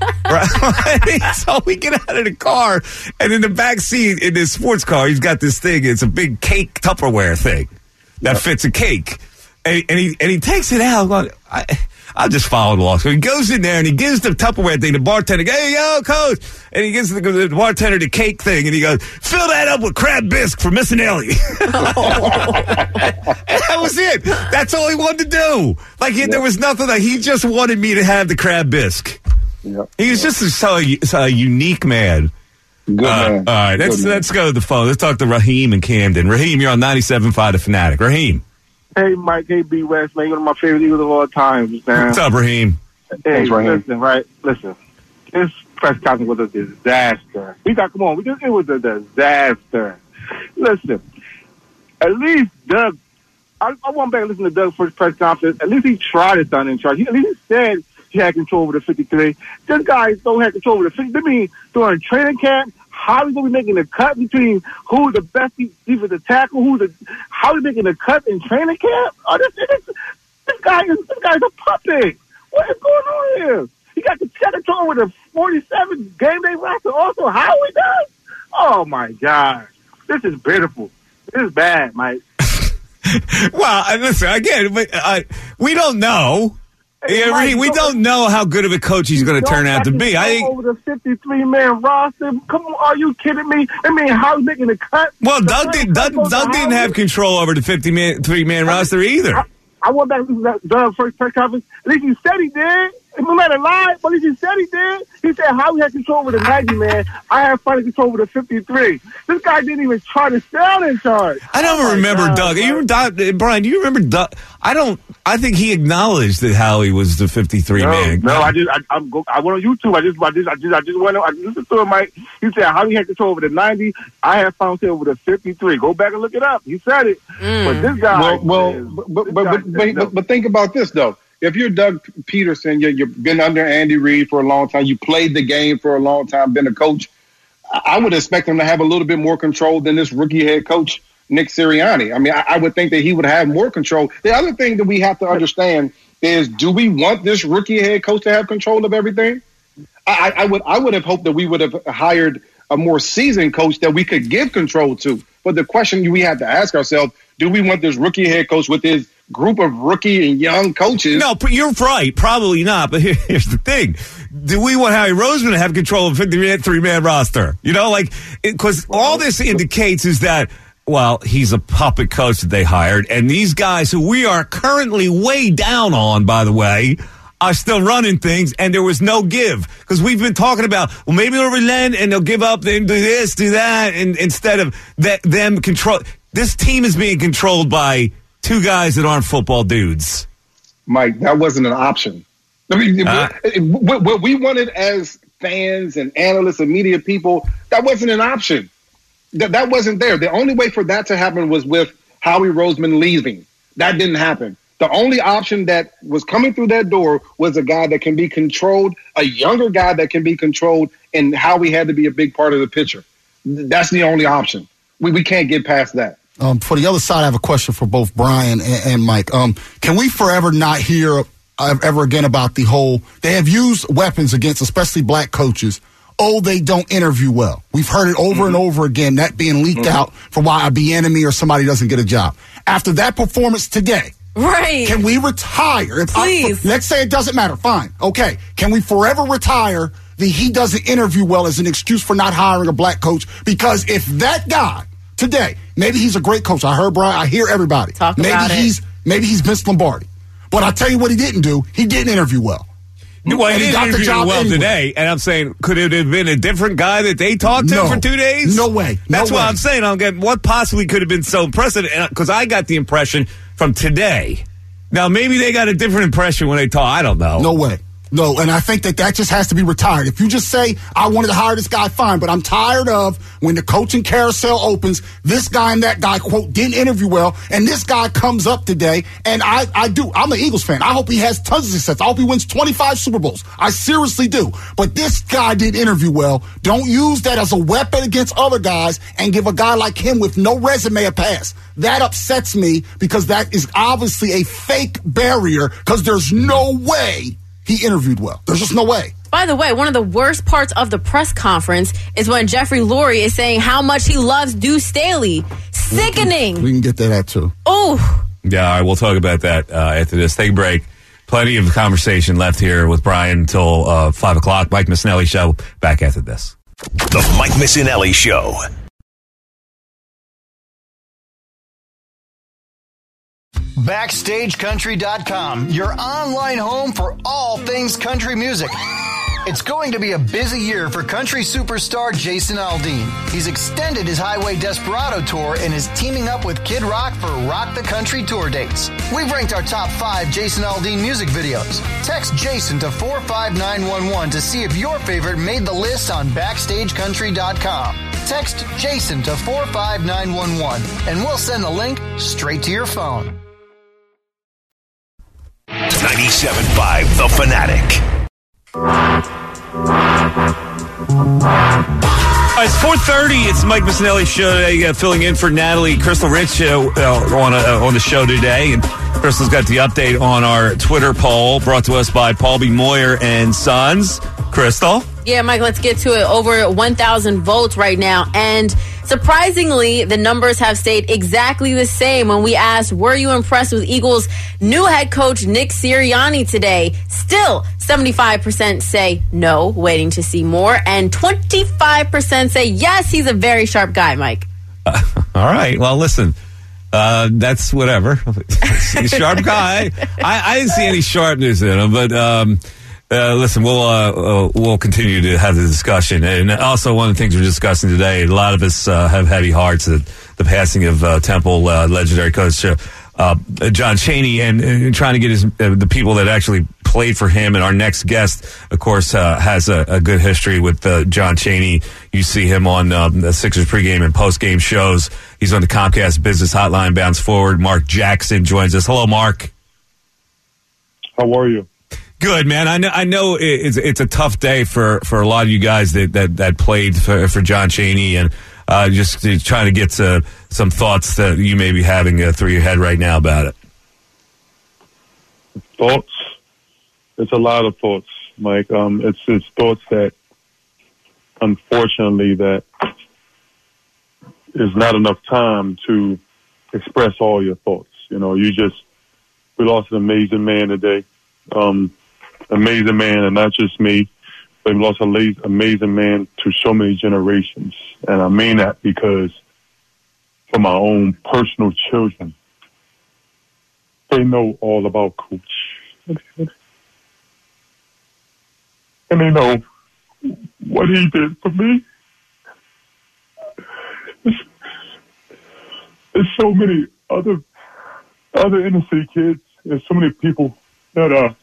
Right? So we get out of the car, and in the back seat in this sports car, he's got this thing. It's a big cake Tupperware thing that yep. fits a cake. And, and he, and he takes it out. Going, I, I just followed along. So he goes in there and he gives the Tupperware thing. The bartender, "Hey, yo, coach!" And he gives the, the bartender the cake thing, and he goes, "Fill that up with crab bisque for Miss Nelly." Oh. And that was it. That's all he wanted to do. Like he, yep. there was nothing. Like he just wanted me to have the crab bisque. Yep. He was yep. just so, so a unique man. Good uh, man. All right, let's Good let's man. go to the phone. Let's talk to Raheem in Camden. Raheem, you're on ninety-seven point five The Fanatic. Raheem. Hey, Mike. Hey, B. West, man. You're one of my favorite Eagles of all time, man. What's up, Raheem? Hey, Thanks, Raheem. listen, right? Listen. This press conference was a disaster. We got, come on. We just, it was a disaster. Listen. At least Doug, I, I went back and listened to Doug's first press conference. At least he tried to sound in charge. He, at least he said he had control over the fifty-three. This guy don't have control over the fifty. I mean, during training camp, how is he making the cut between who's the best defensive tackle, who's the, how is he making the cut in training camp? Oh, this, this, this guy is this guy's a puppet. What is going on here? He got the control with a forty-seven game day roster. Also, how he does? Oh my gosh, this is pitiful. This is bad, Mike. Well, listen again. Uh, we don't know. Yeah, Mike, we don't know how good of a coach he's going to turn out to be. I think over the fifty-three man roster. Come on, are you kidding me? I mean, how you making the cut? Well, The Doug, did, Doug, Doug didn't have control over the fifty-three man roster either. I, I went back to Doug's first press conference. At least he said he did. He might have lied, but at least he said he did. He said how he had control over the ninety man. I have final control over the fifty-three. This guy didn't even try to sound in charge. I don't oh remember God, Doug. You, Doug. Brian, do you remember Doug? I don't. I think he acknowledged that Howie was the fifty-three no, man. No, I just I, I'm go, I went on YouTube. I just I just I just I just went on, I listened to him. Mike. He said how he had control over the ninety. I have final control over the fifty-three. Go back and look it up. He said it. Mm. But this guy. Well, well is, but, but, this but, guy but, said but, no. but, but think about this, though. If you're Doug Peterson, you, you've been under Andy Reid for a long time, you played the game for a long time, been a coach, I would expect him to have a little bit more control than this rookie head coach, Nick Sirianni. I mean, I, I would think that he would have more control. The other thing that we have to understand is, do we want this rookie head coach to have control of everything? I, I would I would have hoped that we would have hired a more seasoned coach that we could give control to. But the question we have to ask ourselves, do we want this rookie head coach with his group of rookie and young coaches? No, but you're right. Probably not. But here, here's the thing. Do we want Howie Roseman to have control of a fifty-three man roster? You know, like, because all this indicates is that, well, he's a puppet coach that they hired. And these guys who we are currently way down on, by the way, are still running things, and there was no give. Because we've been talking about, well, maybe they'll relent and they'll give up and do this, do that, and instead of that, them control. This team is being controlled by two guys that aren't football dudes. Mike, that wasn't an option. I mean, Uh, what, what we wanted as fans and analysts and media people, that wasn't an option. That, that wasn't there. The only way for that to happen was with Howie Roseman leaving. That didn't happen. The only option that was coming through that door was a guy that can be controlled, a younger guy that can be controlled, and Howie had to be a big part of the picture. That's the only option. We, we can't get past that. Um, for the other side, I have a question for both Brian and, and Mike. Um, can we forever not hear uh, ever again about the whole, they have used weapons against especially black coaches. Oh, they don't interview well. We've heard it over mm-hmm. and over again, that being leaked mm-hmm. out for why a Bieniemy or somebody doesn't get a job. After that performance today, right? Can we retire? If Please. I, let's say it doesn't matter. Fine. Okay. Can we forever retire the he doesn't interview well as an excuse for not hiring a black coach? Because if that guy today, maybe he's a great coach. I heard Brian. I hear everybody. Talk maybe about he's it. maybe he's Vince Lombardi. But I tell you what he didn't do. He didn't interview well. Well, And he he didn't got the interview job well anyway. today, and I'm saying, could it have been a different guy that they talked to No. for two days? No way. No That's way. what I'm saying. I'm getting what possibly could have been so impressive, because I got the impression from today. Now, maybe they got a different impression when they talk. I don't know. No way. No, and I think that that just has to be retired. If you just say, I wanted to hire this guy, fine, but I'm tired of when the coaching carousel opens, this guy and that guy, quote, didn't interview well, and this guy comes up today, and I, I do. I'm an Eagles fan. I hope he has tons of success. I hope he wins twenty-five Super Bowls. I seriously do. But this guy didn't interview well. Don't use that as a weapon against other guys and give a guy like him with no resume a pass. That upsets me because that is obviously a fake barrier because there's no way he interviewed well. There's just no way. By the way, one of the worst parts of the press conference is when Jeffrey Lurie is saying how much he loves Deuce Staley. Sickening. We can get that out, too. Oh. Yeah, all right, we'll talk about that uh, after this. Take a break. Plenty of conversation left here with Brian until uh, five o'clock. Mike Missinelli Show, back after this. The Mike Missinelli Show. Backstage Country dot com, your online home for all things country music. It's going to be a busy year for country superstar Jason Aldean. He's extended his Highway Desperado tour and is teaming up with Kid Rock for Rock the Country tour dates. We've ranked our top five Jason Aldean music videos. Text Jason to four five nine one one to see if your favorite made the list on Backstage Country dot com. Text Jason to four five nine one one and we'll send the link straight to your phone. ninety-seven point five The Fanatic. It's four thirty. It's Mike Missinelli Show today, uh, filling in for Natalie Crystal Rich uh, uh, on, uh, on the show today. And Crystal's got the update on our Twitter poll brought to us by Paul B. Moyer and Sons. Crystal? Yeah, Mike, let's get to it. Over one thousand votes right now. And surprisingly, the numbers have stayed exactly the same. When we asked, were you impressed with Eagles' new head coach, Nick Sirianni, today? Still, seventy-five percent say no, waiting to see more. And twenty-five percent say yes, he's a very sharp guy, Mike. Uh, all right. Well, listen, uh, that's whatever. He's a sharp guy. I, I didn't see any sharpness in him, but... Um, Uh, listen, we'll uh, uh, we'll continue to have the discussion, and also one of the things we're discussing today. A lot of us uh, have heavy hearts at the passing of uh, Temple uh, legendary coach uh, uh, John Chaney, and, and trying to get his, uh, the people that actually played for him. And our next guest, of course, uh, has a, a good history with uh, John Chaney. You see him on um, the Sixers pregame and postgame shows. He's on the Comcast Business Hotline. Bounce Forward. Mark Jackson joins us. Hello, Mark. How are you? Good, man. I know. I know it's it's a tough day for, for a lot of you guys that that, that played for, for John Chaney, and uh, just trying to get to some thoughts that you may be having uh, through your head right now about it. Thoughts? It's a lot of thoughts, Mike. Um, it's it's thoughts that, unfortunately, that is not enough time to express all your thoughts. You know, you just we lost an amazing man today. Um, amazing man, and not just me, but we lost an amazing man to so many generations. And I mean that because for my own personal children, they know all about Coach. And they know what he did for me. There's, there's so many other other inner city kids. There's so many people that uh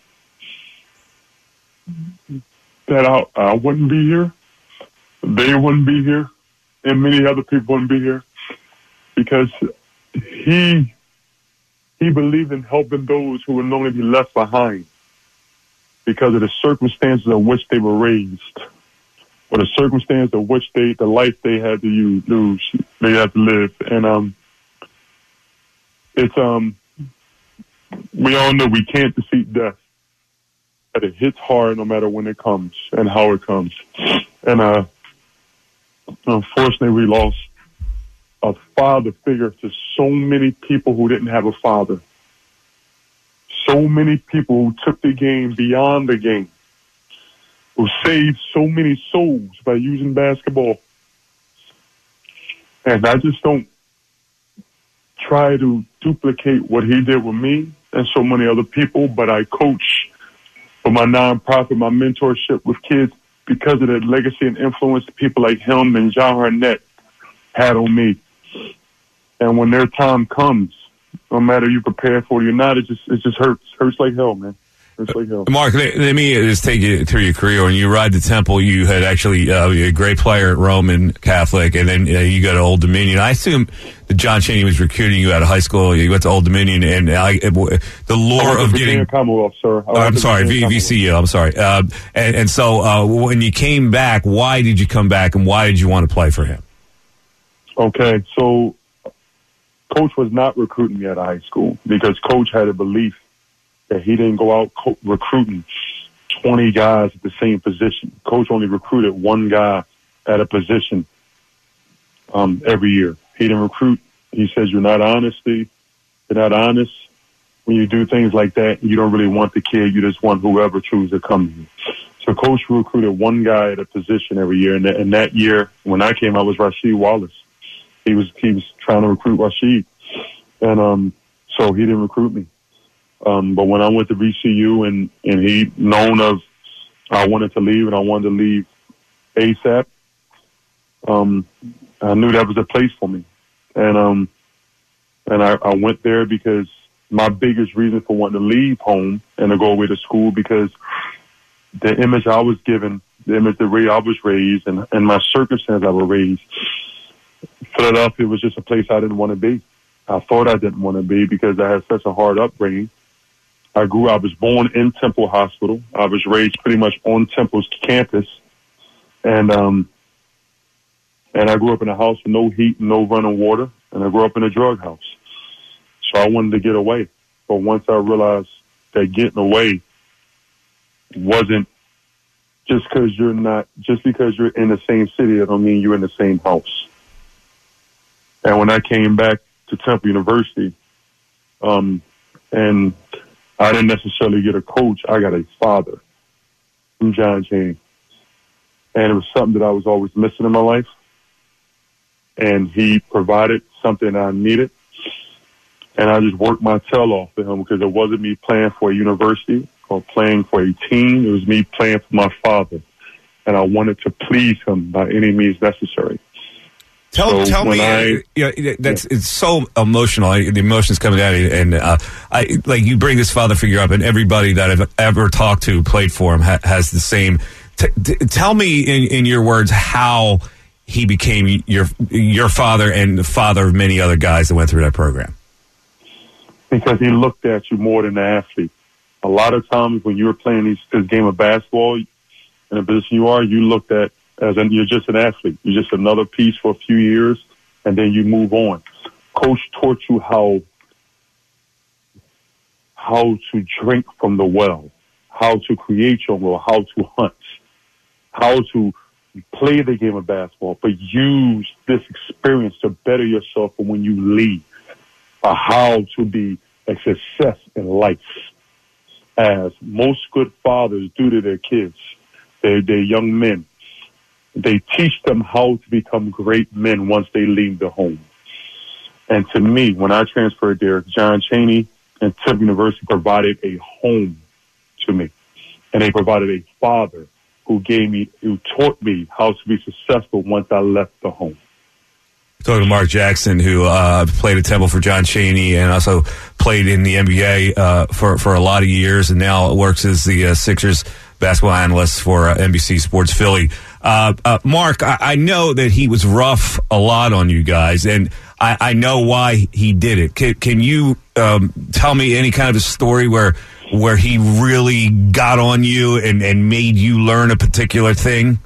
that I, I wouldn't be here, they wouldn't be here, and many other people wouldn't be here because he he believed in helping those who would normally be left behind because of the circumstances in which they were raised, or the circumstance of which they the life they had to use, lose, they had to live, and um, it's um. We all know we can't defeat death, but it hits hard no matter when it comes and how it comes. And uh, unfortunately, we lost a father figure to so many people who didn't have a father. So many people who took the game beyond the game, who saved so many souls by using basketball. And I just don't try to duplicate what he did with me and so many other people, but I coach for my nonprofit, my mentorship with kids because of the legacy and influence people like him and John Harnett had on me. And when their time comes, no matter you prepare for it or not, it just it just hurts. Hurts like hell, man. Hurts like hell. Mark, let, let me just take you through your career. When you arrived at Temple, you had actually uh, a great player at Roman Catholic, and then uh, you go to Old Dominion. I assume that John Chaney was recruiting you out of high school. You went to Old Dominion, and uh, the lure of getting Commonwealth, sir. Oh, I'm sorry, v- VCU. I'm sorry. Uh, and, and so uh, when you came back, why did you come back, and why did you want to play for him? Okay, so Coach was not recruiting me out of high school because Coach had a belief that he didn't go out co- recruiting twenty guys at the same position. Coach only recruited one guy at a position um, every year. He didn't recruit. He says, you're not honesty. You're not honest. When you do things like that, you don't really want the kid. You just want whoever chooses to come to you. So Coach recruited one guy at a position every year. And, th- and that year, when I came, I was Rasheed Wallace. He was he was trying to recruit Rasheed. And um, so he didn't recruit me. Um, but when I went to V C U and, and he known of I wanted to leave and I wanted to leave ASAP, um, I knew that was a place for me. And um, and I, I went there because my biggest reason for wanting to leave home and to go away to school because the image I was given, the image, the way I was raised and, and my circumstance I was raised, Philadelphia was just a place I didn't want to be. I thought I didn't want to be because I had such a hard upbringing. I grew, I was born in Temple Hospital. I was raised pretty much on Temple's campus. And, um, and I grew up in a house with no heat, no running water. And I grew up in a drug house. So I wanted to get away. But once I realized that getting away wasn't just because you're not, just because you're in the same city, that don't mean you're in the same house. And when I came back to Temple University, um, and I didn't necessarily get a coach, I got a father from John Chaney. And it was something that I was always missing in my life. And he provided something I needed. And I just worked my tail off for him because it wasn't me playing for a university or playing for a team. It was me playing for my father. And I wanted to please him by any means necessary. Tell So tell me, when I- uh, yeah, that's it's so emotional. I, the emotions coming out, and uh, I like you bring this father figure up, and everybody that I've ever talked to played for him ha- has the same. T- t- tell me in, in your words how he became your your father and the father of many other guys that went through that program. Because he looked at you more than the athlete. A lot of times when you were playing these, this game of basketball, in the position you are, you looked at as an, you're just an athlete. You're just another piece for a few years, and then you move on. Coach taught you how how to drink from the well, how to create your well, how to hunt, how to play the game of basketball, but use this experience to better yourself for when you leave, or how to be a success in life, as most good fathers do to their kids, their, their young men. They teach them how to become great men once they leave the home. And to me, when I transferred there, John Chaney and Temple University provided a home to me. And they provided a father who gave me, who taught me how to be successful once I left the home. Talking to Mark Jackson, who uh, played at Temple for John Chaney and also played in the N B A uh, for for a lot of years, and now works as the uh, Sixers basketball analyst for uh, N B C Sports Philly. Uh, uh, Mark, I, I know that he was rough a lot on you guys, and I, I know why he did it. Can, can you um, tell me any kind of a story where where he really got on you and, and made you learn a particular thing?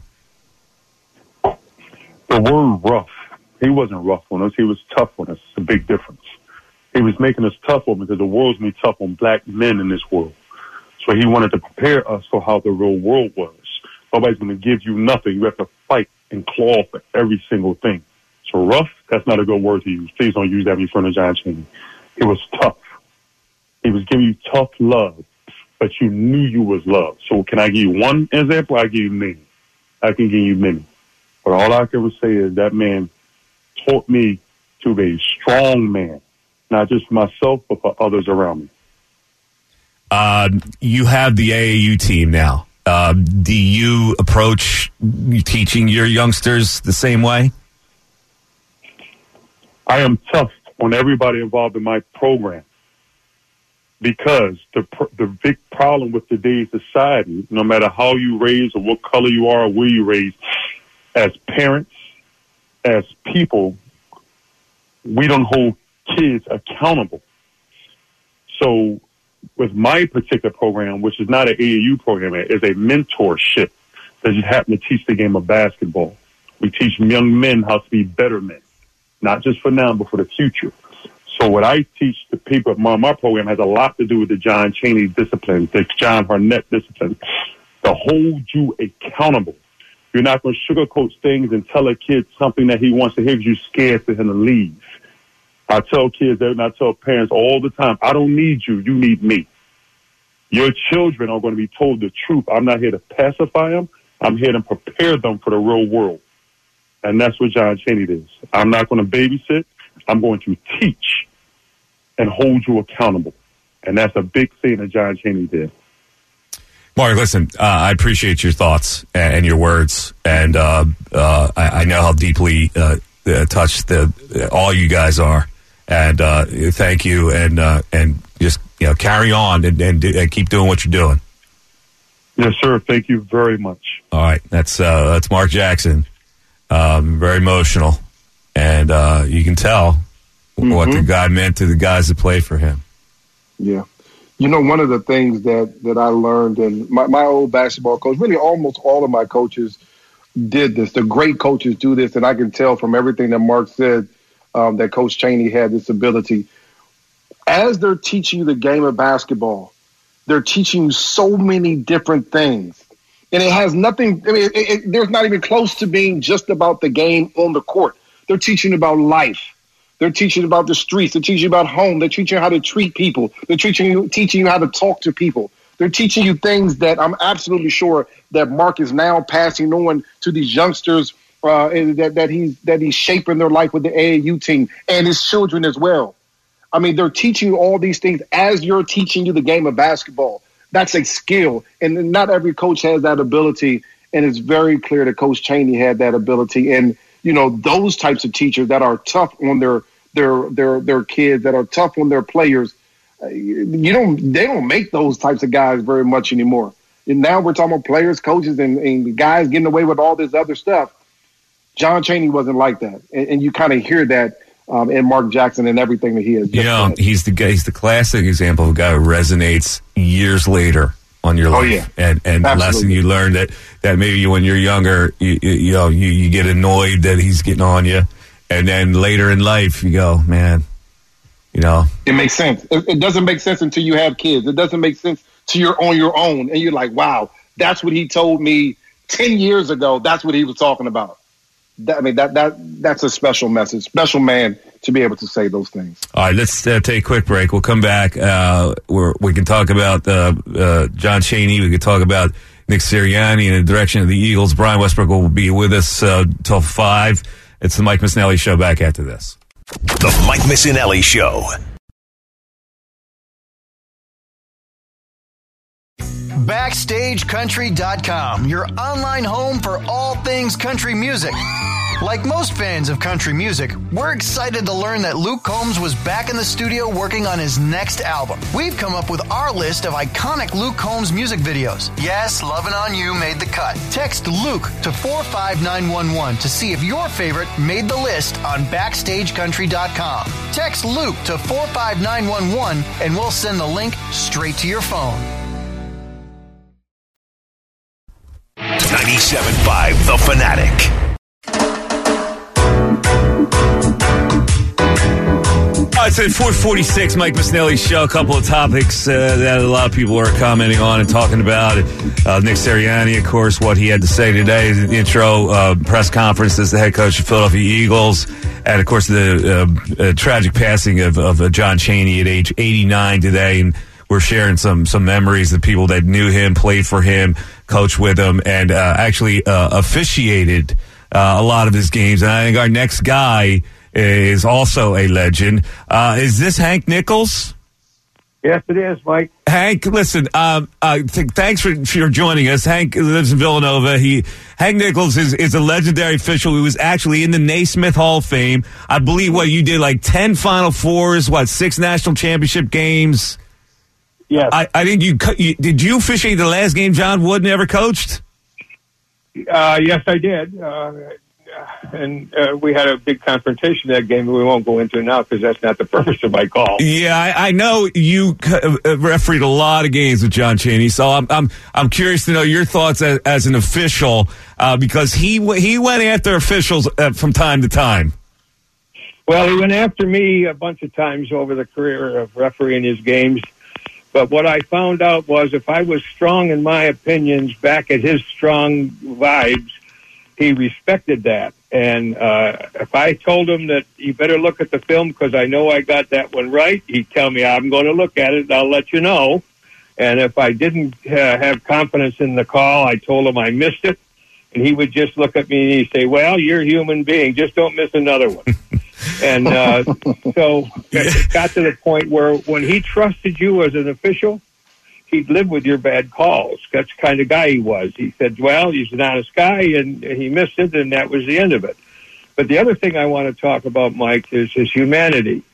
The word rough. He wasn't rough on us. He was tough on us. It's a big difference. He was making us tough on because the world's been tough on black men in this world. So he wanted to prepare us for how the real world was. Nobody's going to give you nothing. You have to fight and claw for every single thing. So rough, that's not a good word to use. Please don't use that in front of John Chaney. It was tough. He was giving you tough love, but you knew you was loved. So can I give you one example? I give you many. I can give you many. But all I can ever say is that man taught me to be a strong man, not just for myself, but for others around me. Uh, you have the A A U team now. Uh, do you approach teaching your youngsters the same way? I am tough on everybody involved in my program because the the big problem with today's society, no matter how you raise or what color you are or where you raise, as parents, as people, we don't hold kids accountable. So with my particular program, which is not an A A U program, it is a mentorship that just happen to teach the game of basketball. We teach young men how to be better men, not just for now, but for the future. So what I teach the people, my, my program has a lot to do with the John Chaney discipline, the John Harnett discipline, to hold you accountable. You're not going to sugarcoat things and tell a kid something that he wants to hear because you're scared for him to leave. I tell kids that, and I tell parents all the time, I don't need you, you need me. Your children are going to be told the truth. I'm not here to pacify them. I'm here to prepare them for the real world. And that's what John Chaney is. I'm not going to babysit. I'm going to teach and hold you accountable. And that's a big thing that John Chaney did. Mark, listen, uh, I appreciate your thoughts and your words, and uh, uh, I, I know how deeply uh, uh, touched the, uh, all you guys are, and uh, thank you, and uh, and just you know carry on and, and, do, and keep doing what you're doing. Yes, sir. Thank you very much. All right, that's uh, that's Mark Jackson. Um, very emotional, and uh, you can tell mm-hmm. what the guy meant to the guys that played for him. Yeah. You know, one of the things that, that I learned, and my, my old basketball coach, really almost all of my coaches did this. The great coaches do this, and I can tell from everything that Mark said um, that Coach Chaney had this ability. As they're teaching you the game of basketball, they're teaching you so many different things And it has nothing, I mean, it, it, there's not even close to being just about the game on the court. They're teaching about life. They're teaching about the streets. They're teaching about home. They're teaching you how to treat people. They're teaching you, teaching you how to talk to people. They're teaching you things that I'm absolutely sure that Mark is now passing on to these youngsters, uh, and that, that he's that he's shaping their life with the A A U team and his children as well. I mean, they're teaching you all these things as you're teaching you the game of basketball. That's a skill, and not every coach has that ability, and it's very clear that Coach Chaney had that ability. And, you know, those types of teachers that are tough on their their their their kids, that are tough on their players, uh, you don't they don't make those types of guys very much anymore. And now we're talking about players, coaches, and, and guys getting away with all this other stuff. John Chaney wasn't like that, and, and you kind of hear that um, in Mark Jackson and everything that he has. You know, he's the guy. He's the classic example of a guy who resonates years later on your life. Oh, yeah. And and the lesson you learned that, that maybe when you're younger, you, you, you know, you, you get annoyed that he's getting on you, and then later in life, you go, man, you know, it makes sense. It, it doesn't make sense until you have kids. It doesn't make sense till you're on your own, and you're like, wow, that's what he told me ten years ago. That's what he was talking about. That, I mean, that that that's a special message, special man to be able to say those things. All right, let's uh, take a quick break. We'll come back. Uh, we're, we can talk about uh, uh, John Chaney. We can talk about Nick Sirianni in the direction of the Eagles. Brian Westbrook will be with us uh, till five. It's the Mike Missanelli Show. Back after this. The Mike Missanelli Show. Backstage Country dot com, your online home for all things country music. Like most fans of country music, we're excited to learn that Luke Combs was back in the studio working on his next album. We've come up with our list of iconic Luke Combs music videos. Yes, Lovin' On You made the cut. Text Luke to four five nine one one to see if your favorite made the list on Backstage Country dot com. Text Luke to four five nine one one and we'll send the link straight to your phone. ninety-seven point five The Fanatic. All right, so at four forty-six, Mike Missanelli Show. A couple of topics uh, that a lot of people are commenting on and talking about. Uh, Nick Sirianni, of course, what he had to say today in the intro uh, press conference as the head coach of Philadelphia Eagles. And, of course, the uh, uh, tragic passing of, of uh, John Chaney at age eighty-nine today. And we're sharing some some memories of people that knew him, played for him, coached with him, and uh, actually uh, officiated uh, a lot of his games. And I think our next guy is also a legend. Uh, is this Hank Nichols? Yes, it is, Mike. Hank, listen, um, uh, th- thanks for, for joining us. Hank lives in Villanova. He Hank Nichols is, is a legendary official who was actually in the Naismith Hall of Fame. I believe, what, you did like ten Final Fours, what, six national championship games? Yes. I, I think you, you, did you officiate the last game John Wooden ever coached? Uh, yes, I did. Uh, and uh, we had a big confrontation that game that we won't go into now because that's not the purpose of my call. Yeah, I, I know you uh, refereed a lot of games with John Chaney, so I'm I'm I'm curious to know your thoughts as, as an official uh, because he he went after officials uh, from time to time. Well, he went after me a bunch of times over the career of refereeing his games. But what I found out was if I was strong in my opinions back at his strong vibes, he respected that. And uh, if I told him that you better look at the film because I know I got that one right, he'd tell me, I'm going to look at it and I'll let you know. And if I didn't uh, have confidence in the call, I told him I missed it. And he would just look at me and he'd say, well, you're a human being. Just don't miss another one. And uh, so it got to the point where when he trusted you as an official, he'd live with your bad calls. That's the kind of guy he was. He said, well, he's an honest guy, and he missed it, and that was the end of it. But the other thing I want to talk about, Mike, is his humanity.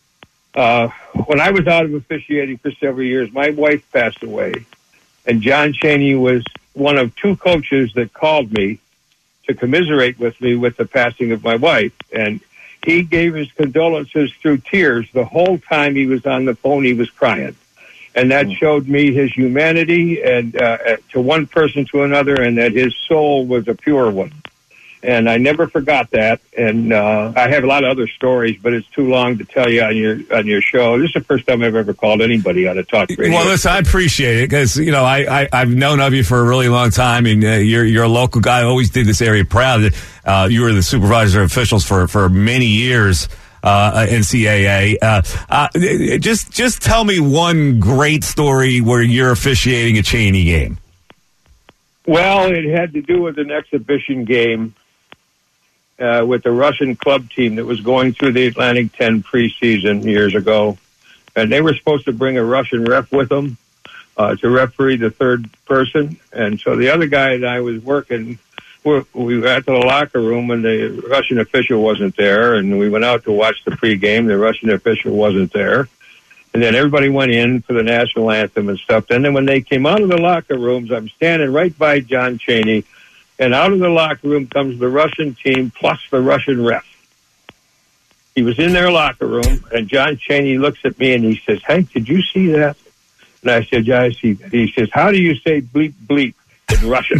Uh, when I was out of officiating for several years, my wife passed away, and John Chaney was one of two coaches that called me to commiserate with me with the passing of my wife. And he gave his condolences through tears. The whole time he was on the phone, he was crying. And that showed me his humanity and uh, to one person to another, and that his soul was a pure one. and I never forgot that. And uh, I have a lot of other stories, but it's too long to tell you on your on your show. This is the first time I've ever called anybody on a talk radio. Well, listen, I appreciate it because you know I, I I've known of you for a really long time, and uh, you're you're a local guy. I always did this area proud. Uh, you were the supervisor of officials for for many years. Uh, N C double A. Uh, uh, just just tell me one great story where you're officiating a Cheney game. Well, it had to do with an exhibition game uh, with the Russian club team that was going through the Atlantic ten preseason years ago. And they were supposed to bring a Russian ref with them uh, to referee the third person. And so the other guy that I was working, we we got to the locker room and the Russian official wasn't there. And we went out to watch the pregame. The Russian official wasn't there. And then everybody went in for the national anthem and stuff. And then when they came out of the locker rooms, I'm standing right by John Cheney. And out of the locker room comes the Russian team plus the Russian ref. He was in their locker room, and John Cheney looks at me and he says, "Hank, did you see that?" And I said, "Yeah, I see that." He says, "How do you say bleep, bleep in Russian?"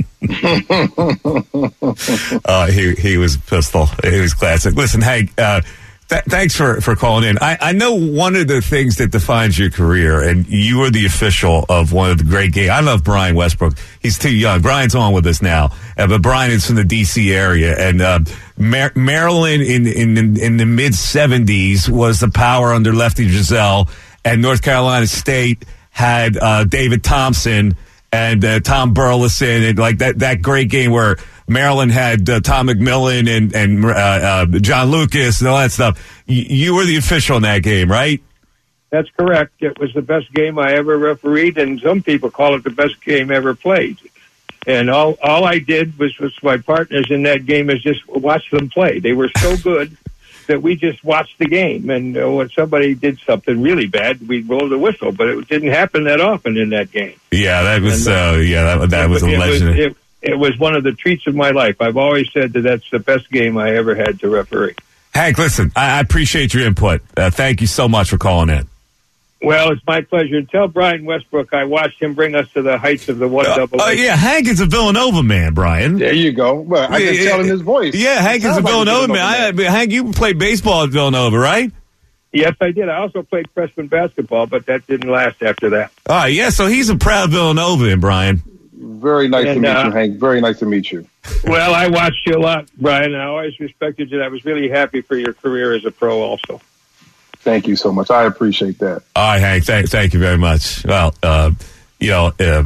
uh, he he was pistol. He was classic. Listen, Hank, uh, th- thanks for, for calling in. I, I know one of the things that defines your career, and you are the official of one of the great games. I love Brian Westbrook. He's too young. Brian's on with us now, uh, but Brian is from the D C area, and uh, Mar- Maryland in in in the mid seventies was the power under Lefty Driesell, and North Carolina State had uh, David Thompson and uh, Tom Burleson, and like that that great game where Maryland had uh, Tom McMillan and and uh, uh, John Lucas and all that stuff. Y- you were the official in that game, right? That's correct. It was the best game I ever refereed, and some people call it the best game ever played. And all all I did was with my partners in that game is just watch them play. They were so good that we just watched the game. And uh, when somebody did something really bad, we'd blow the whistle. But it didn't happen that often in that game. Yeah, that was and, uh, uh, yeah, that, that was a it legend. Was, it, it was one of the treats of my life. I've always said that that's the best game I ever had to referee. Hank, listen, I, I appreciate your input. Uh, thank you so much for calling in. Well, it's my pleasure. Tell Brian Westbrook I watched him bring us to the heights of the one double. Oh, uh, yeah, Hank is a Villanova man, Brian. There you go. Well, I yeah, can yeah, tell in his voice. Yeah, Hank is a Villanova, like man. man. I, Hank, you played baseball at Villanova, right? Yes, I did. I also played freshman basketball, but that didn't last after that. All right, yeah, so he's a proud Villanovan, Brian. Very nice and, to meet uh, you, Hank. Very nice to meet you. Well, I watched you a lot, Brian, and I always respected you. I was really happy for your career as a pro also. Thank you so much. I appreciate that. All right, Hank. Thank, thank you very much. Well, uh, you know, uh,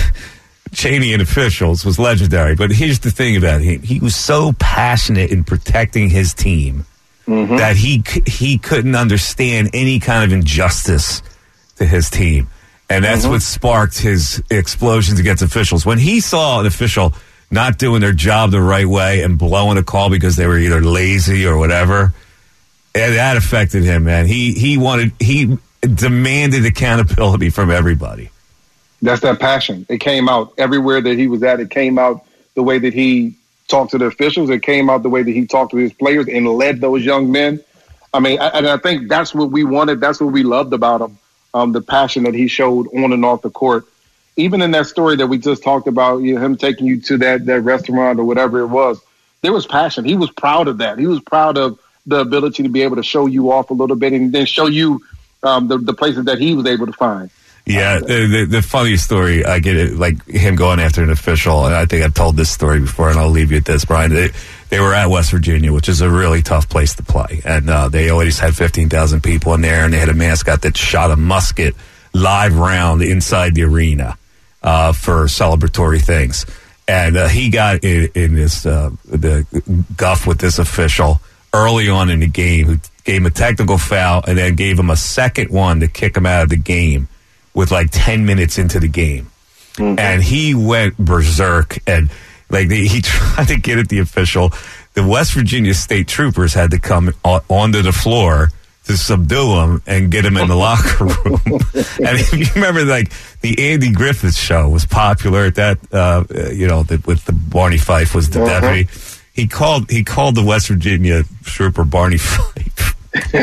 Cheney and officials was legendary. But here's the thing about him: he was so passionate in protecting his team mm-hmm. that he he couldn't understand any kind of injustice to his team, and that's mm-hmm. what sparked his explosions against officials. When he saw an official not doing their job the right way and blowing a call because they were either lazy or whatever. And that affected him, man. He he wanted he demanded accountability from everybody. That's that passion. It came out everywhere that he was at. It came out the way that he talked to the officials. It came out the way that he talked to his players and led those young men. I mean, I, and I think that's what we wanted. That's what we loved about him. Um, the passion that he showed on and off the court. Even in that story that we just talked about, you know, him taking you to that that restaurant or whatever it was, there was passion. He was proud of that. He was proud of the ability to be able to show you off a little bit and then show you um, the, the places that he was able to find. Yeah, the, the, the funniest story, I get it, like him going after an official, and I think I've told this story before, and I'll leave you at this, Brian. They, they were at West Virginia, which is a really tough place to play, and uh, they always had fifteen thousand people in there, and they had a mascot that shot a musket live round inside the arena uh, for celebratory things. And uh, he got in, in this uh, the guff with this official early on in the game, who gave him a technical foul and then gave him a second one to kick him out of the game with like ten minutes into the game. Mm-hmm. And he went berserk and like the, he tried to get at the official. The West Virginia State Troopers had to come on, onto the floor to subdue him and get him in the locker room. And if you remember, like, the Andy Griffith show was popular at that, uh, you know, the, with the Barney Fife was the uh-huh. deputy. He called he called the West Virginia trooper Barney Fife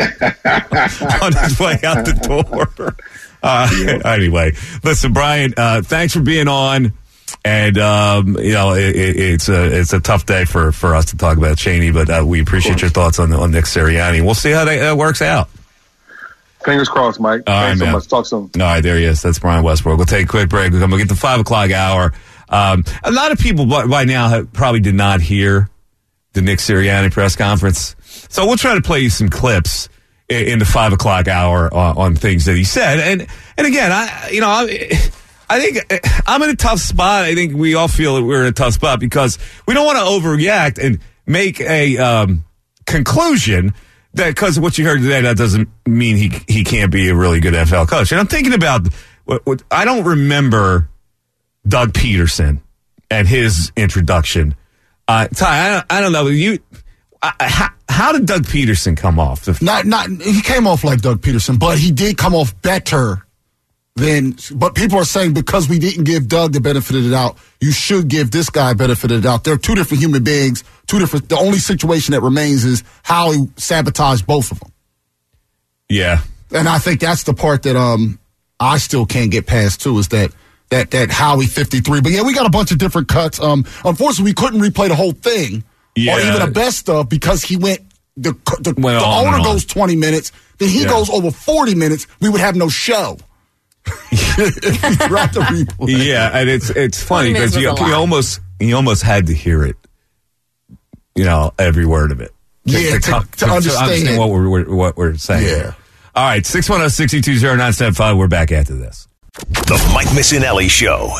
on his way out the door. Uh, yeah. Anyway, listen, Brian, uh, thanks for being on. And, um, you know, it, it, it's a it's a tough day for, for us to talk about Cheney, but uh, we appreciate your thoughts on, on Nick Sirianni. We'll see how that uh, works out. Fingers crossed, Mike. All right, Thanks so man. much. Talk soon. All right, there he is. That's Brian Westbrook. We'll take a quick break. We're going to get the five o'clock hour. Um, a lot of people by, by now have, probably did not hear the Nick Sirianni press conference. So we'll try to play you some clips in, in the five o'clock hour on, on things that he said. And and again, I you know, I, I think I'm in a tough spot. I think we all feel that we're in a tough spot because we don't want to overreact and make a um, conclusion that because of what you heard today, that doesn't mean he he can't be a really good N F L coach. And I'm thinking about what, what I don't remember Doug Peterson and his introduction. Uh, Ty, I don't, I don't know you. Uh, how, how did Doug Peterson come off? Not not he came off like Doug Peterson, but he did come off better than. But people are saying because we didn't give Doug the benefit of the doubt, you should give this guy benefit of the doubt. They're two different human beings. Two different. The only situation that remains is how he sabotaged both of them. Yeah, and I think that's the part that um I still can't get past too. Is that that that Howie fifty-three? But yeah, we got a bunch of different cuts. Um, unfortunately, we couldn't replay the whole thing yeah. or even the best of because he went. The the, went the on owner and on. goes twenty minutes, then he Yeah. goes over forty minutes. We would have no show. Throughout the replay. Yeah, and it's it's funny twenty minutes because you, was a you lot. almost you almost had to hear it. You know, every word of it. Yeah, to- co- to understand. what we're, we're what we're saying. Yeah. All right, six one zero, six two zero, nine seven five. We're back after this. The Mike Missinelli Show.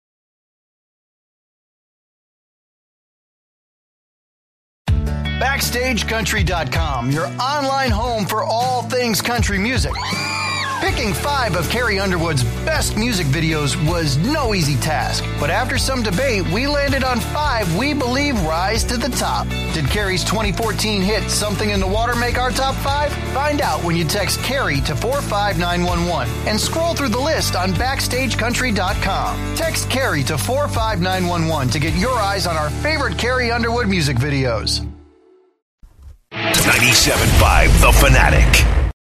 Backstage Country dot com, your online home for all things country music. Picking five of Carrie Underwood's best music videos was no easy task, but after some debate, we landed on five we believe rise to the top. Did Carrie's twenty fourteen hit Something in the Water make our top five? Find out when you text Carrie to four five nine one one and scroll through the list on Backstage Country dot com. Text Carrie to four five nine one one to get your eyes on our favorite Carrie Underwood music videos. ninety-seven point five The Fanatic.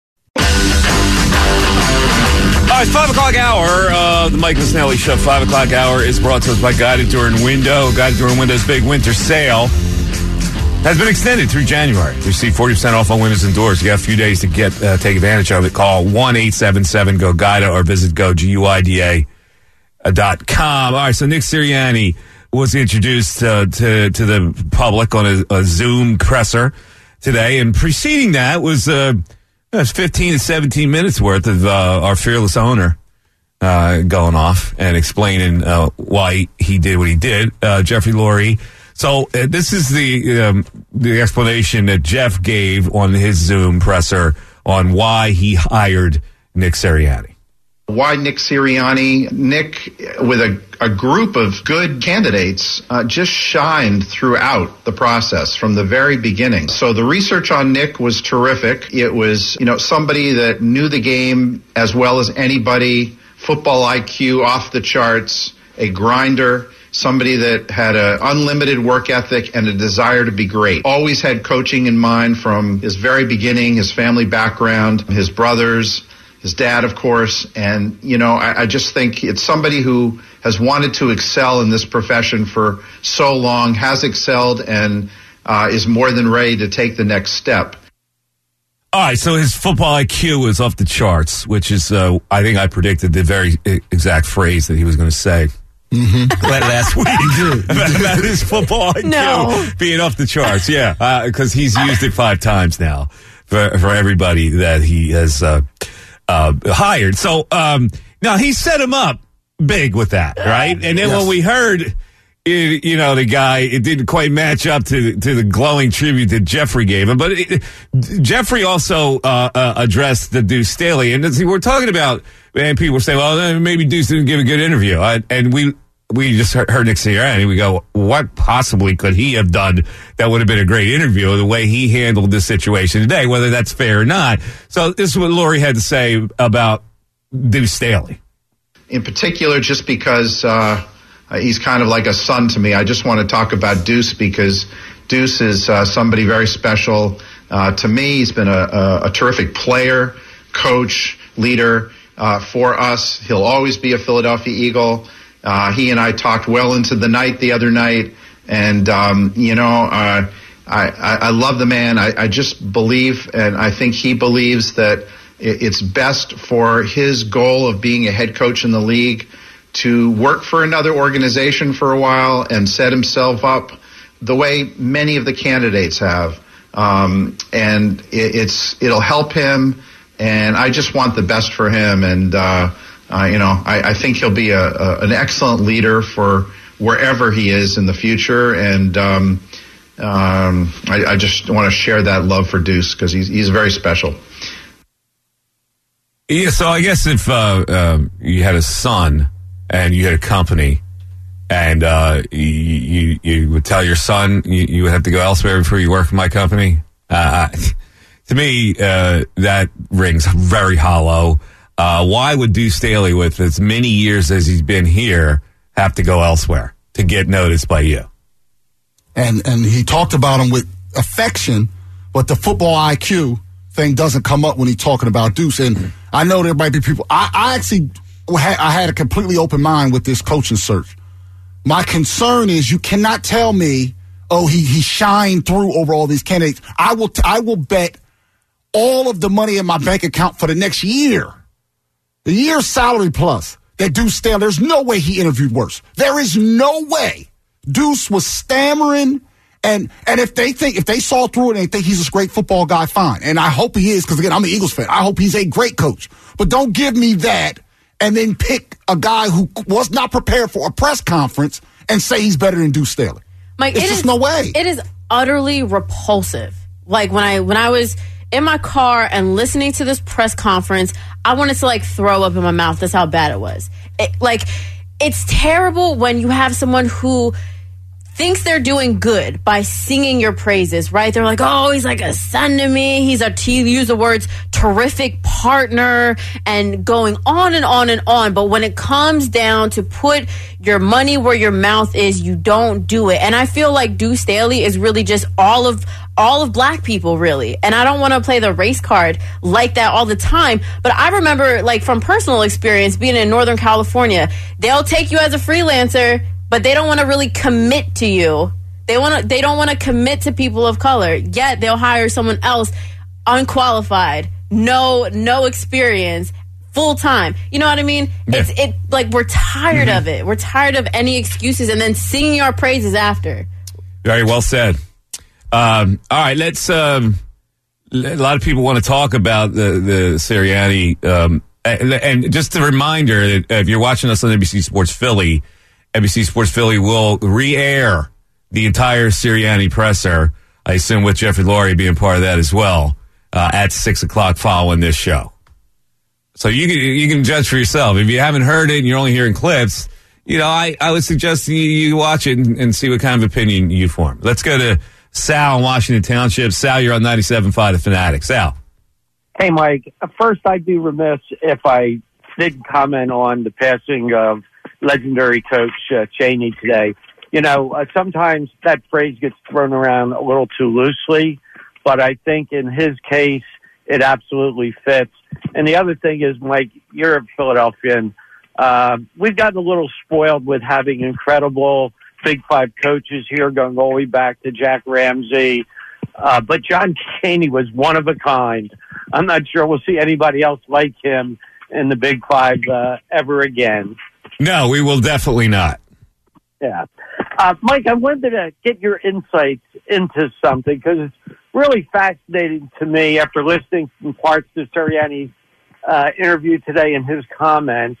All right, five o'clock hour, uh, the Mike Missinelli Show. Five o'clock hour is brought to us by Guided Door and Window. Guided Door and Window's big winter sale has been extended through January. Receive forty percent off on windows and doors. You got a few days to get uh, take advantage of it. Call one eight seven seven go guida or visit go G U I D A dot com. All right, so Nick Sirianni was introduced uh, to to the public on a, a Zoom presser today, and preceding that was. Uh, That's fifteen to seventeen minutes worth of uh, our fearless owner uh, going off and explaining uh, why he did what he did, uh, Jeffrey Lurie. So uh, this is the um, the explanation that Jeff gave on his Zoom presser on why he hired Nick Sirianni. Why Nick Sirianni? Nick, with a, a group of good candidates, uh, just shined throughout the process from the very beginning. So the research on Nick was terrific. It was, you know, somebody that knew the game as well as anybody, football I Q off the charts, a grinder, somebody that had an unlimited work ethic and a desire to be great. Always had coaching in mind from his very beginning, his family background, his brothers, his dad, of course, and, you know, I, I just think it's somebody who has wanted to excel in this profession for so long, has excelled, and uh, is more than ready to take the next step. All right, so his football I Q was off the charts, which is, uh, I think I predicted the very exact phrase that he was going to say. Mm-hmm. Last week about his football I Q No. being off the charts. Yeah, because uh, he's used it five times now for, for everybody that he has uh, uh, hired. So um, now he set him up big with that, right? And then Yes. when we heard, it, you know, the guy, it didn't quite match up to to the glowing tribute that Jeffrey gave him. But it, Jeffrey also uh, uh, addressed the Deuce Staley, and as we're talking about, and people were saying, well, maybe Deuce didn't give a good interview, I, and we. We just heard Nick Sirianni. We go, what possibly could he have done that would have been a great interview? The way he handled this situation today, whether that's fair or not. So this is what Lurie had to say about Deuce Staley. In particular, just because uh, he's kind of like a son to me, I just want to talk about Deuce because Deuce is uh, somebody very special uh, to me. He's been a, a, a terrific player, coach, leader uh, for us. He'll always be a Philadelphia Eagle. Uh, he and I talked well into the night the other night, and um, you know, uh, I, I, I love the man. I, I just believe, and I think he believes that it's best for his goal of being a head coach in the league to work for another organization for a while and set himself up the way many of the candidates have. Um, and it, it's it'll help him, and I just want the best for him. And uh, uh, you know, I, I think he'll be a, a, an excellent leader for wherever he is in the future. And um, um, I, I just want to share that love for Deuce because he's he's very special. Yeah, so I guess if uh, uh, you had a son and you had a company, and uh, you, you you would tell your son you, you would have to go elsewhere before you work for my company, uh, to me uh, that rings very hollow. Uh, why would Deuce Staley, with as many years as he's been here, have to go elsewhere to get noticed by you? And and he talked about him with affection, but the football I Q thing doesn't come up when he's talking about Deuce. And I know there might be people. I, I actually had, I had a completely open mind with this coaching search. My concern is you cannot tell me, oh, he he shined through over all these candidates. I will t- I will bet all of the money in my bank account for the next year, the year's salary plus, that Deuce Staley. There's no way he interviewed worse. There is no way Deuce was stammering. And and if they think, if they saw through it and they think he's a great football guy, fine. And I hope he is, because, again, I'm an Eagles fan. I hope he's a great coach. But don't give me that and then pick a guy who was not prepared for a press conference and say he's better than Deuce Staley. Mike, it's it just is, no way. It is utterly repulsive. Like, when I when I was in my car and listening to this press conference, I wanted to, like, throw up in my mouth. That's how bad it was. It, like, it's terrible when you have someone who thinks they're doing good by singing your praises, right? They're like, oh, he's like a son to me. He's a, to use the words, terrific partner, and going on and on and on. But when it comes down to put your money where your mouth is, you don't do it. And I feel like Deuce Staley is really just all of all of black people, really. And I don't want to play the race card like that all the time. But I remember, like, from personal experience, being in Northern California, they'll take you as a freelancer, but they don't want to really commit to you. They want to. They don't want to commit to people of color. Yet they'll hire someone else, unqualified, no no experience, full time. You know what I mean? Yeah. It's it like we're tired mm-hmm. of it. We're tired of any excuses and then singing our praises after. Very well said. Um, all right, let's. Um, a lot of people want to talk about the the Sirianni, um, and, and just a reminder that if you're watching us on N B C Sports Philly, N B C Sports Philly will re-air the entire Sirianni presser, I assume with Jeffrey Lurie being part of that as well, uh, at six o'clock following this show. So you can you can judge for yourself. If you haven't heard it and you're only hearing clips, you know, I, I would suggest you, you watch it and, and see what kind of opinion you form. Let's go to Sal in Washington Township. Sal, you're on ninety-seven point five The Fanatic. Sal. Hey, Mike. First, I'd be remiss if I didn't comment on the passing of legendary coach uh, Chaney today. You know, uh, sometimes that phrase gets thrown around a little too loosely, but I think in his case, it absolutely fits. And the other thing is, Mike, you're a Philadelphian. Uh, we've gotten a little spoiled with having incredible Big Five coaches here, going all the way back to Jack Ramsey. Uh, but John Chaney was one of a kind. I'm not sure we'll see anybody else like him in the Big Five uh, ever again. No, we will definitely not. Yeah. Uh, Mike, I wanted to get your insights into something because it's really fascinating to me after listening from parts of Sirianni's uh, interview today and his comments,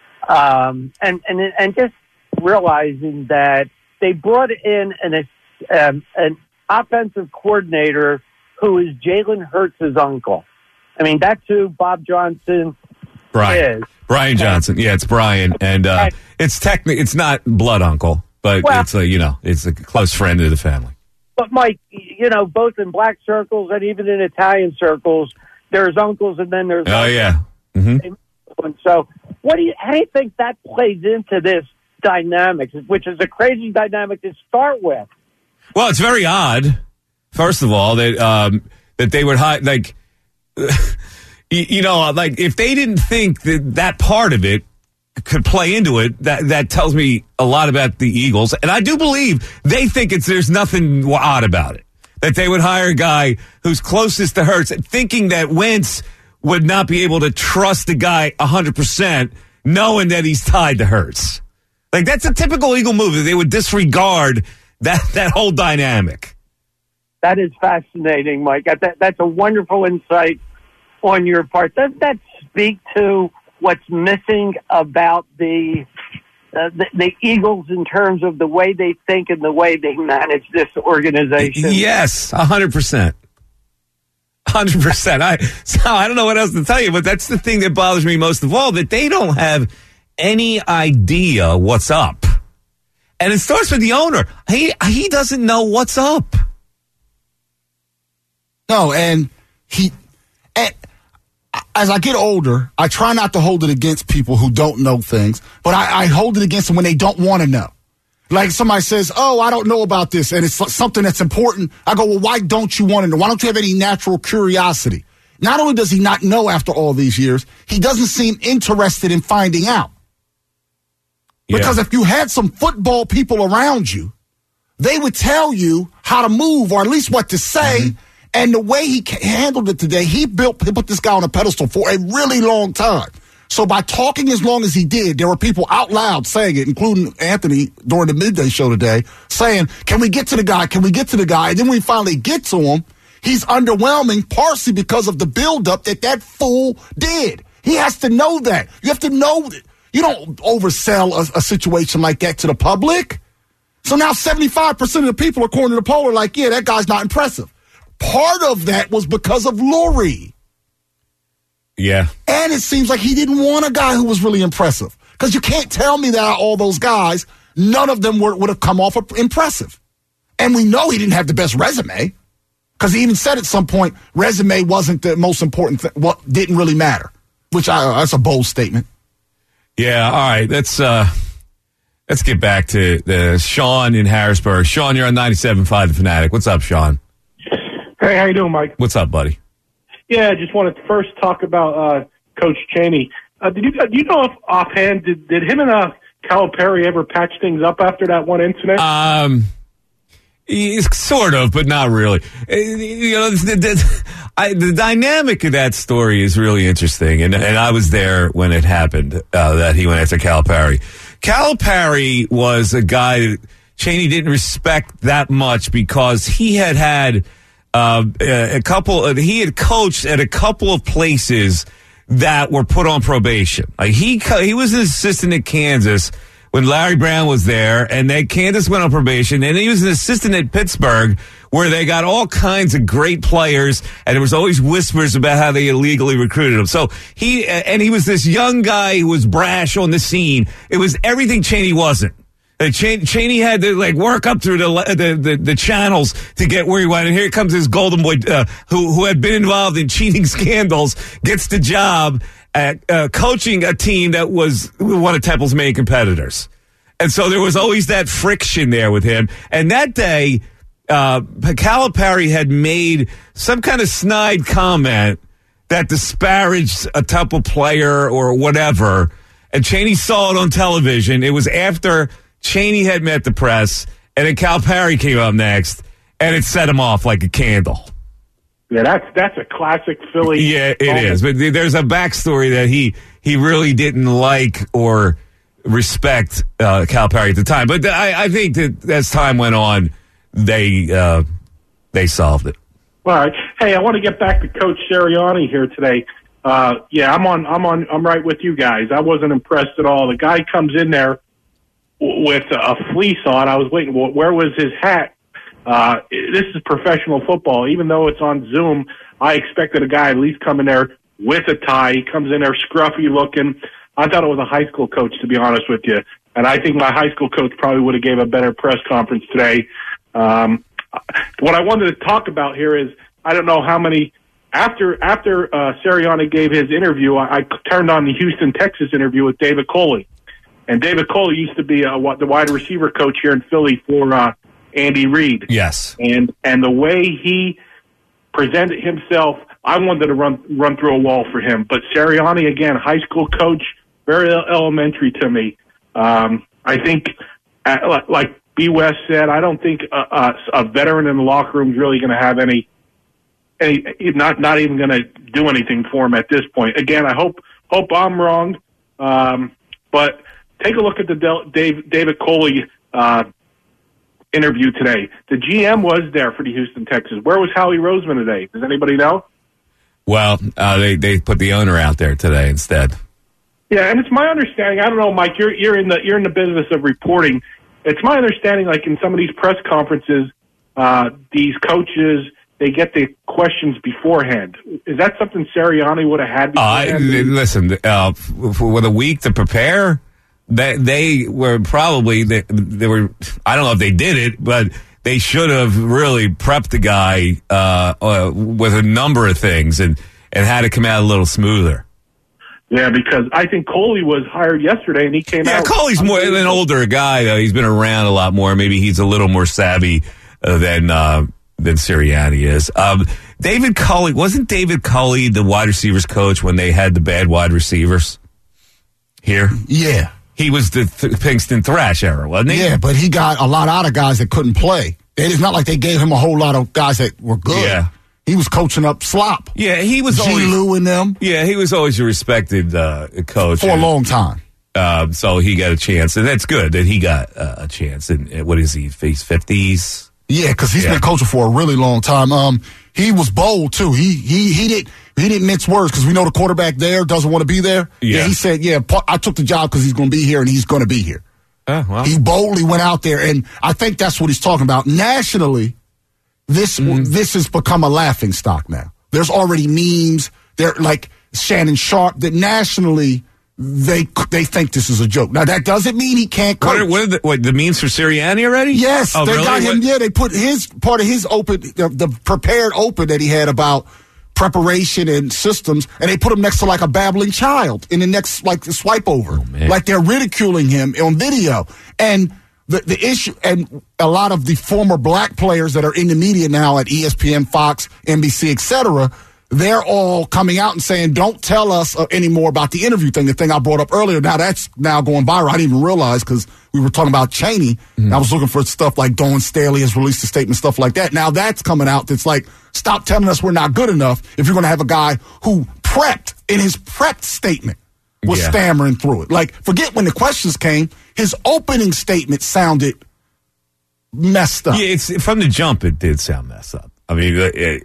um, and, and and just realizing that they brought in an, um, an offensive coordinator who is Jalen Hurts' uncle. I mean, that's who Bob Johnson Brian. is. Brian Johnson. Yeah, it's Brian. And uh, it's technically, it's not blood uncle, but well, it's a, you know, it's a close friend of the family. But Mike, you know, both in black circles and even in Italian circles, there's uncles and then there's. Oh, uncles. yeah. Mm-hmm. And so what do you, how do you think that plays into this dynamic, which is a crazy dynamic to start with? Well, it's very odd, first of all, that, um, that they would hide, like, you know, like if they didn't think that that part of it could play into it, that that tells me a lot about the Eagles. And I do believe they think it's there's nothing odd about it. That they would hire a guy who's closest to Hurts, thinking that Wentz would not be able to trust the guy one hundred percent, knowing that he's tied to Hurts. Like, that's a typical Eagle move, that they would disregard that, that whole dynamic. That is fascinating, Mike. That, that's a wonderful insight on your part. Does that speak to what's missing about the, uh, the the Eagles in terms of the way they think and the way they manage this organization? Yes, one hundred percent. one hundred percent. I, so I don't know what else to tell you, but that's the thing that bothers me most of all, that they don't have any idea what's up. And it starts with the owner. He he doesn't know what's up. No, and he, and as I get older, I try not to hold it against people who don't know things, but I, I hold it against them when they don't want to know. Like somebody says, oh, I don't know about this, and it's something that's important. I go, well, why don't you want to know? Why don't you have any natural curiosity? Not only does he not know after all these years, he doesn't seem interested in finding out. Yeah. Because if you had some football people around you, they would tell you how to move or at least what to say. Mm-hmm. And the way he handled it today, he built, he put this guy on a pedestal for a really long time. So by talking as long as he did, there were people out loud saying it, including Anthony during the midday show today, saying, can we get to the guy? Can we get to the guy? And then when we finally get to him, he's underwhelming, partially because of the buildup that that fool did. He has to know that. You have to know that. You don't oversell a, a situation like that to the public. So now seventy-five percent of the people, according to the poll, are like, yeah, that guy's not impressive. Part of that was because of Lurie. Yeah. And it seems like he didn't want a guy who was really impressive. Because you can't tell me that out of all those guys, none of them were, would have come off impressive. And we know he didn't have the best resume. Because he even said at some point, resume wasn't the most important thing. What didn't really matter. Which, I, that's a bold statement. Yeah, all right. Let's, uh, let's get back to the Sean in Harrisburg. Sean, you're on ninety-seven point five The Fanatic. What's up, Sean? Hey, how you doing, Mike? What's up, buddy? Yeah, I just wanted to first talk about uh, Coach Chaney. Uh, did you do you know if offhand did, did him and uh, Calipari ever patch things up after that one incident? Um, sort of, but not really. You know, the, the, I, the dynamic of that story is really interesting, and and I was there when it happened. Uh, that he went after Calipari. Calipari was a guy that Chaney didn't respect that much because he had had. Uh, a couple of, he had coached at a couple of places that were put on probation. Like he, he was an assistant at Kansas when Larry Brown was there, and then Kansas went on probation, and he was an assistant at Pittsburgh where they got all kinds of great players, and there was always whispers about how they illegally recruited them. So he, and he was this young guy who was brash on the scene. It was everything Chaney wasn't. Chaney had to like work up through the, the the the channels to get where he went, and here comes this golden boy uh, who who had been involved in cheating scandals, gets the job at uh, coaching a team that was one of Temple's main competitors, and so there was always that friction there with him. And that day, uh, Calipari had made some kind of snide comment that disparaged a Temple player or whatever, and Chaney saw it on television. It was after Chaney had met the press, and then Calipari came up next, and it set him off like a candle. Yeah, that's that's a classic Philly. Yeah, it moment. is. But there's a backstory that he he really didn't like or respect uh, Calipari at the time. But I, I think that as time went on, they uh, they solved it. All right. Hey, I want to get back to Coach Sirianni here today. Uh, yeah, I'm on. I'm on. I'm right with you guys. I wasn't impressed at all. The guy comes in there with a fleece on. I was waiting. Where was his hat? Uh, this is professional football. Even though it's on Zoom, I expected a guy at least come in there with a tie. He comes in there scruffy looking. I thought it was a high school coach, to be honest with you. And I think my high school coach probably would have gave a better press conference today. Um, what I wanted to talk about here is, I don't know how many, after after uh, Sirianni gave his interview, I, I turned on the Houston, Texas interview with David Coley. And David Coley used to be uh, the wide receiver coach here in Philly for uh, Andy Reid. Yes. And and the way he presented himself, I wanted to run run through a wall for him. But Sirianni, again, high school coach, very elementary to me. Um, I think, uh, like B. West said, I don't think a, a, a veteran in the locker room is really going to have any, any, not not even going to do anything for him at this point. Again, I hope hope I'm wrong, um, but take a look at the Del, Dave, David Coley uh, interview today. The G M was there for the Houston Texans. Where was Howie Roseman today? Does anybody know? Well, uh, they they put the owner out there today instead. Yeah, and it's my understanding. I don't know, Mike. You're you're in the you're in the business of reporting. It's my understanding, like in some of these press conferences, uh, these coaches they get the questions beforehand. Is that something Sirianni would have had beforehand? Uh, listen, uh, for, with a week to prepare, they they were probably they, they were. I don't know if they did it, but they should have really prepped the guy uh, uh, with a number of things and and had it come out a little smoother. Yeah, because I think Coley was hired yesterday, and he came yeah, out. Yeah, Coley's more an older guy, though. He's been around a lot more. Maybe he's a little more savvy uh, than uh, than Sirianni is. Um, David Culley, wasn't David Culley the wide receivers coach when they had the bad wide receivers here? Yeah. He was the th- Pinkston Thrash era, wasn't he? Yeah, but he got a lot out of guys that couldn't play. It's not like they gave him a whole lot of guys that were good. Yeah. He was coaching up slop. Yeah, he was G. always, Lou and them. Yeah, he was always a respected uh, coach. For a long time. Uh, so he got a chance, and that's good that he got uh, a chance. And uh, what is he, he's fifties? Yeah, because he's yeah. been coaching for a really long time. Um, he was bold, too. He he he didn't he didn't mince words because we know the quarterback there doesn't want to be there. Yeah. yeah he said, yeah, I took the job because he's going to be here, and he's going to be here. Oh, well. He boldly went out there, and I think that's what he's talking about. Nationally, this mm. this has become a laughing stock now. There's already memes. They're like Shannon Sharp that nationally they they think this is a joke. Now that doesn't mean he can't coach. What are, what are the, what, the memes for Sirianni already? Yes, oh, they really? got him. What? Yeah, they put his part of his open, the, the prepared open that he had about preparation and systems, and they put him next to like a babbling child in the next like the swipe over, oh, like they're ridiculing him on video. And the the issue, and a lot of the former black players that are in the media now at E S P N, Fox, N B C, et cetera, they're all coming out and saying, don't tell us uh, any more about the interview thing, the thing I brought up earlier. Now that's now going viral. I didn't even realize because we were talking about Cheney. Mm-hmm. I was looking for stuff like Dawn Staley has released a statement, stuff like that. Now that's coming out. That's like, stop telling us we're not good enough if you're going to have a guy who prepped in his prepped statement was yeah. stammering through it. Like, forget when the questions came, his opening statement sounded messed up. Yeah, it's from the jump. It did sound messed up. I mean, it,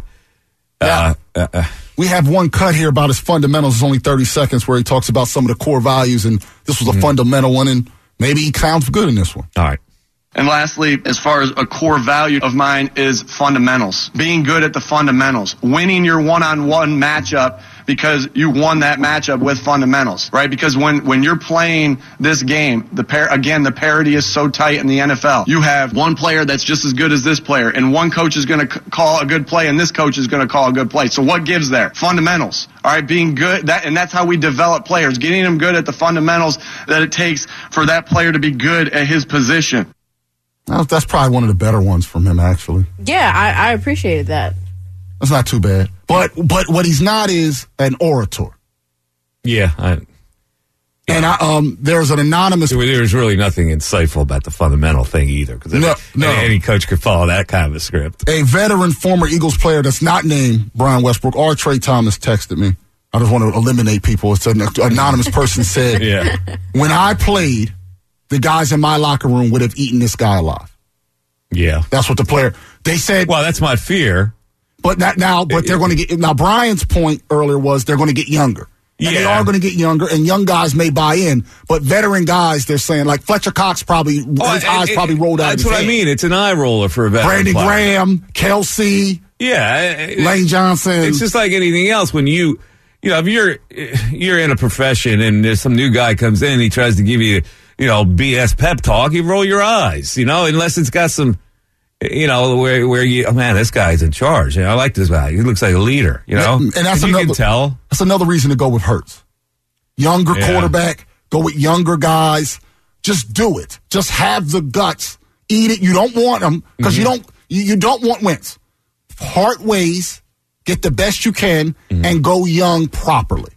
Uh, uh, uh, we have one cut here about his fundamentals. It's only thirty seconds where he talks about some of the core values, and this was a mm-hmm. fundamental one, and maybe he sounds good in this one. All right. And lastly, as far as a core value of mine is fundamentals. Being good at the fundamentals. Winning your one-on-one matchup because you won that matchup with fundamentals, right? Because when, when you're playing this game, the par- again, the parity is so tight in the N F L. You have one player that's just as good as this player, and one coach is going to c- call a good play, and this coach is going to call a good play. So what gives there? Fundamentals. All right, being good, that, and that's how we develop players, getting them good at the fundamentals that it takes for that player to be good at his position. That's probably one of the better ones from him, actually. Yeah, I, I appreciated that. That's not too bad. But but what he's not is an orator. Yeah. I, and I, um, there's an anonymous... There's really nothing insightful about the fundamental thing either. Because no, no. any coach could follow that kind of a script. A veteran former Eagles player that's not named Brian Westbrook or Trey Thomas texted me. I just want to eliminate people. It's an anonymous person said, yeah. when I played, the guys in my locker room would have eaten this guy alive. Yeah. That's what the player... They said... Well, that's my fear. But not now, but they're going to get... Now, Brian's point earlier was they're going to get younger. And yeah. they are going to get younger, and young guys may buy in. But veteran guys, they're saying, like Fletcher Cox probably... Oh, his it, eyes it, probably rolled out That's of his what head. I mean. It's an eye roller for a veteran Brandon player. Graham, Kelsey... Yeah. Lane Johnson. It's just like anything else. When you... You know, if you're you're in a profession and there's some new guy comes in and he tries to give you... you know, B S pep talk, you roll your eyes, you know, unless it's got some, you know, where where you, oh man, this guy's in charge. You know, I like this guy. He looks like a leader, you know. And that's and another, you can tell. That's another reason to go with Hurts. Younger yeah. quarterback, go with younger guys. Just do it. Just have the guts. Eat it. You don't want them because mm-hmm. you don't you, you don't want wins. Part ways, get the best you can, mm-hmm. and go young properly.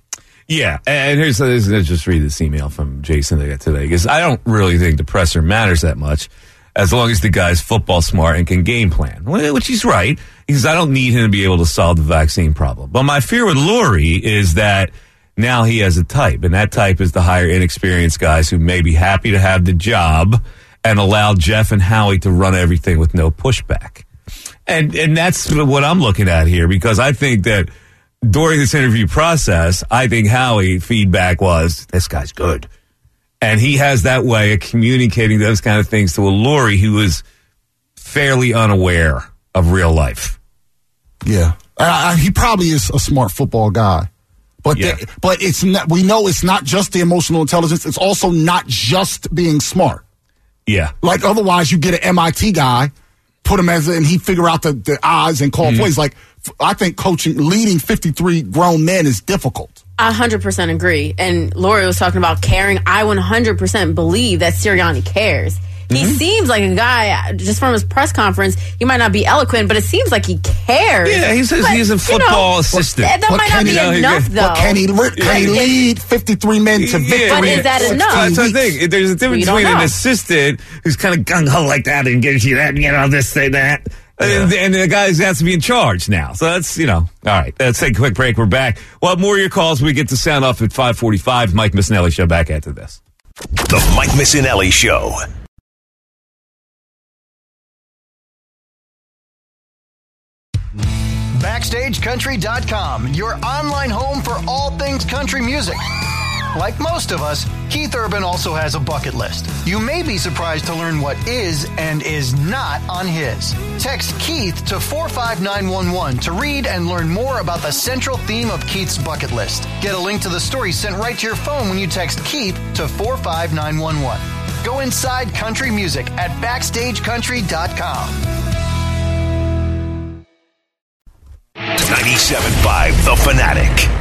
Yeah, and here's, let's just read this email from Jason that I got today, because I don't really think the presser matters that much as long as the guy's football smart and can game plan, which he's right, because I don't need him to be able to solve the vaccine problem. But my fear with Lurie is that now he has a type, and that type is the higher inexperienced guys who may be happy to have the job and allow Jeff and Howie to run everything with no pushback. And and that's what I'm looking at here, because I think that during this interview process, I think Howie feedback was, this guy's good. And he has that way of communicating those kind of things to a Lurie who is fairly unaware of real life. Yeah. Uh, he probably is a smart football guy. But Yeah. the, but it's not, we know it's not just the emotional intelligence. It's also not just being smart. Yeah. Like otherwise you get an M I T guy, put him as a, and he figure out the, the odds and call Mm-hmm. plays. Like I think coaching, leading fifty-three grown men is difficult. I one hundred percent agree. And Lori was talking about caring. I one hundred percent believe that Sirianni cares. He Mm-hmm. seems like a guy, just from his press conference, he might not be eloquent, but it seems like he cares. Yeah, he says But, he's a you football know, assistant. That, that But might can not be he- enough, though. But can he, can he lead fifty-three men to victory? But is that in enough? sixteen That's the weeks? thing. There's a difference We don't between an know. assistant who's kind of gung-ho like that and gives you that, you know, this, say that. And, and the guy who has to be in charge now. So that's, you know, all right. Let's take a quick break. We're back. We'll have more of your calls. We get to sound off at five forty-five. Mike Missinelli Show back after this. The Mike Missinelli Show. Backstage Country dot com, your online home for all things country music. Like most of us, Keith Urban also has a bucket list. You may be surprised to learn what is and is not on his. Text Keith to four five nine one one to read and learn more about the central theme of Keith's bucket list. Get a link to the story sent right to your phone when you text Keith to four five nine one one. Go inside country music at Backstage Country dot com. ninety-seven point five The Fanatic.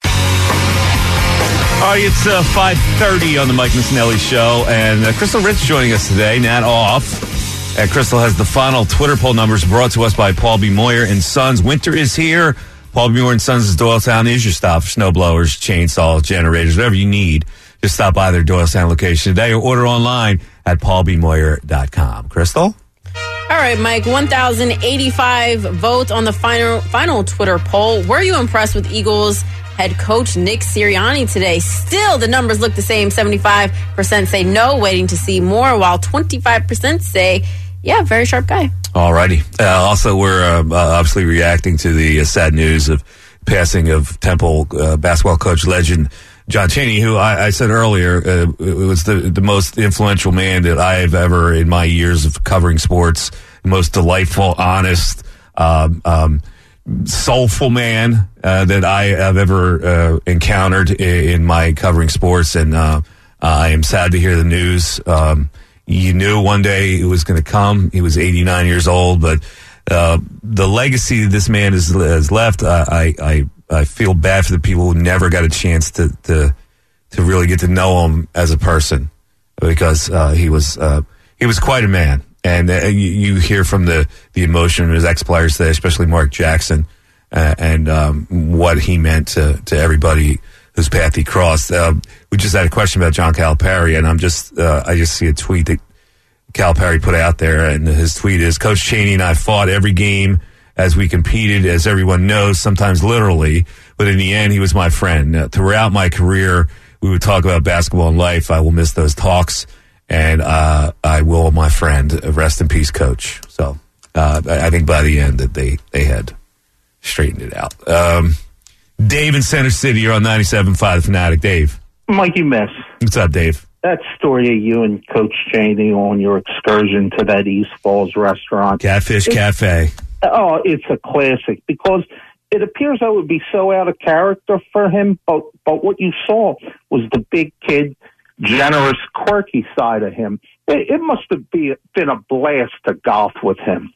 All right, it's uh, five thirty on the Mike Missinelli Show, and uh, Crystal Ritz joining us today, Nat off. Uh, Crystal has the final Twitter poll numbers brought to us by Paul B. Moyer and Sons. Winter is here. Paul B. Moyer and Sons' Doylestown is your stop for snow blowers, chainsaws, generators, whatever you need. Just stop by their Doylestown location today or order online at paul b moyer dot com. Crystal? All right, Mike, one thousand eighty-five votes on the final final Twitter poll. Were you impressed with Eagles head coach Nick Sirianni today? Still, the numbers look the same. seventy-five percent say no, waiting to see more, while twenty-five percent say, yeah, very sharp guy. All righty. Uh, also, we're uh, uh, obviously reacting to the uh, sad news of passing of Temple uh, basketball coach legend John Chaney, who I, I said earlier uh, was the, the most influential man that I have ever, in my years of covering sports, the most delightful, honest, um, um, soulful man uh, that I have ever uh, encountered in, in my covering sports. And uh, I am sad to hear the news. Um, you knew one day it was going to come. He was eighty-nine years old, but uh, the legacy this man has, has left, I, I, I feel bad for the people who never got a chance to to, to really get to know him as a person, because uh, he was uh, he was quite a man. And uh, you, you hear from the, the emotion of his ex-players today, especially Mark Jackson, uh, and um, what he meant to, to everybody whose path he crossed. Uh, we just had a question about John Calipari, and I'm just uh, I just see a tweet that Calipari put out there, and his tweet is, Coach Chaney and I fought every game as we competed, as everyone knows, sometimes literally, but in the end, he was my friend. Uh, throughout my career, we would talk about basketball and life. I will miss those talks. And uh, I will, my friend, rest in peace, Coach. So uh, I think by the end that they, they had straightened it out. Um, Dave in Center City, you're on ninety-seven point five The Fanatic. Dave. Mikey Mess. What's up, Dave? That story of you and Coach Chaney on your excursion to that East Falls restaurant. Catfish It's- Cafe. Oh, it's a classic because it appears that would be so out of character for him, but, but what you saw was the big kid, generous, quirky side of him. It, it must have be, been a blast to golf with him.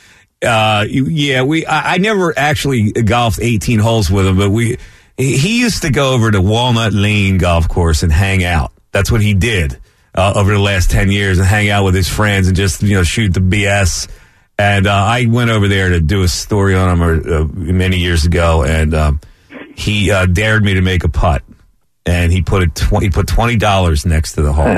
Uh, yeah, we. I, I never actually golfed eighteen holes with him, but we. He used to go over to Walnut Lane Golf Course and hang out. That's what he did uh, over the last ten years, and hang out with his friends and just, you know, shoot the B S. And uh, I went over there to do a story on him uh, many years ago, and um, he uh, dared me to make a putt. and he put a tw- he put twenty dollars next to the hole,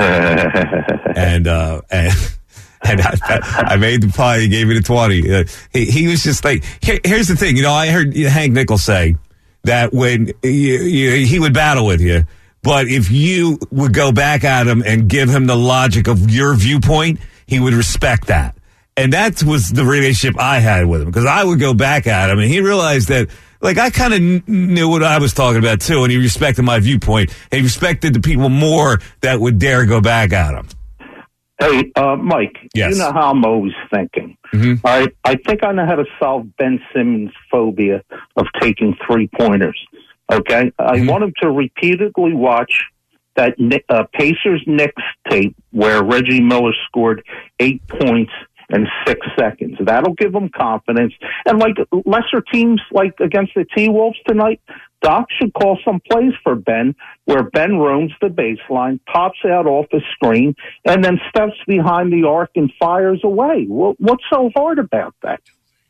and uh, and. And I, I made the pie. He gave me the twenty. Uh, he, he was just like, here, here's the thing. You know, I heard Hank Nichols say that when you, you, he would battle with you, but if you would go back at him and give him the logic of your viewpoint, he would respect that. And that was the relationship I had with him, because I would go back at him, and he realized that, like, I kind of kn- knew what I was talking about too, and he respected my viewpoint. And he respected the people more that would dare go back at him. Hey, uh, Mike, Yes. you know how I'm always thinking. Mm-hmm. All right, I think I know how to solve Ben Simmons' phobia of taking three-pointers, okay? I Mm-hmm. want him to repeatedly watch that Ni- uh, Pacers-Knicks tape where Reggie Miller scored eight points in six seconds. That'll give him confidence. And, like, lesser teams, like against the T-Wolves tonight, Doc should call some plays for Ben where Ben roams the baseline, pops out off the screen, and then steps behind the arc and fires away. What, what's so hard about that?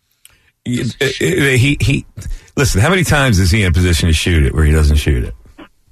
He, he, he, listen, how many times is he in a position to shoot it where he doesn't shoot it?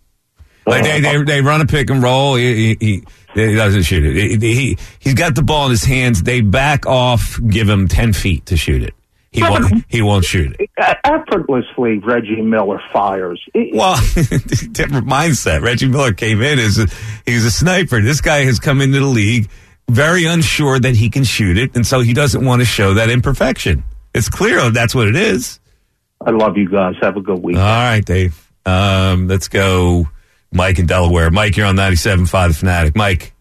Like they, they, they run a pick and roll. He, he, he doesn't shoot it. He, he, he's got the ball in his hands. They back off, give him ten feet to shoot it. He won't, he won't shoot it. Effortlessly, Reggie Miller fires. Well, different mindset. Reggie Miller came in as a, he's a sniper. This guy has come into the league very unsure that he can shoot it, and so he doesn't want to show that imperfection. It's clear that's what it is. I love you guys. Have a good week. All right, Dave. Um, let's go Mike in Delaware. Mike, you're on ninety-seven point five The Fanatic. Mike.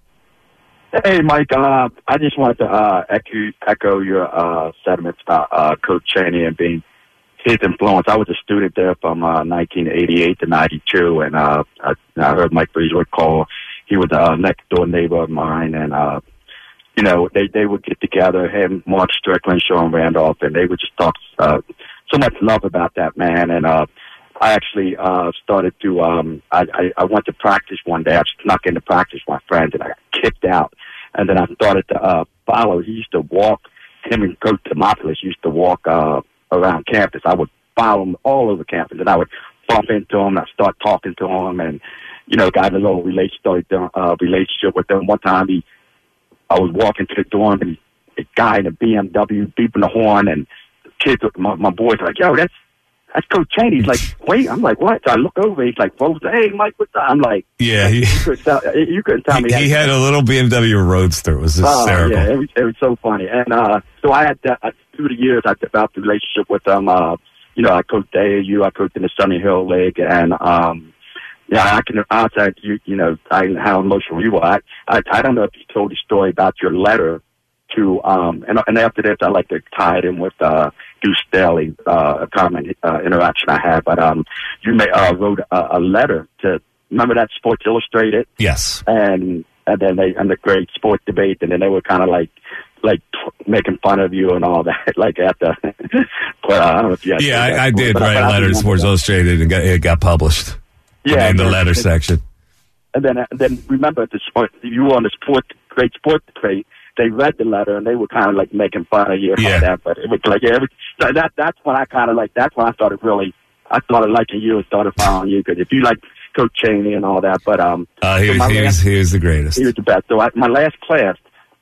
Hey, Mike, uh, I just wanted to uh, echo, echo your uh, sentiments about uh, Coach Chaney and being his influence. I was a student there from uh, nineteen eighty-eight to ninety-two, and uh, I, I heard Mike Breezewood call. He was a next-door neighbor of mine, and, uh, you know, they, they would get together, him, Mark Strickland, Sean Randolph, and they would just talk uh, so much love about that man. And uh, I actually uh, started to, um, I, I, I went to practice one day. I snuck into practice with my friends, and I got kicked out. And then I started to uh, follow. He used to walk, him and Coach Demopoulos used to walk uh, around campus. I would follow him all over campus, and I would bump into him, and I'd start talking to him, and, you know, got a little relationship, uh, relationship with him. One time, he, I was walking to the dorm, and a guy in a B M W beeping the horn, and the kids, my, my boys were like, yo, that's That's Coach Chaney. He's like, wait. I'm like, what? So I look over. He's like, folks, hey, Mike, what's up? I'm like, yeah, he, you, couldn't tell, you couldn't tell he, me. He had a little B M W Roadster. It was hysterical. Uh, yeah, it was, it was so funny. And uh, so I had, uh, through the years, I developed a relationship with them. Uh, you know, I coached A A U. I coached in the Sunny Hill League. And, um, yeah, I can, outside, you, you know, I, how emotional you are. I, I, I don't know if you told the story about your letter to, um, and, and after this, I like to tie it in with, uh, Deuce Staley, uh, a common, uh, interaction I had, but, um, you may, uh, wrote a, a letter to, remember that Sports Illustrated? Yes. And, and then they, and the great sports debate, and then they were kind of like, like t- making fun of you and all that, like at the, but uh, I don't know if you had Yeah, that I, I before, did but write but a letter to remember Sports that. Illustrated and got, it got published. Yeah, in the and- letter and- section. And then, and then remember the sport, you were on the sport, great sports debate. They read the letter and they were kind of like making fun of you and Yeah. all that. But it was like, yeah, it was, so that that's when I kind of like, that's when I started really, I started liking you and started following you because if you like Coach Chaney and all that, but um, Uh, he, so was, my he, was, last- he was the greatest. he was the best. So I, my last class,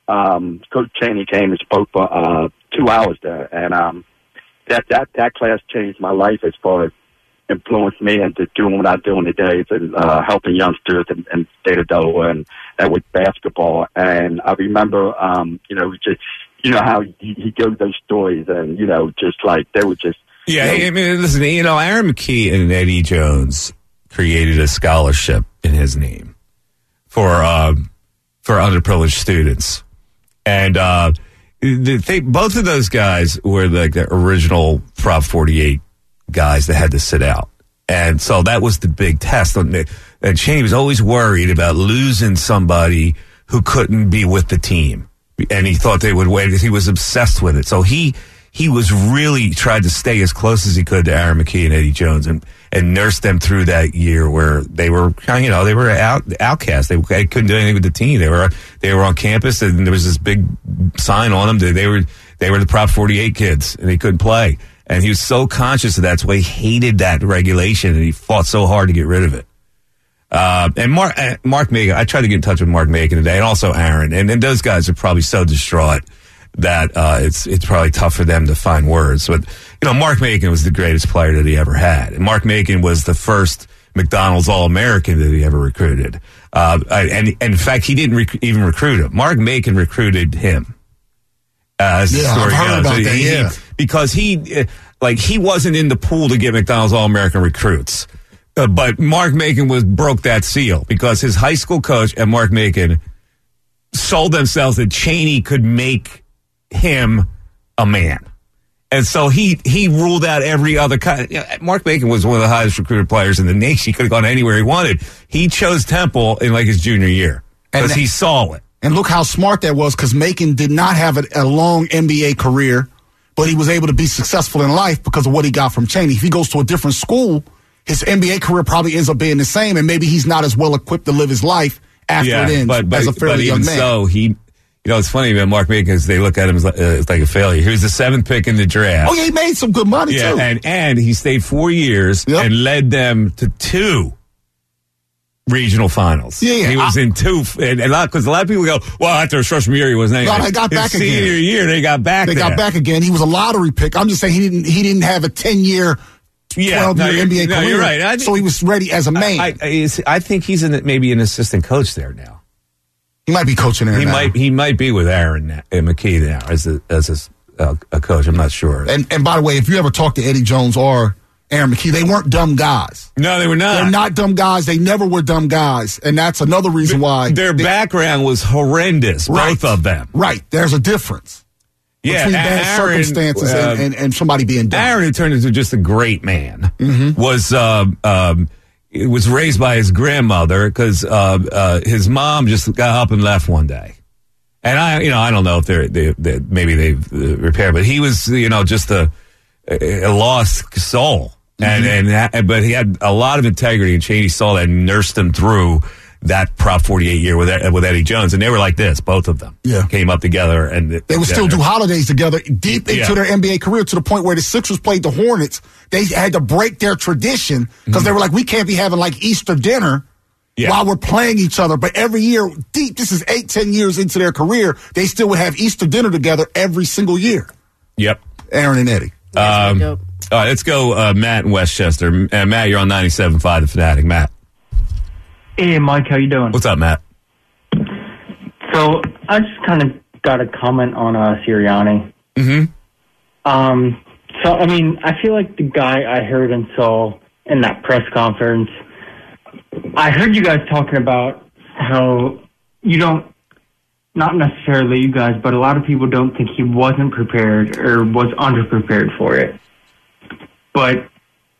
um, Coach Chaney came and spoke for uh two hours there, and um, that that that class changed my life as far as influenced me into doing what I'm doing today, and uh, helping youngsters in, in the state of Delaware and, and with basketball. And I remember, um, you know, just you know how he, he gave those stories, and you know, just like they were just. Yeah, you know, I mean, listen, you know, Aaron McKee and Eddie Jones created a scholarship in his name for uh, for underprivileged students, and uh, the thing, both of those guys were like the original Prop forty-eight guys that had to sit out, and so that was the big test. And Chaney was always worried about losing somebody who couldn't be with the team, and he thought they would wait. He was obsessed with it, so he. He was really tried to stay as close as he could to Aaron McKee and Eddie Jones and, and nurse them through that year where they were, you know, they were out, outcasts. They, they couldn't do anything with the team. They were they were on campus and there was this big sign on them that they were they were the Prop forty-eight kids and they couldn't play. And he was so conscious of that. That's why he hated that regulation and he fought so hard to get rid of it. Uh, and Mark, uh, Mark Macon, I tried to get in touch with Mark Macon today, and also Aaron, and, and those guys are probably so distraught that uh, it's it's probably tough for them to find words. But you know, Mark Macon was the greatest player that he ever had, and Mark Macon was the first McDonald's All-American that he ever recruited. Uh, and, and in fact, he didn't rec- even recruit him. Mark Macon recruited him. Uh, as the yeah, story I've heard goes. about that. He, Yeah, because he, uh, like, he wasn't in the pool to get McDonald's All-American recruits. Uh, but Mark Macon was broke that seal because his high school coach and Mark Macon sold themselves that Chaney could make him a man. And so he he ruled out every other kind. You know, Mark Macon was one of the highest recruited players in the nation. He could have gone anywhere he wanted. He chose Temple in like his junior year because he saw it. And look how smart that was, because Macon did not have a, a long N B A career, but he was able to be successful in life because of what he got from Chaney. If he goes to a different school, his N B A career probably ends up being the same, and maybe he's not as well equipped to live his life after Yeah, it ends but, but, as a fairly but even young man. so, he, you know, it's funny about Mark Macon because they look at him as like, uh, it's like a failure. He was the seventh pick in the draft. Oh, yeah, he made some good money, yeah, too. and and he stayed four years and led them to two regional finals. Yeah, yeah. He was I- in two, and a lot because a lot of people go, well, after his freshman year, he wasn't No, anything. they got His back senior again. year, they got back They there. got back again. He was a lottery pick. I'm just saying he didn't he didn't have a ten-year, Yeah, twelve-year no, you're- N B A no, career. you're right. I think- so he was ready as a man. I, I, I think he's an, maybe an assistant coach there now. he might be coaching there He now. might he might be with Aaron now, uh, McKee now as a, as a, uh, a coach. I'm not sure. And and by the way, if you ever talk to Eddie Jones or Aaron McKee, they weren't dumb guys. No, they were not. They're not dumb guys. They never were dumb guys. And that's another reason why. Their they- background was horrendous, Right. both of them. Right. There's a difference Yeah, between bad Aaron, circumstances uh, and, and, and somebody being dumb. Aaron, who turned into just a great man, Mm-hmm. was uh, um, was raised by his grandmother because uh, uh, his mom just got up and left one day. And I, you know, I don't know if they're, they, they maybe they've uh, repaired, but he was, you know, just a, a lost soul. And, Mm-hmm. and, but he had a lot of integrity, and Chaney saw that and nursed him through that Prop forty-eight year with, with Eddie Jones. And they were like this, both of them. Yeah. Came up together. And They would still do holidays together deep into Yeah. their N B A career, to the point where the Sixers played the Hornets. They had to break their tradition because they were like, we can't be having like Easter dinner Yeah. while we're playing each other. But every year, deep, this is eight, ten years into their career, they still would have Easter dinner together every single year. Yep. Aaron and Eddie. Um, all right, let's go, uh, Matt in Westchester. Uh, Matt, you're on ninety-seven point five The Fanatic. Matt. Hey, Mike, how you doing? What's up, Matt? So I just kind of got a comment on uh, Sirianni. Mm-hmm. Um, so, I mean, I feel like the guy I heard and saw in that press conference, I heard you guys talking about how you don't, not necessarily you guys, but a lot of people don't think he wasn't prepared or was underprepared for it. But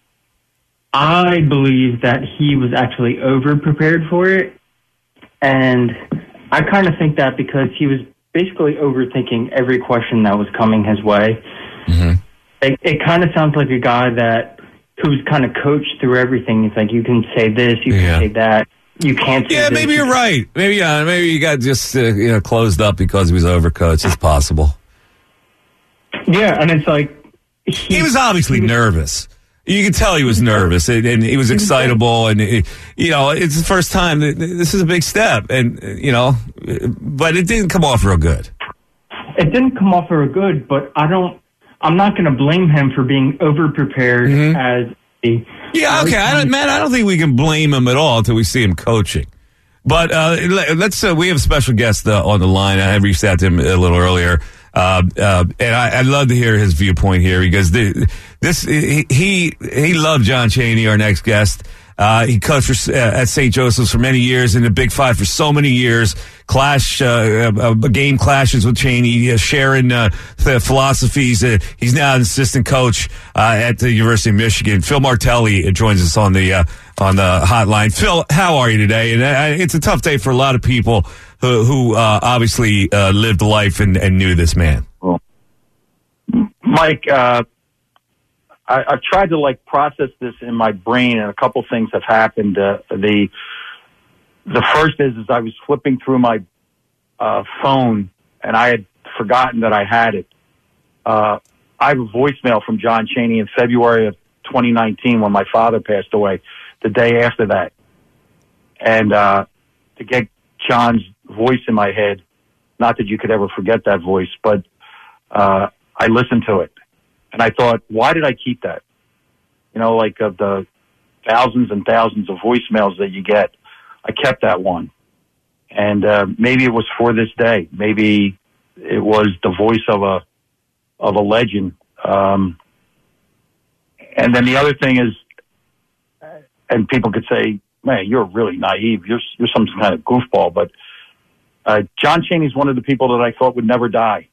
I believe that he was actually over-prepared for it. And I kind of think that because he was basically overthinking every question that was coming his way. Mm-hmm. It, it kind of sounds like a guy that who's kind of coached through everything. It's like, you can say this, you Yeah. can say that, you can't say Yeah, this. maybe you're right. Maybe, yeah, maybe you got just uh, you know closed up because he was overcoached. It's possible. Yeah, and it's like he, was obviously nervous. You could tell he was nervous, and, and he was excitable, and it, you know it's the first time. That, this is a big step, and you know, but it didn't come off real good. It didn't come off very good, but I don't. I'm not going to blame him for being over prepared as a. Yeah, okay, I don't, man. I don't think we can blame him at all until we see him coaching. But uh, let- let's. Uh, we have a special guest uh, on the line. I reached out to him a little earlier, uh, uh, and I, I'd love to hear his viewpoint here because the, this he, he he loved John Chaney, our next guest. Uh, he coached for, uh, at Saint Joseph's for many years, in the Big Five for so many years. Clash, uh, uh, game clashes with Chaney, uh, sharing uh, the philosophies. Uh, he's now an assistant coach uh, at the University of Michigan. Phil Martelli joins us on the uh, on the hotline. Phil, how are you today? And uh, it's a tough day for a lot of people who, who uh, obviously uh, lived life and, and knew this man. Mike, uh, I, I've tried to like process this in my brain, and a couple things have happened. Uh, the the first is is I was flipping through my uh, phone, and I had forgotten that I had it. Uh, I have a voicemail from John Chaney in February of twenty nineteen when my father passed away. The day after that, and uh, to get John's voice in my head. Not that you could ever forget that voice, but uh, I listened to it, and I thought, why did I keep that? You know, like of the thousands and thousands of voicemails that you get, I kept that one. And uh, maybe it was for this day. Maybe it was the voice of a of a legend. Um, and then the other thing is, and people could say, man, you're really naive. You're you're some kind of goofball. But uh, John Chaney's one of the people that I thought would never die.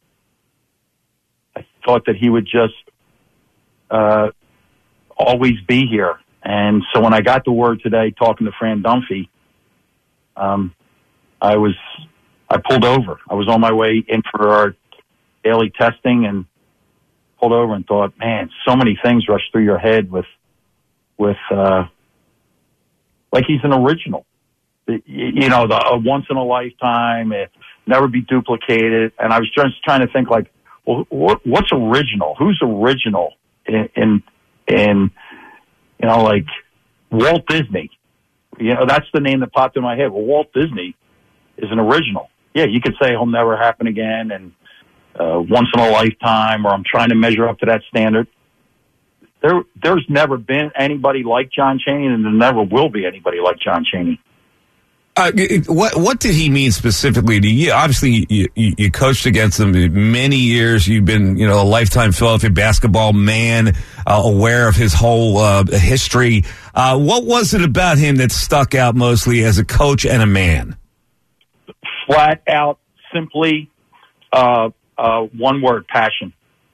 I thought that he would just uh, always be here. And so when I got the word today, talking to Fran Dunphy, um, I was, I pulled over. I was on my way in for our daily testing and pulled over and thought, man, so many things rush through your head with, with, uh, like he's an original, you know, the a once in a lifetime, it never be duplicated. And I was just trying to think like, well, what, what's original? Who's original in, in, in, you know, like Walt Disney? You know, that's the name that popped in my head. Well, Walt Disney is an original. Yeah, you could say he'll never happen again and uh, once in a lifetime, or I'm trying to measure up to that standard. There, there's never been anybody like John Chaney, and there never will be anybody like John Chaney. Uh, what what did he mean specifically to you? Obviously, you, you, you coached against him many years. You've been, you know, a lifetime Philadelphia basketball man, uh, aware of his whole uh, history. Uh, what was it about him that stuck out mostly as a coach and a man? Flat out, simply, uh, uh, one word: passion.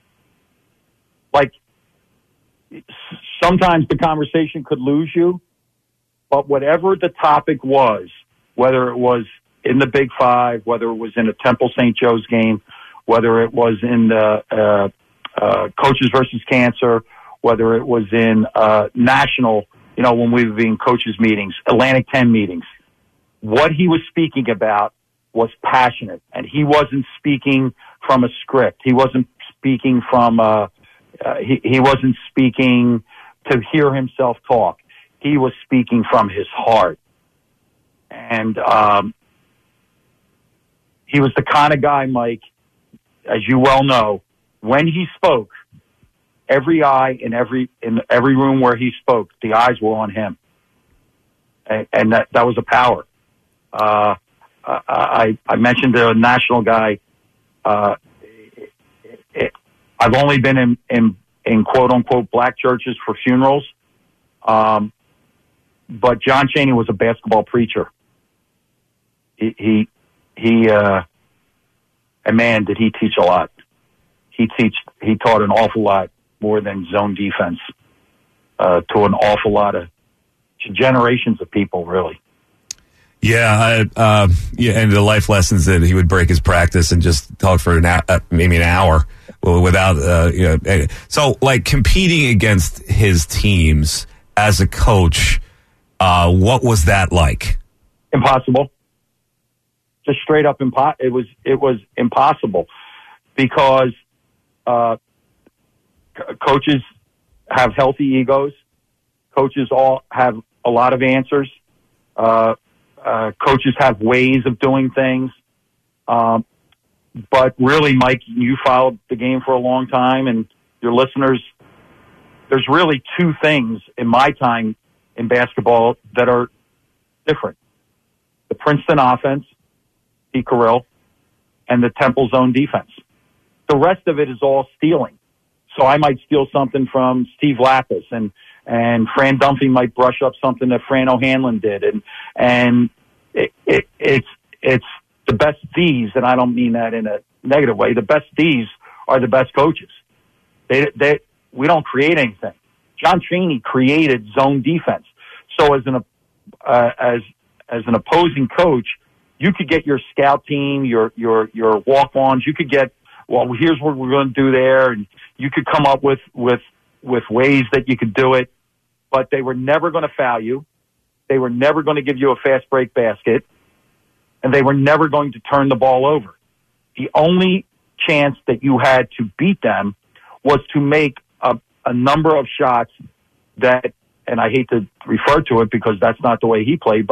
Like sometimes the conversation could lose you, but whatever the topic was, whether it was in the Big Five, whether it was in a Temple Saint Joe's game, whether it was in the uh, uh, Coaches versus Cancer, whether it was in uh, national, you know, when we were in coaches meetings, Atlantic ten meetings, what he was speaking about was passionate, and he wasn't speaking from a script. He wasn't speaking from, uh, uh, he, he wasn't speaking to hear himself talk. He was speaking from his heart. And um, he was the kind of guy, Mike, as you well know, when he spoke, every eye in every in every room where he spoke, the eyes were on him. And, and that, that was a power. Uh, I, I mentioned the national guy. Uh, it, I've only been in, in, in quote-unquote black churches for funerals. Um, but John Chaney was a basketball preacher. He, he, he uh, and man, did he teach a lot. He teach, he taught an awful lot more than zone defense, uh, to an awful lot of to generations of people, really. Yeah, I, uh, yeah, and the life lessons that he would break his practice and just talk for an hour, uh, maybe an hour without, uh, you know. So, like competing against his teams as a coach, uh, what was that like? Impossible. Just straight up impo- It was it was impossible because uh, c- coaches have healthy egos. Coaches all have a lot of answers. Uh, Uh, coaches have ways of doing things. Um, but really, Mike, you followed the game for a long time, and your listeners, there's really two things in my time in basketball that are different. The Princeton offense, Pete Carril, and the Temple zone defense. The rest of it is all stealing. So I might steal something from Steve Lapis, and and Fran Dunphy might brush up something that Fran O'Hanlon did, and and it, it, it's it's the best D's, and I don't mean that in a negative way. The best D's are the best coaches. They they we don't create anything. John Chaney created zone defense. So as an uh, as as an opposing coach, you could get your scout team, your your your walk-ons. You could get, well, here's what we're going to do there, and you could come up with with with ways that you could do it, but they were never going to foul you. They were never going to give you a fast break basket, and they were never going to turn the ball over. The only chance that you had to beat them was to make a, a number of shots that, and I hate to refer to it because that's not the way he played, but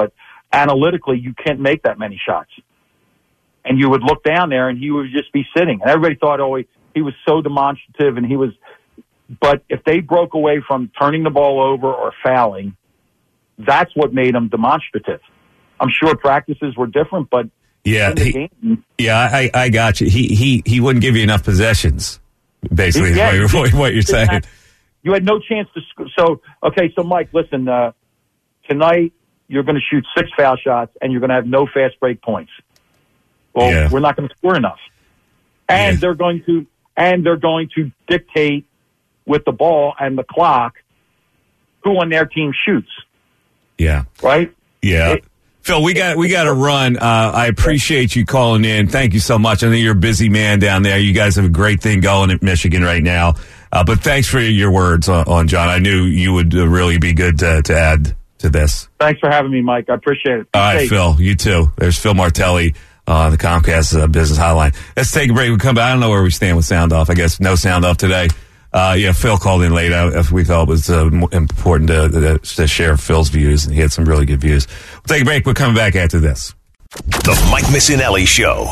analytically, you can't make that many shots. And you would look down there and he would just be sitting. And everybody thought, oh, he, he was so demonstrative and he was, but if they broke away from turning the ball over or fouling, that's what made him demonstrative. I'm sure practices were different, but yeah, in the he, game, yeah, I, I got you. He, he, he wouldn't give you enough possessions, basically, yeah, is what, what you're saying. Had, you had no chance to sc- So, okay, so Mike, listen, uh, tonight you're going to shoot six foul shots and you're going to have no fast break points. Well, yeah. we're not going to score enough. And Yeah. they're going to, and they're going to dictate with the ball and the clock who on their team shoots. Yeah. Right? Yeah. It- Phil, we got we got to run. Uh, I appreciate you calling in. Thank you so much. I know you're a busy man down there. You guys have a great thing going at Michigan right now. Uh, but thanks for your words on, on John. I knew you would uh, really be good to, to add to this. Thanks for having me, Mike. I appreciate it. Be All right, safe. Phil. You too. There's Phil Martelli, uh, the Comcast uh, business hotline. Let's take a break. We come back. I don't know where we stand with sound off. I guess no sound off today. Uh, yeah, Phil called in late. Uh, we thought it was uh, important to, to, to share Phil's views, and he had some really good views. We'll take a break. We're coming back after this. The Mike Missinelli Show.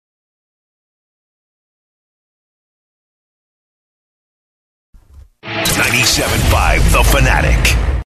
ninety-seven point five The Fanatic.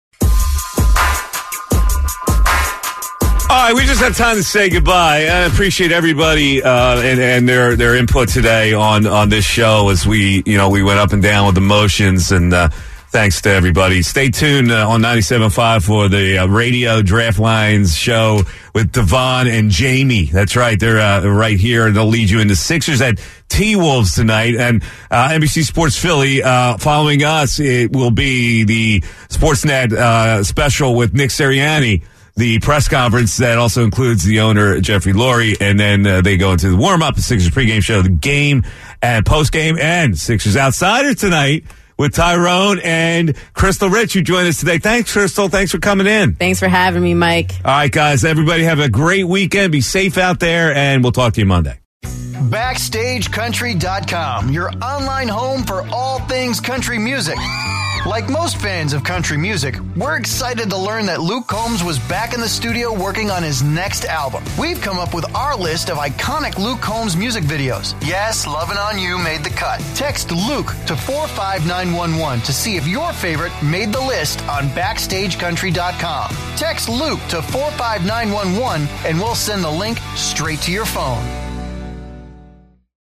All right, we just have time to say goodbye. I appreciate everybody uh, and, and their their input today on, on this show as we you know we went up and down with emotions, and uh, thanks to everybody. Stay tuned uh, on ninety-seven point five for the uh, radio Draft Lines show with Devon and Jamie. That's right, they're uh, right here, and they'll lead you into Sixers at T-Wolves tonight, and uh, N B C Sports Philly uh, following us. It will be the Sportsnet uh, special with Nick Sirianni. The press conference that also includes the owner, Jeffrey Lurie, and then uh, they go into the warm-up, the Sixers pregame show, the game and postgame, and Sixers Outsider tonight with Tyrone and Crystal Rich, who joined us today. Thanks, Crystal. Thanks for coming in. Thanks for having me, Mike. All right, guys, everybody have a great weekend. Be safe out there, and we'll talk to you Monday. Backstage Country dot com, your online home for all things country music. Like most fans of country music, we're excited to learn that Luke Combs was back in the studio working on his next album. We've come up with our list of iconic Luke Combs music videos. Yes, Lovin' On You made the cut. Text Luke to four five nine one one to see if your favorite made the list on Backstage Country dot com. Text Luke to four five nine one one and we'll send the link straight to your phone.